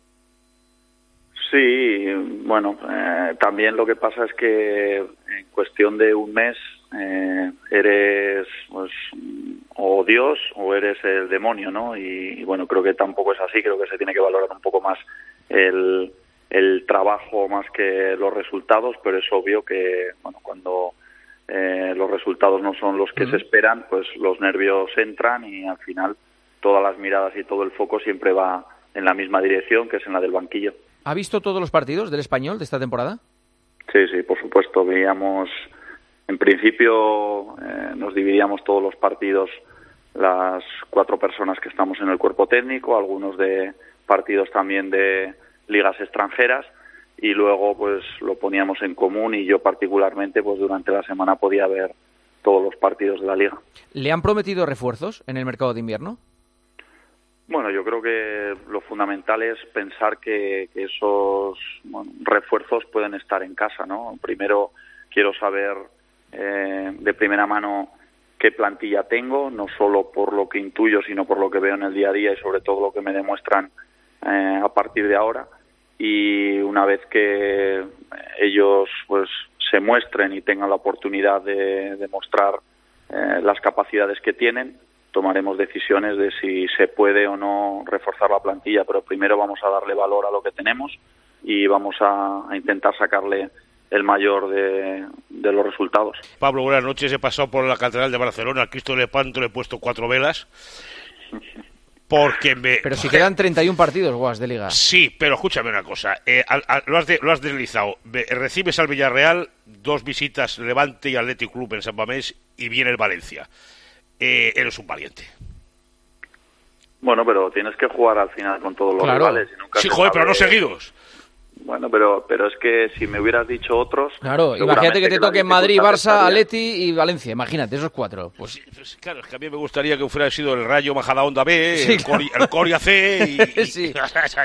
Sí, bueno, también lo que pasa es que en cuestión de un mes eres pues o Dios o eres el demonio, ¿no? Y bueno, creo que tampoco es así, creo que se tiene que valorar un poco más el trabajo más que los resultados, pero es obvio que bueno, cuando los resultados no son los que se esperan, pues los nervios entran y al final todas las miradas y todo el foco siempre va en la misma dirección, que es en la del banquillo. ¿Ha visto todos los partidos del Español de esta temporada? Sí, por supuesto. Veíamos, en principio, nos dividíamos todos los partidos, las 4 personas que estamos en el cuerpo técnico, algunos de partidos también de ligas extranjeras, y luego pues lo poníamos en común, y yo particularmente pues durante la semana podía ver todos los partidos de la liga. ¿Le han prometido refuerzos en el mercado de invierno? Bueno, yo creo que lo fundamental es pensar que esos refuerzos pueden estar en casa, ¿no? Primero quiero saber de primera mano qué plantilla tengo, no solo por lo que intuyo, sino por lo que veo en el día a día y sobre todo lo que me demuestran a partir de ahora. Y una vez que ellos pues se muestren y tengan la oportunidad de demostrar las capacidades que tienen, tomaremos decisiones de si se puede o no reforzar la plantilla, pero primero vamos a darle valor a lo que tenemos y vamos a intentar sacarle el mayor de los resultados. Pablo, buenas noches. He pasado por la Catedral de Barcelona, al Cristo de Lepanto le he puesto 4 velas. Pero si quedan 31 partidos, Guas, de Liga. Sí, pero escúchame una cosa. Lo has deslizado. Recibes al Villarreal, 2 visitas, Levante y Athletic Club en San Mamés, y viene el Valencia. Eres un valiente. Bueno, pero tienes que jugar al final con todos los rivales. Y nunca pero no seguidos. Bueno, pero es que si me hubieras dicho otros... Claro, imagínate que te toquen Madrid, Barça, Atleti y Valencia. Imagínate, esos 4. Pues claro, es que a mí me gustaría que hubiera sido el Rayo Majadahonda B, el Coria C y... sí.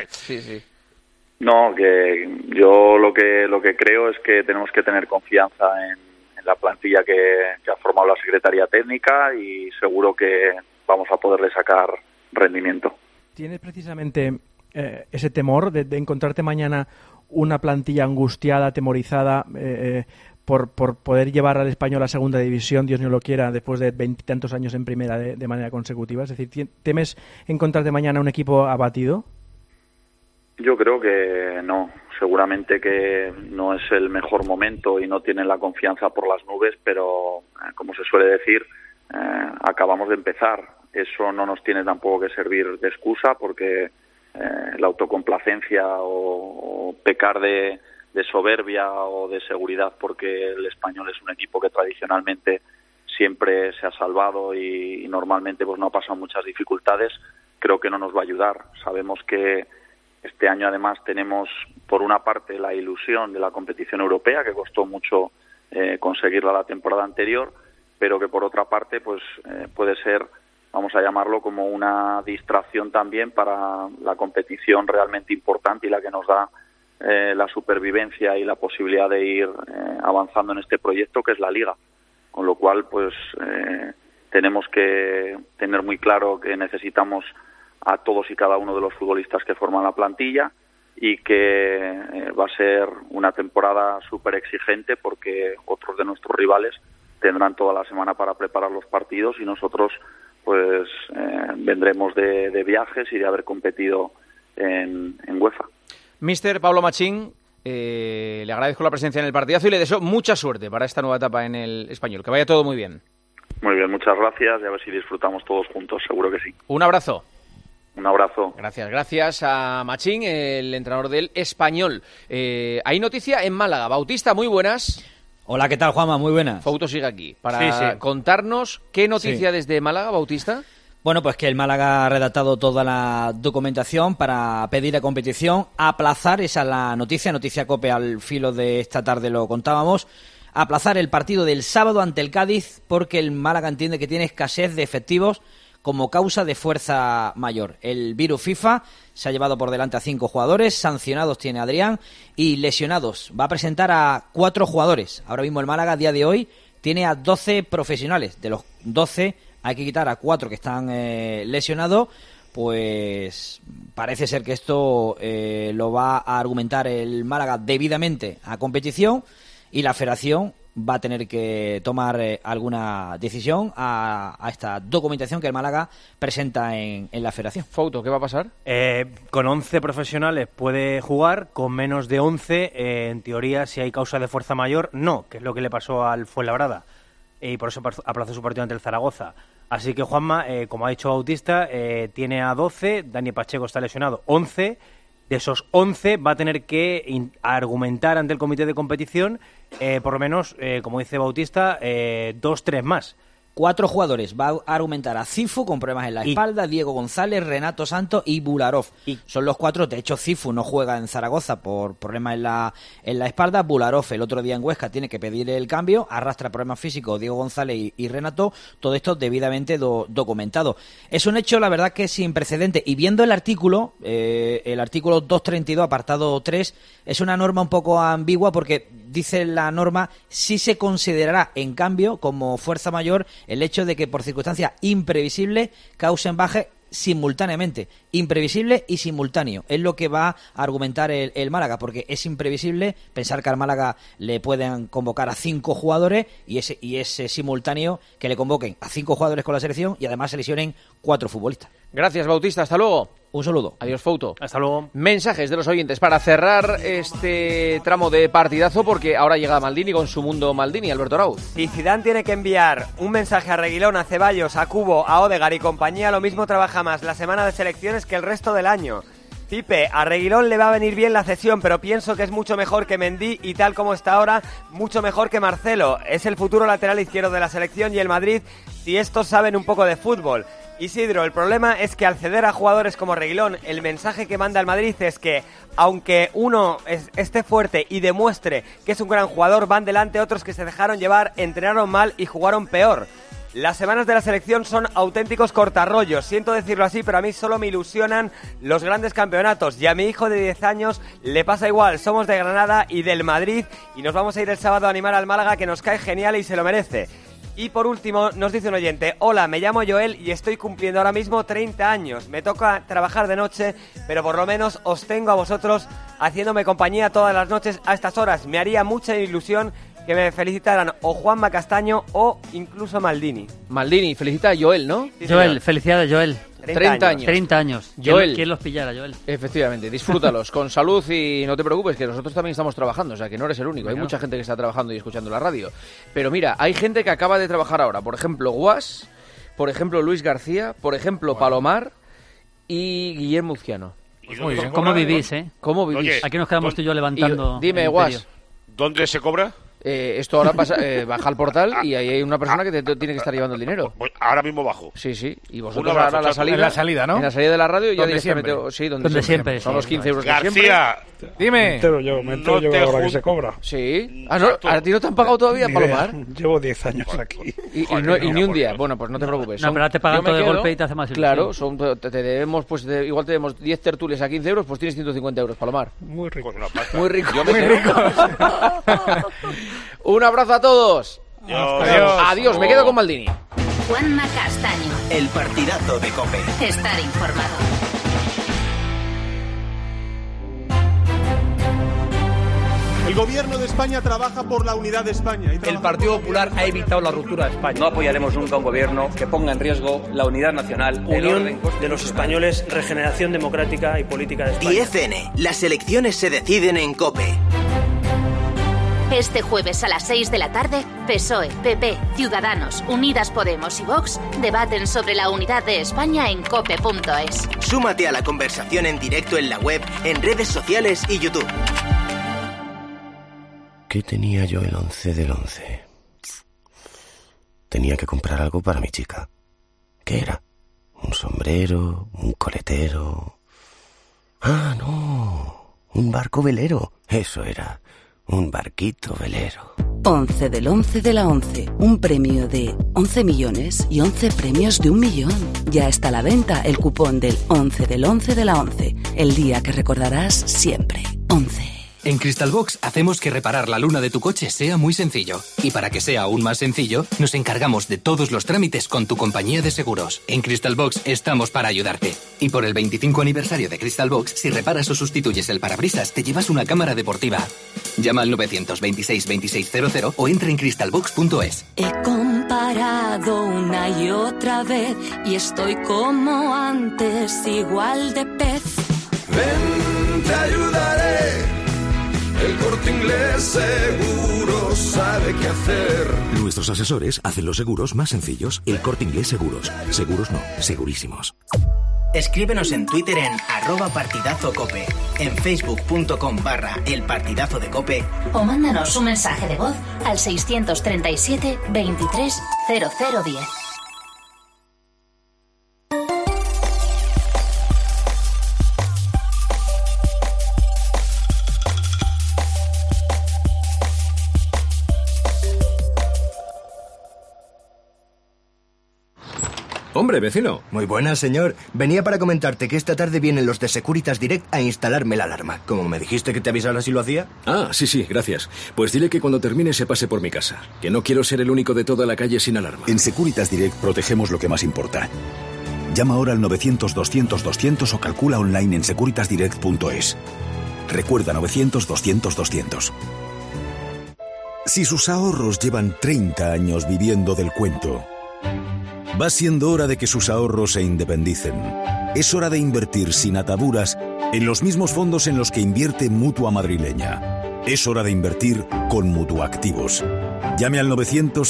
No, que yo lo que creo es que tenemos que tener confianza en la plantilla que ha formado la Secretaría Técnica, y seguro que vamos a poderle sacar rendimiento. ¿Tienes precisamente ese temor de encontrarte mañana una plantilla angustiada, atemorizada por poder llevar al Español a segunda división, Dios no lo quiera, después de 20 y tantos años en primera de manera consecutiva? Es decir, ¿temes encontrarte mañana un equipo abatido? Yo creo que no. O seguramente que no es el mejor momento y no tienen la confianza por las nubes, pero como se suele decir, acabamos de empezar. Eso no nos tiene tampoco que servir de excusa, porque la autocomplacencia o pecar de soberbia o de seguridad, porque el Español es un equipo que tradicionalmente siempre se ha salvado y normalmente pues no ha pasado muchas dificultades, creo que no nos va a ayudar. Sabemos que este año además tenemos por una parte la ilusión de la competición europea, que costó mucho conseguirla la temporada anterior, pero que por otra parte pues puede ser, vamos a llamarlo, como una distracción también para la competición realmente importante y la que nos da la supervivencia y la posibilidad de ir avanzando en este proyecto, que es la Liga. Con lo cual, pues tenemos que tener muy claro que necesitamos a todos y cada uno de los futbolistas que forman la plantilla, y que va a ser una temporada súper exigente, porque otros de nuestros rivales tendrán toda la semana para preparar los partidos y nosotros pues vendremos de viajes y de haber competido en UEFA. Mister Pablo Machín, le agradezco la presencia en el partidazo y le deseo mucha suerte para esta nueva etapa en el Español. Que vaya todo muy bien. Muy bien, muchas gracias y a ver si disfrutamos todos juntos, seguro que sí. Un abrazo. Un abrazo. Gracias a Machín, el entrenador del Español. Hay noticia en Málaga. Bautista, muy buenas. Hola, ¿qué tal, Juanma? Muy buenas. Fouto sigue aquí para contarnos qué noticia desde Málaga, Bautista. Bueno, pues que el Málaga ha redactado toda la documentación para pedir a competición aplazar, esa es la noticia COPE al filo de esta tarde lo contábamos, aplazar el partido del sábado ante el Cádiz, porque el Málaga entiende que tiene escasez de efectivos como causa de fuerza mayor. El virus FIFA se ha llevado por delante a 5 jugadores, sancionados tiene Adrián, y lesionados va a presentar a 4 jugadores. Ahora mismo el Málaga, a día de hoy, tiene a 12 profesionales. De los 12 hay que quitar a 4 que están lesionados. Pues parece ser que esto lo va a argumentar el Málaga debidamente a competición, y la Federación va a tener que tomar alguna decisión a esta documentación que el Málaga presenta en la Federación. Fouto, ¿qué va a pasar? Con 11 profesionales puede jugar, con menos de 11, en teoría, si hay causa de fuerza mayor, no, que es lo que le pasó al Fuenlabrada, y por eso aplazó su partido ante el Zaragoza. Así que Juanma, como ha dicho Bautista, tiene a 12, Dani Pacheco está lesionado, 11. De esos 11 va a tener que argumentar ante el comité de competición, por lo menos, como dice Bautista, 2-3 más. 4 jugadores. Va a argumentar a Cifu con problemas en la espalda, Diego González, Renato Santos y Bularov. Son los 4. De hecho, Cifu no juega en Zaragoza por problemas en la espalda. Bularov el otro día en Huesca tiene que pedir el cambio. Arrastra problemas físicos Diego González y Renato. Todo esto debidamente documentado. Es un hecho, la verdad, que es sin precedente. Y viendo el artículo 232, apartado 3, es una norma un poco ambigua, porque dice la norma: sí se considerará, en cambio, como fuerza mayor el hecho de que por circunstancias imprevisibles causen baja simultáneamente. Imprevisible y simultáneo es lo que va a argumentar el Málaga, porque es imprevisible pensar que al Málaga le pueden convocar a 5 jugadores y ese simultáneo que le convoquen a 5 jugadores con la selección y además se lesionen 4 futbolistas. Gracias, Bautista. Hasta luego. Un saludo. Adiós, Fouto. Hasta luego. Mensajes de los oyentes para cerrar este tramo de partidazo, porque ahora llega Maldini con su mundo Maldini. Alberto Arauz. Si Zidane tiene que enviar un mensaje a Reguilón, a Ceballos, a Cubo, a Odegaard y compañía, lo mismo trabaja más la semana de selecciones que el resto del año. Pipe, a Reguilón le va a venir bien la cesión, pero pienso que es mucho mejor que Mendy y tal como está ahora, mucho mejor que Marcelo. Es el futuro lateral izquierdo de la selección y el Madrid, si estos saben un poco de fútbol. Isidro, el problema es que al ceder a jugadores como Reguilón, el mensaje que manda el Madrid es que, aunque uno esté fuerte y demuestre que es un gran jugador, van delante otros que se dejaron llevar, entrenaron mal y jugaron peor. Las semanas de la selección son auténticos cortarrollos, siento decirlo así, pero a mí solo me ilusionan los grandes campeonatos, y a mi hijo de 10 años le pasa igual. Somos de Granada y del Madrid y nos vamos a ir el sábado a animar al Málaga, que nos cae genial y se lo merece. Y por último, nos dice un oyente: hola, me llamo Joel y estoy cumpliendo ahora mismo 30 años. Me toca trabajar de noche, pero por lo menos os tengo a vosotros haciéndome compañía todas las noches a estas horas. Me haría mucha ilusión que me felicitaran o Juanma Castaño o incluso Maldini. Maldini, felicita a Joel, ¿no? Sí, Joel, felicidades, Joel. 30 años. 30 años. Joel. ¿Quién los pillara, Joel? Efectivamente, disfrútalos con salud y no te preocupes, que nosotros también estamos trabajando, o sea, que no eres el único. Hay mucha gente que está trabajando y escuchando la radio. Pero mira, hay gente que acaba de trabajar ahora. Por ejemplo, Guas, por ejemplo, Luis García, por ejemplo, Palomar y Guillermo Uzquiano. ¿Cómo vivís, ¿Cómo vivís? Oye, Aquí nos quedamos tú y yo levantando. Dime, Guas. ¿Dónde se cobra? Esto ahora pasa, baja al portal y ahí hay una persona que te tiene que estar llevando el dinero. Ahora mismo bajo. Sí, sí. Y vosotros Un abrazo, ahora en la salida, ¿no? En la salida de la radio ya Donde directamente... siempre. Sí, Donde siempre. Son los 15 euros de siempre. García, Dime. Me entero yo ahora que se cobra. Sí. Ah, no, ¿a ti no te han pagado todavía, Ni Palomar? idea. Llevo 10 años aquí. Y ni un día. Bueno, pues no te preocupes. No, pero ahora te pagan yo me todo de quedo, golpe y te hace más ilusión. Claro, te debemos, pues igual te debemos 10 tertulias a 15 euros, pues tienes 150 euros, Palomar. Muy rico. Muy rico. Muy rico. Un abrazo a todos. Adiós, me quedo con Maldini. Juanma Castaño. El partidazo de COPE. Estar informado. El gobierno de España trabaja por la unidad de España. El Partido Popular ha evitado la ruptura de España. No apoyaremos nunca un gobierno que ponga en riesgo la unidad nacional. Unión de los españoles, regeneración democrática y política de España. 10N. Las elecciones se deciden en COPE. Este jueves a las 6 de la tarde, PSOE, PP, Ciudadanos, Unidas Podemos y Vox debaten sobre la unidad de España en cope.es. Súmate a la conversación en directo en la web, en redes sociales y YouTube. ¿Qué tenía yo el 11 del 11? Tenía que comprar algo para mi chica. ¿Qué era? ¿Un sombrero? ¿Un coletero? Ah, no. Un barco velero. Eso era. Un barquito velero. 11 del 11 de la 11. Un premio de 11 millones y 11 premios de 1 millón. Ya está a la venta el cupón del 11 del 11 de la 11. El día que recordarás siempre. 11. En Crystal Box hacemos que reparar la luna de tu coche sea muy sencillo. Y para que sea aún más sencillo, nos encargamos de todos los trámites con tu compañía de seguros. En Crystal Box estamos para ayudarte. Y por el 25 aniversario de Crystal Box, si reparas o sustituyes el parabrisas, te llevas una cámara deportiva. Llama al 926 2600 o entra en crystalbox.es. He comparado una y otra vez y estoy como antes, igual de pez. Ven, te ayudaré. El Corte Inglés Seguros sabe qué hacer. Nuestros asesores hacen los seguros más sencillos. El Corte Inglés Seguros. Seguros no, segurísimos. Escríbenos en Twitter en @partidazocope, en facebook.com/elpartidazo de COPE O mándanos un mensaje de voz al 637 23 0010. Hombre, vecino. Muy buenas, señor. Venía para comentarte que esta tarde vienen los de Securitas Direct a instalarme la alarma. Como me dijiste que te avisara si lo hacía. Ah, sí, gracias. Pues dile que cuando termine se pase por mi casa. Que no quiero ser el único de toda la calle sin alarma. En Securitas Direct protegemos lo que más importa. Llama ahora al 900-200-200 o calcula online en securitasdirect.es. Recuerda 900-200-200. Si sus ahorros llevan 30 años viviendo del cuento, va siendo hora de que sus ahorros se independicen. Es hora de invertir sin ataduras en los mismos fondos en los que invierte Mutua Madrileña. Es hora de invertir con Mutuactivos. Llame al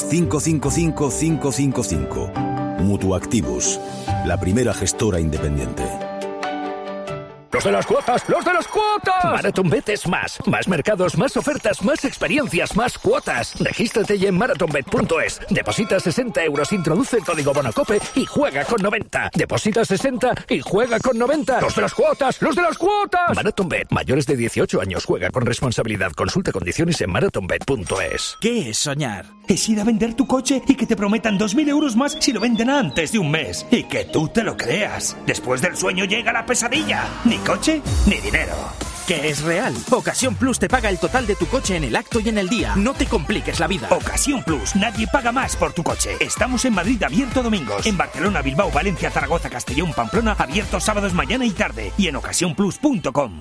900-555-555. Mutuactivos, la primera gestora independiente. ¡Los de las cuotas! ¡Los de las cuotas! MarathonBet es más. Más mercados, más ofertas, más experiencias, más cuotas. Regístrate ya en marathonbet.es. Deposita 60 euros, introduce el código BONOCOPE y juega con 90. Deposita 60 y juega con 90. ¡Los de las cuotas! ¡Los de las cuotas! MarathonBet. Mayores de 18 años. Juega con responsabilidad. Consulta condiciones en marathonbet.es. ¿Qué es soñar? Es ir a vender tu coche y que te prometan 2.000 euros más si lo venden antes de un mes. Y que tú te lo creas. Después del sueño llega la pesadilla. Ni coche, ni dinero. ¿Qué es real? Ocasión Plus te paga el total de tu coche en el acto y en el día. No te compliques la vida. Ocasión Plus. Nadie paga más por tu coche. Estamos en Madrid abierto domingos. En Barcelona, Bilbao, Valencia, Zaragoza, Castellón, Pamplona abiertos sábados mañana y tarde. Y en ocasiónplus.com.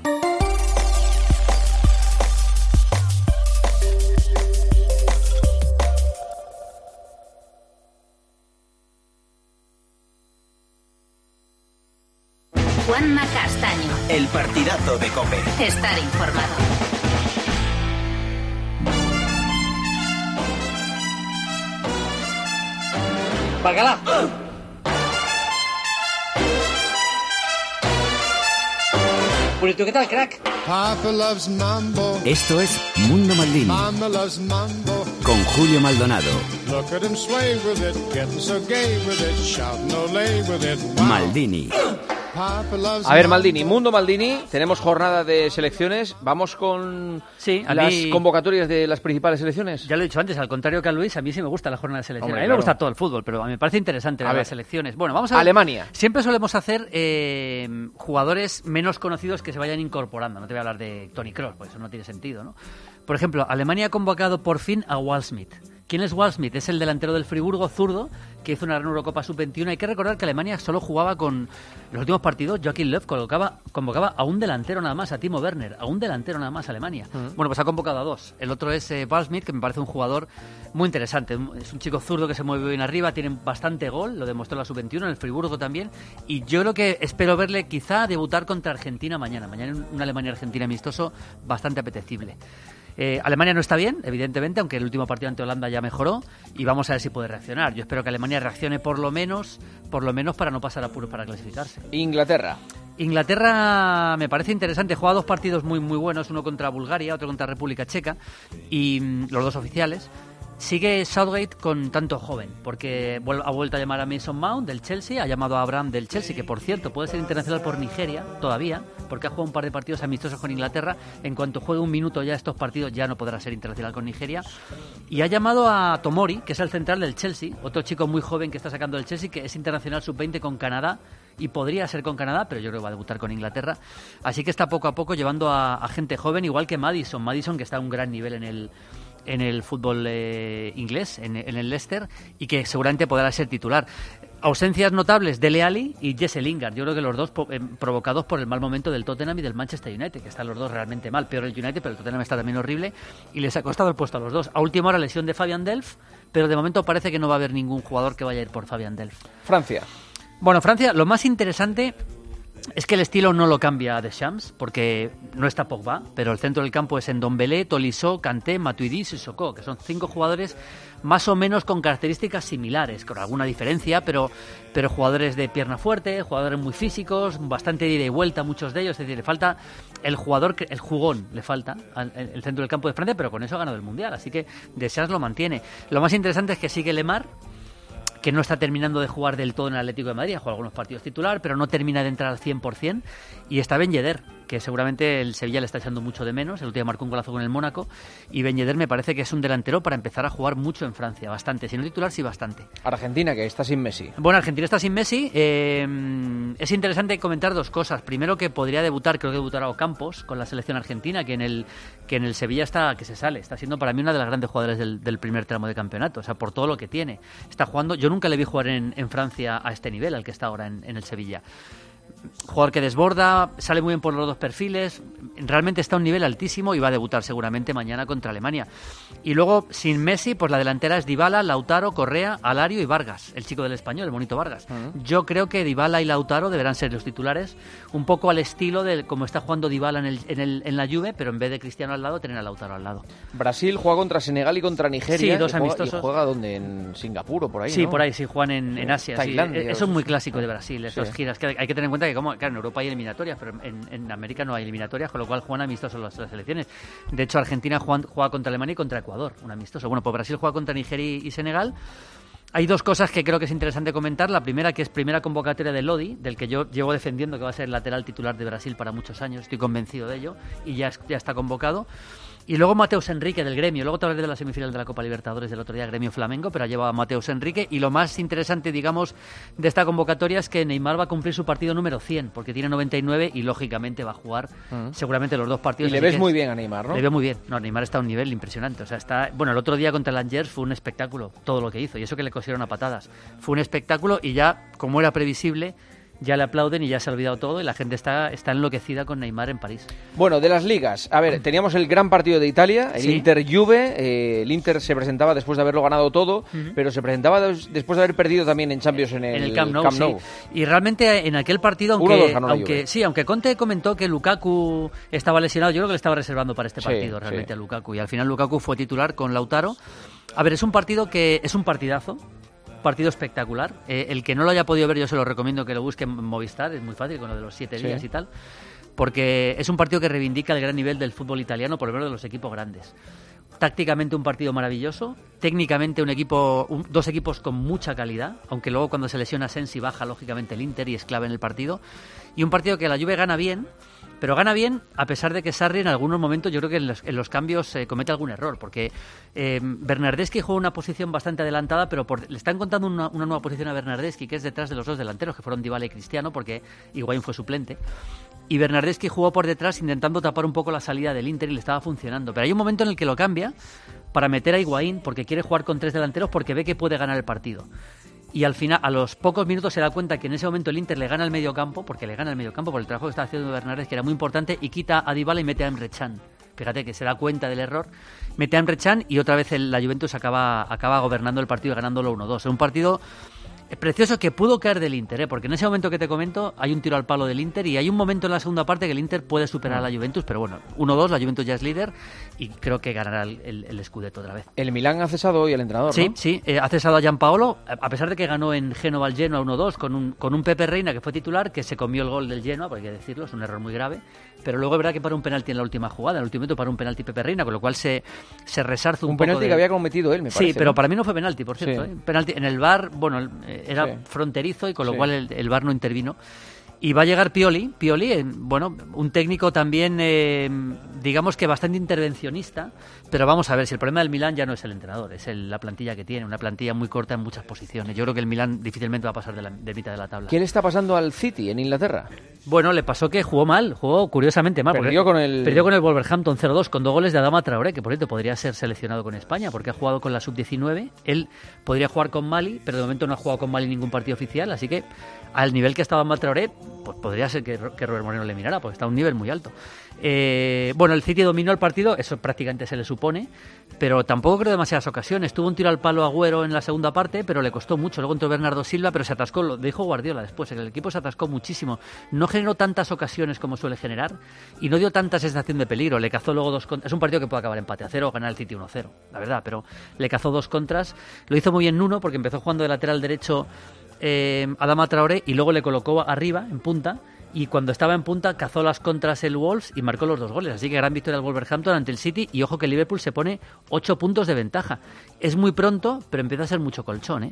Juanma Castaño. El partidazo de COPE. Estar informado. ¡Bacala! Purito, ¿qué tal, crack? Esto es Mundo Maldini con Julio Maldonado. Maldini. A ver, Maldini, Mundo Maldini, tenemos jornada de selecciones, vamos con las convocatorias de las principales selecciones. Ya lo he dicho antes, al contrario que a Luis, a mí sí me gusta la jornada de selecciones. Hombre, a mí me gusta todo el fútbol, pero a mí me parece interesante ver las selecciones. Bueno, vamos a ver. Alemania. Siempre solemos hacer jugadores menos conocidos que se vayan incorporando. No te voy a hablar de Toni Kroos, porque eso no tiene sentido, ¿no? Por ejemplo, Alemania ha convocado por fin a Waldschmidt. ¿Quién es Waldschmidt? Es el delantero del Friburgo, zurdo, que hizo una gran Eurocopa Sub-21. Hay que recordar que Alemania solo jugaba con los últimos partidos. Joachim Löw convocaba a un delantero nada más, a Timo Werner, a un delantero nada más, Alemania. Bueno, pues ha convocado a dos. El otro es Waldschmidt, que me parece un jugador muy interesante. Es un chico zurdo que se mueve bien arriba, tiene bastante gol, lo demostró en la Sub-21, en el Friburgo también. Y yo lo que espero verle quizá debutar contra Argentina mañana. Mañana un Alemania-Argentina amistoso bastante apetecible. Alemania no está bien, evidentemente, aunque el último partido ante Holanda ya mejoró, y vamos a ver si puede reaccionar. Yo espero que Alemania reaccione por lo menos para no pasar apuros para clasificarse. Inglaterra me parece interesante, juega dos partidos muy muy buenos, uno contra Bulgaria, otro contra República Checa, y los dos oficiales. Sigue Southgate con tanto joven, porque ha vuelto a llamar a Mason Mount del Chelsea, ha llamado a Abraham del Chelsea, que por cierto puede ser internacional por Nigeria todavía, porque ha jugado un par de partidos amistosos con Inglaterra. En cuanto juegue un minuto ya estos partidos ya no podrá ser internacional con Nigeria. Y ha llamado a Tomori, que es el central del Chelsea, otro chico muy joven que está sacando del Chelsea, que es internacional sub-20 con Canadá, y podría ser con Canadá, pero yo creo que va a debutar con Inglaterra. Así que está poco a poco llevando a gente joven, igual que Maddison, que está a un gran nivel en el fútbol inglés, en el Leicester, y que seguramente podrá ser titular. Ausencias notables, Dele Alli y Jesse Lingard. Yo creo que los dos provocados por el mal momento del Tottenham y del Manchester United, que están los dos realmente mal. Peor el United, pero el Tottenham está también horrible y les ha costado el puesto a los dos. A última hora lesión de Fabian Delph, pero de momento parece que no va a haber ningún jugador que vaya a ir por Fabian Delph. Francia. Bueno, Francia, lo más interesante es que el estilo no lo cambia Deschamps, porque no está Pogba, pero el centro del campo es Ndombele, Tolisso, Kanté, Matuidi y Sissoko, que son 5 jugadores más o menos con características similares, con alguna diferencia, pero jugadores de pierna fuerte, jugadores muy físicos, bastante ida y vuelta, muchos de ellos. Es decir, le falta el jugón, le falta el centro del campo de Francia, pero con eso ha ganado el Mundial, así que Deschamps lo mantiene. Lo más interesante es que sigue Lemar, que no está terminando de jugar del todo en el Atlético de Madrid, ha jugado algunos partidos titular, pero no termina de entrar al 100%, y está Ben Yedder, que seguramente el Sevilla le está echando mucho de menos. El último marcó un golazo con el Mónaco, y Ben Yedder me parece que es un delantero para empezar a jugar mucho en Francia, bastante, si no titular, sí bastante. Argentina, que está sin Messi. Bueno, Argentina está sin Messi. Es interesante comentar dos cosas. Primero, que podría debutar, creo que debutará Ocampos con la selección argentina, que en el Sevilla está siendo para mí una de las grandes jugadoras del primer tramo de campeonato, o sea, por todo lo que tiene. Está jugando, yo nunca le vi jugar en Francia a este nivel al que está ahora en el Sevilla. Jugador que desborda, sale muy bien por los dos perfiles, realmente está a un nivel altísimo y va a debutar seguramente mañana contra Alemania. Y luego, sin Messi, pues la delantera es Dybala, Lautaro, Correa, Alario y Vargas, el chico del Español, el bonito Vargas. Yo creo que Dybala y Lautaro deberán ser los titulares, un poco al estilo de como está jugando Dybala en la Juve, pero en vez de Cristiano al lado, tener a Lautaro al lado. Brasil juega contra Senegal y contra Nigeria. Sí, dos amistosos. ¿Y juega donde? ¿En Singapur o por ahí? Sí, ¿no? por ahí, sí, juegan en Asia. Tailandia, sí. Eso es muy clásico de Brasil, esas sí. giras. Que hay que tener en cuenta que, claro, en Europa hay eliminatorias, pero en América no hay eliminatorias, con lo cual juegan amistosos las selecciones. De hecho, Argentina juega contra Alemania y contra Ecuador, un amistoso. Bueno, pues Brasil juega contra Nigeria y Senegal. Hay dos cosas que creo que es interesante comentar. La primera, que es primera convocatoria de Lodi, del que yo llevo defendiendo que va a ser el lateral titular de Brasil para muchos años. Estoy convencido de ello y ya está convocado. Y luego Mateus Enrique del Gremio. Luego te hablaré de la semifinal de la Copa Libertadores del otro día, Gremio Flamengo, pero ha llevado a Mateus Enrique. Y lo más interesante, digamos, de esta convocatoria es que Neymar va a cumplir su partido número 100, porque tiene 99 y lógicamente va a jugar seguramente los dos partidos. Y le ves muy bien a Neymar, ¿no? Le veo muy bien. No, Neymar está a un nivel impresionante. O sea, bueno, el otro día contra el Angers fue un espectáculo todo lo que hizo, y eso que le cosieron a patadas. Fue un espectáculo y ya, como era previsible, ya le aplauden y ya se ha olvidado todo y la gente está enloquecida con Neymar en París. Bueno, de las ligas, a ver, teníamos el gran partido de Italia, el Inter-Juve. El Inter se presentaba después de haberlo ganado todo, pero se presentaba después de haber perdido también en Champions en el Camp Nou. Sí. Y realmente en aquel partido, aunque Conte comentó que Lukaku estaba lesionado, yo creo que le estaba reservando para este partido realmente a Lukaku, y al final Lukaku fue titular con Lautaro. A ver, es un partido que es un partidazo, partido espectacular. El que no lo haya podido ver, yo se lo recomiendo que lo busque en Movistar, es muy fácil con lo de los 7 días y tal, porque es un partido que reivindica el gran nivel del fútbol italiano, por lo menos de los equipos grandes. Tácticamente un partido maravilloso, técnicamente dos equipos con mucha calidad, aunque luego cuando se lesiona Sensi baja lógicamente el Inter y es clave en el partido, y un partido que la Juve gana bien, pero gana bien a pesar de que Sarri en algunos momentos yo creo que en los cambios comete algún error, porque Bernardeschi juega una posición bastante adelantada, pero le están contando una nueva posición a Bernardeschi, que es detrás de los dos delanteros, que fueron Dybala y Cristiano, porque Higuaín fue suplente, y Bernardeschi jugó por detrás intentando tapar un poco la salida del Inter y le estaba funcionando, pero hay un momento en el que lo cambia para meter a Higuaín, porque quiere jugar con 3 delanteros, porque ve que puede ganar el partido. Y al final, a los pocos minutos se da cuenta que en ese momento el Inter le gana el mediocampo, por el trabajo que estaba haciendo Bernardeschi, que era muy importante, y quita a Dybala y mete a Emre Can. Fíjate que se da cuenta del error, mete a Emre Can y otra vez la Juventus acaba gobernando el partido y ganándolo 1-2. Es un partido precioso que pudo caer del Inter, porque en ese momento que te comento hay un tiro al palo del Inter y hay un momento en la segunda parte que el Inter puede superar a la Juventus, pero bueno, 1-2, la Juventus ya es líder y creo que ganará el Scudetto otra vez. El Milán ha cesado hoy al entrenador, ¿no? Sí, ha cesado a Gianpaolo, a pesar de que ganó en Génova al Genoa 1-2 con un Pepe Reina que fue titular, que se comió el gol del Genoa, porque hay que decirlo, es un error muy grave, pero luego es verdad que paró un penalti en la última jugada, en el último momento paró un penalti Pepe Reina, con lo cual se resarce un poco. Un penalti que había cometido él, me parece. Sí, pero para mí no fue penalti, por cierto. Penalti en el VAR, bueno, era fronterizo y con lo cual el VAR no intervino. Y va a llegar Pioli, bueno, un técnico también, digamos que bastante intervencionista, pero vamos a ver, si el problema del Milán ya no es el entrenador, es la plantilla que tiene, una plantilla muy corta en muchas posiciones. Yo creo que el Milán difícilmente va a pasar de mitad de la tabla. ¿Qué le está pasando al City en Inglaterra? Bueno, le pasó que jugó curiosamente mal. Perdió con el Wolverhampton 0-2 con 2 goles de Adama Traoré, que por cierto podría ser seleccionado con España, porque ha jugado con la Sub-19. Él podría jugar con Mali, pero de momento no ha jugado con Mali ningún partido oficial, así que al nivel que estaba Adama Traoré, pues podría ser que Robert Moreno le mirara, porque está a un nivel muy alto. Bueno, el City dominó el partido, eso prácticamente se le supone, pero tampoco creo demasiadas ocasiones. Tuvo un tiro al palo Agüero en la segunda parte, pero le costó mucho. Luego entró Bernardo Silva, pero se atascó, lo dijo Guardiola después, el equipo se atascó muchísimo. No generó tantas ocasiones como suele generar y no dio tanta sensación de peligro. Le cazó luego 2 contras. Es un partido que puede acabar empate a 0 o ganar el City 1-0, la verdad, pero le cazó 2 contras. Lo hizo muy bien Nuno, porque empezó jugando de lateral derecho Adama Traoré y luego le colocó arriba, en punta, y cuando estaba en punta cazó las contras el Wolves y marcó los 2 goles, así que gran victoria del Wolverhampton ante el City. Y ojo que el Liverpool se pone 8 puntos de ventaja. Es muy pronto, pero empieza a ser mucho colchón,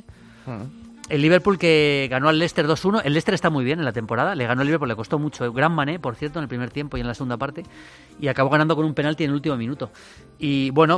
El Liverpool que ganó al Leicester 2-1. El Leicester está muy bien en la temporada. Le ganó al Liverpool, le costó mucho. Gran Mané, por cierto, en el primer tiempo y en la segunda parte. Y acabó ganando con un penalti en el último minuto. Y bueno,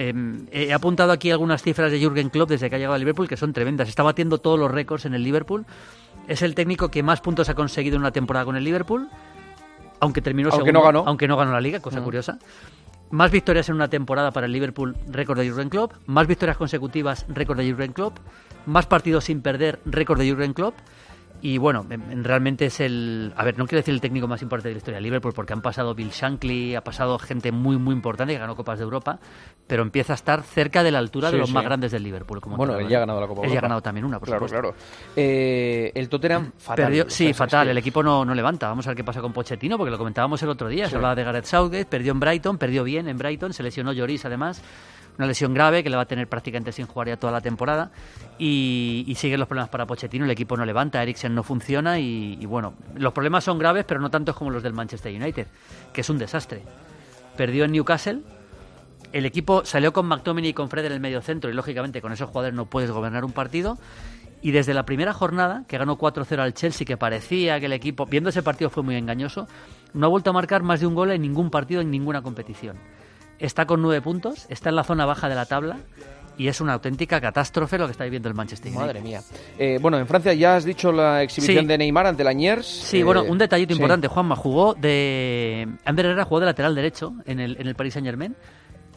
he apuntado aquí algunas cifras de Jürgen Klopp desde que ha llegado al Liverpool que son tremendas. Está batiendo todos los récords en el Liverpool. Es el técnico que más puntos ha conseguido en una temporada con el Liverpool. Aunque terminó segundo, aunque no ganó la Liga, cosa curiosa. Más victorias en una temporada para el Liverpool, récord de Jürgen Klopp. Más victorias consecutivas, récord de Jürgen Klopp. Más partidos sin perder, récord de Jürgen Klopp. Y bueno, realmente es a ver, no quiero decir el técnico más importante de la historia de Liverpool, porque han pasado Bill Shankly, ha pasado gente muy, muy importante que ganó Copas de Europa, pero empieza a estar cerca de la altura de los más grandes del Liverpool. Bueno, él ya ha ganado la Copa de Europa. Él ya ha ganado también una, por supuesto. Claro. El Tottenham, fatal. Fatal. El equipo no levanta. Vamos a ver qué pasa con Pochettino, porque lo comentábamos el otro día. Se hablaba de Gareth Southgate, perdió en Brighton, perdió bien en Brighton, se lesionó Lloris además. Una lesión grave que le va a tener prácticamente sin jugar ya toda la temporada y siguen los problemas para Pochettino, el equipo no levanta, Eriksen no funciona y bueno, los problemas son graves pero no tantos como los del Manchester United, que es un desastre. Perdió en Newcastle, el equipo salió con McTominay y con Fred en el medio centro y lógicamente con esos jugadores no puedes gobernar un partido. Y desde la primera jornada, que ganó 4-0 al Chelsea, que parecía que el equipo, viendo ese partido fue muy engañoso, no ha vuelto a marcar más de un gol en ningún partido, en ninguna competición. Está con 9 puntos, está en la zona baja de la tabla y es una auténtica catástrofe lo que está viviendo el Manchester United. Madre mía. Bueno, en Francia ya has dicho la exhibición de Neymar ante la Niers. Sí, bueno, un detallito importante, Juanma. Ander Herrera jugó de lateral derecho en el Paris Saint-Germain.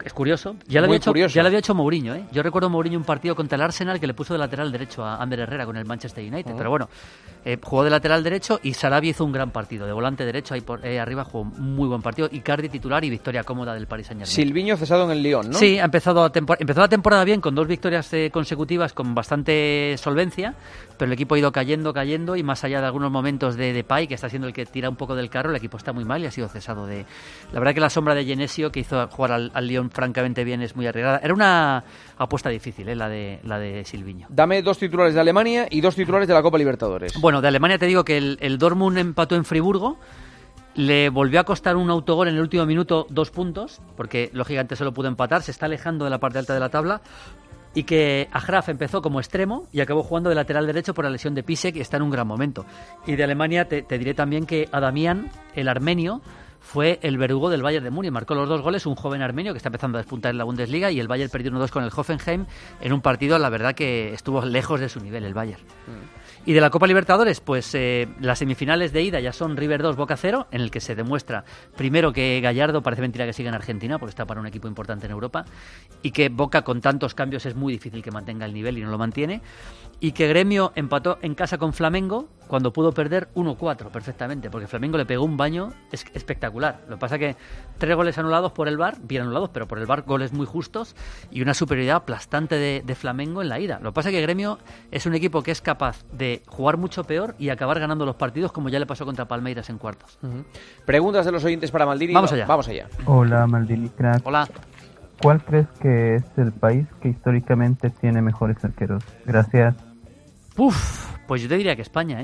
Es curioso. Ya lo había hecho Mourinho, ¿eh? Yo recuerdo Mourinho un partido contra el Arsenal que le puso de lateral derecho a Ander Herrera con el Manchester United. Pero bueno, jugó de lateral derecho y Sarabia hizo un gran partido. De volante derecho, ahí arriba jugó un muy buen partido. Icardi titular y victoria cómoda del Paris Saint-Germain. Silviño cesado en el Lyon, ¿no? Sí, empezó la temporada bien, con 2 victorias consecutivas con bastante solvencia, pero el equipo ha ido cayendo y más allá de algunos momentos de Depay, que está siendo el que tira un poco del carro, el equipo está muy mal y ha sido cesado de... La verdad que la sombra de Genesio, que hizo jugar al Lyon francamente bien, es muy arriesgada. Era una apuesta difícil, la de Silviño. Dame 2 titulares de Alemania y 2 titulares de la Copa Libertadores. Bueno, de Alemania te digo que el Dortmund empató en Friburgo. Le volvió a costar un autogol en el último minuto 2 puntos, porque lógicamente solo pudo empatar, se está alejando de la parte alta de la tabla, y que Agraf empezó como extremo y acabó jugando de lateral derecho por la lesión de Pisek y está en un gran momento. Y de Alemania te diré también que Adamian, el armenio, fue el verdugo del Bayern de Múnich. Marcó los 2 goles, un joven armenio que está empezando a despuntar en la Bundesliga, y el Bayern perdió 1-2 con el Hoffenheim en un partido, la verdad que estuvo lejos de su nivel el Bayern. Y de la Copa Libertadores, pues las semifinales de ida ya son River 2, Boca 0, en el que se demuestra primero que Gallardo parece mentira que siga en Argentina, porque está para un equipo importante en Europa, y que Boca con tantos cambios es muy difícil que mantenga el nivel y no lo mantiene, y que Gremio empató en casa con Flamengo cuando pudo perder 1-4 perfectamente, porque Flamengo le pegó un baño espectacular. Lo que pasa que 3 goles anulados por el VAR, bien anulados, pero por el VAR goles muy justos, y una superioridad aplastante de Flamengo en la ida. Lo que pasa que Gremio es un equipo que es capaz de jugar mucho peor y acabar ganando los partidos, como ya le pasó contra Palmeiras en cuartos. Preguntas de los oyentes para Maldini. Vamos allá. Hola, Maldini crack. Hola. ¿Cuál crees que es el país que históricamente tiene mejores arqueros? Gracias. Pues yo te diría que España,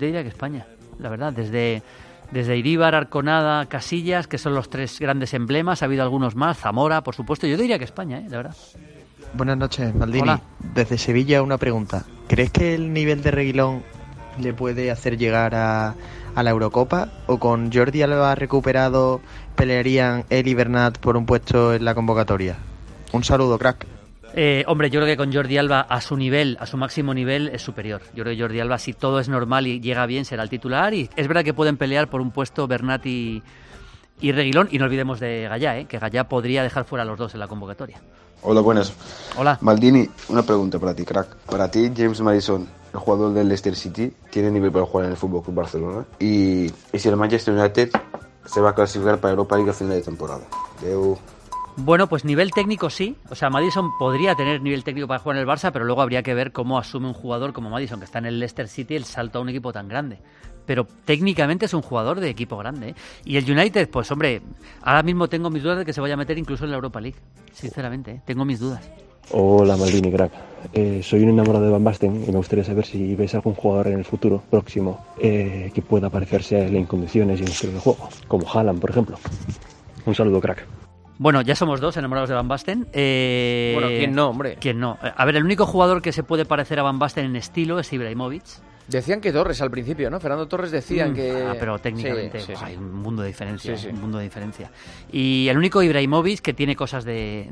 la verdad, desde Iríbar, Arconada, Casillas, que son los 3 grandes emblemas, ha habido algunos más, Zamora, por supuesto, yo diría que España, la verdad. Buenas noches, Maldini. Hola. Desde Sevilla una pregunta. ¿Crees que el nivel de Reguilón le puede hacer llegar a la Eurocopa? ¿O con Jordi Alba recuperado pelearían él y Bernat por un puesto en la convocatoria? Un saludo, crack. Hombre, yo creo que con Jordi Alba a su nivel, a su máximo nivel, es superior. Yo creo que Jordi Alba, si todo es normal y llega bien, será el titular, y es verdad que pueden pelear por un puesto Bernat y Reguilón, y no olvidemos de Gallá, que Gallá podría dejar fuera a los 2 en la convocatoria. Hola, buenas. Hola. Maldini, una pregunta para ti, crack. Para ti, James Maddison, el jugador del Leicester City, tiene nivel para jugar en el FC Barcelona. Y si el Manchester United se va a clasificar para Europa League a final de temporada. Bueno, pues nivel técnico sí. O sea, Maddison podría tener nivel técnico para jugar en el Barça, pero luego habría que ver cómo asume un jugador como Maddison, que está en el Leicester City, el salto a un equipo tan grande. Pero técnicamente es un jugador de equipo grande, Y el United, pues hombre, ahora mismo tengo mis dudas de que se vaya a meter incluso en la Europa League. Sinceramente, tengo mis dudas. Hola, Maldini, crack. Soy un enamorado de Van Basten y me gustaría saber si ves algún jugador en el futuro próximo que pueda parecerse a él en condiciones y en estilo de juego, como Haaland, por ejemplo. Un saludo, crack. Bueno, ya somos 2 enamorados de Van Basten. Bueno, ¿quién no, hombre? ¿Quién no? A ver, el único jugador que se puede parecer a Van Basten en estilo es Ibrahimovic. Decían que Torres al principio, ¿no? Fernando Torres decían que... pero técnicamente sí. Hay un mundo de diferencia, Sí. un mundo de diferencia. Y el único Ibrahimovic que tiene cosas de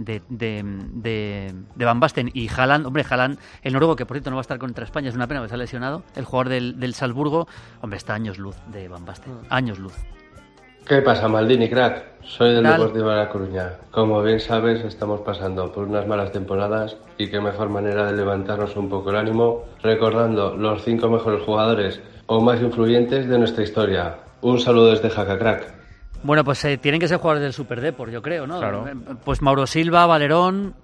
Van Basten y Haaland, hombre, Haaland, el noruego, que por cierto no va a estar contra España, es una pena que se ha lesionado, el jugador del Salzburgo, hombre, está años luz de Van Basten, años luz. ¿Qué pasa, Maldini, crack? Soy del Deportivo de La Coruña. Como bien sabes, estamos pasando por unas malas temporadas y qué mejor manera de levantarnos un poco el ánimo recordando los 5 mejores jugadores o más influyentes de nuestra historia. Un saludo desde Jaca, crack. Bueno, pues tienen que ser jugadores del Super Depor, yo creo, ¿no? Claro. Pues Mauro Silva, Valerón,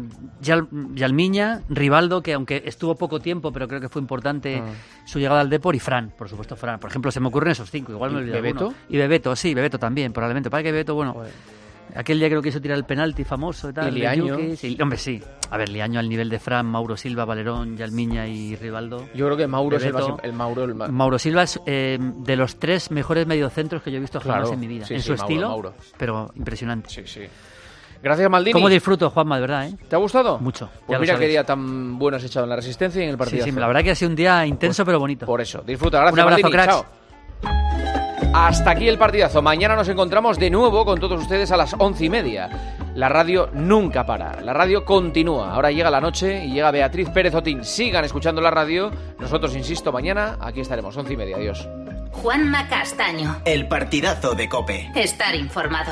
Yalmiña, Rivaldo, que aunque estuvo poco tiempo, pero creo que fue importante su llegada al Depor, y Fran, por supuesto Fran. Por ejemplo, se me ocurren esos 5, igual me olvido alguno. ¿Y Bebeto? Sí, Bebeto también, probablemente. Para que Bebeto, bueno, aquel día creo que hizo tirar el penalti famoso y tal. Y Liaño. Hombre, sí. A ver, Liaño al nivel de Fran, Mauro Silva, Valerón, Yalmiña y Rivaldo. Yo creo que Mauro Bebeto, es el Mauro. Mauro Silva es de los 3 mejores mediocentros que yo he visto jamás en mi vida. Sí, en su estilo, Mauro. Pero impresionante. Sí. Gracias, Maldini. ¿Cómo disfruto, Juanma, de verdad, ¿Te ha gustado? Mucho. Pues mira qué día tan bueno has echado en la Resistencia y en el partido. Sí, la verdad que ha sido un día intenso, pero bonito. Por eso, disfruta. Gracias, un abrazo, Maldini. cracks. Chao. Hasta aquí el partidazo. Mañana nos encontramos de nuevo con todos ustedes a las 11:30. La radio nunca para. La radio continúa. Ahora llega la noche y llega Beatriz Pérez Otín. Sigan escuchando la radio. Nosotros, insisto, mañana aquí estaremos. 11:30. Adiós. Juanma Castaño. El partidazo de COPE. Estar informado.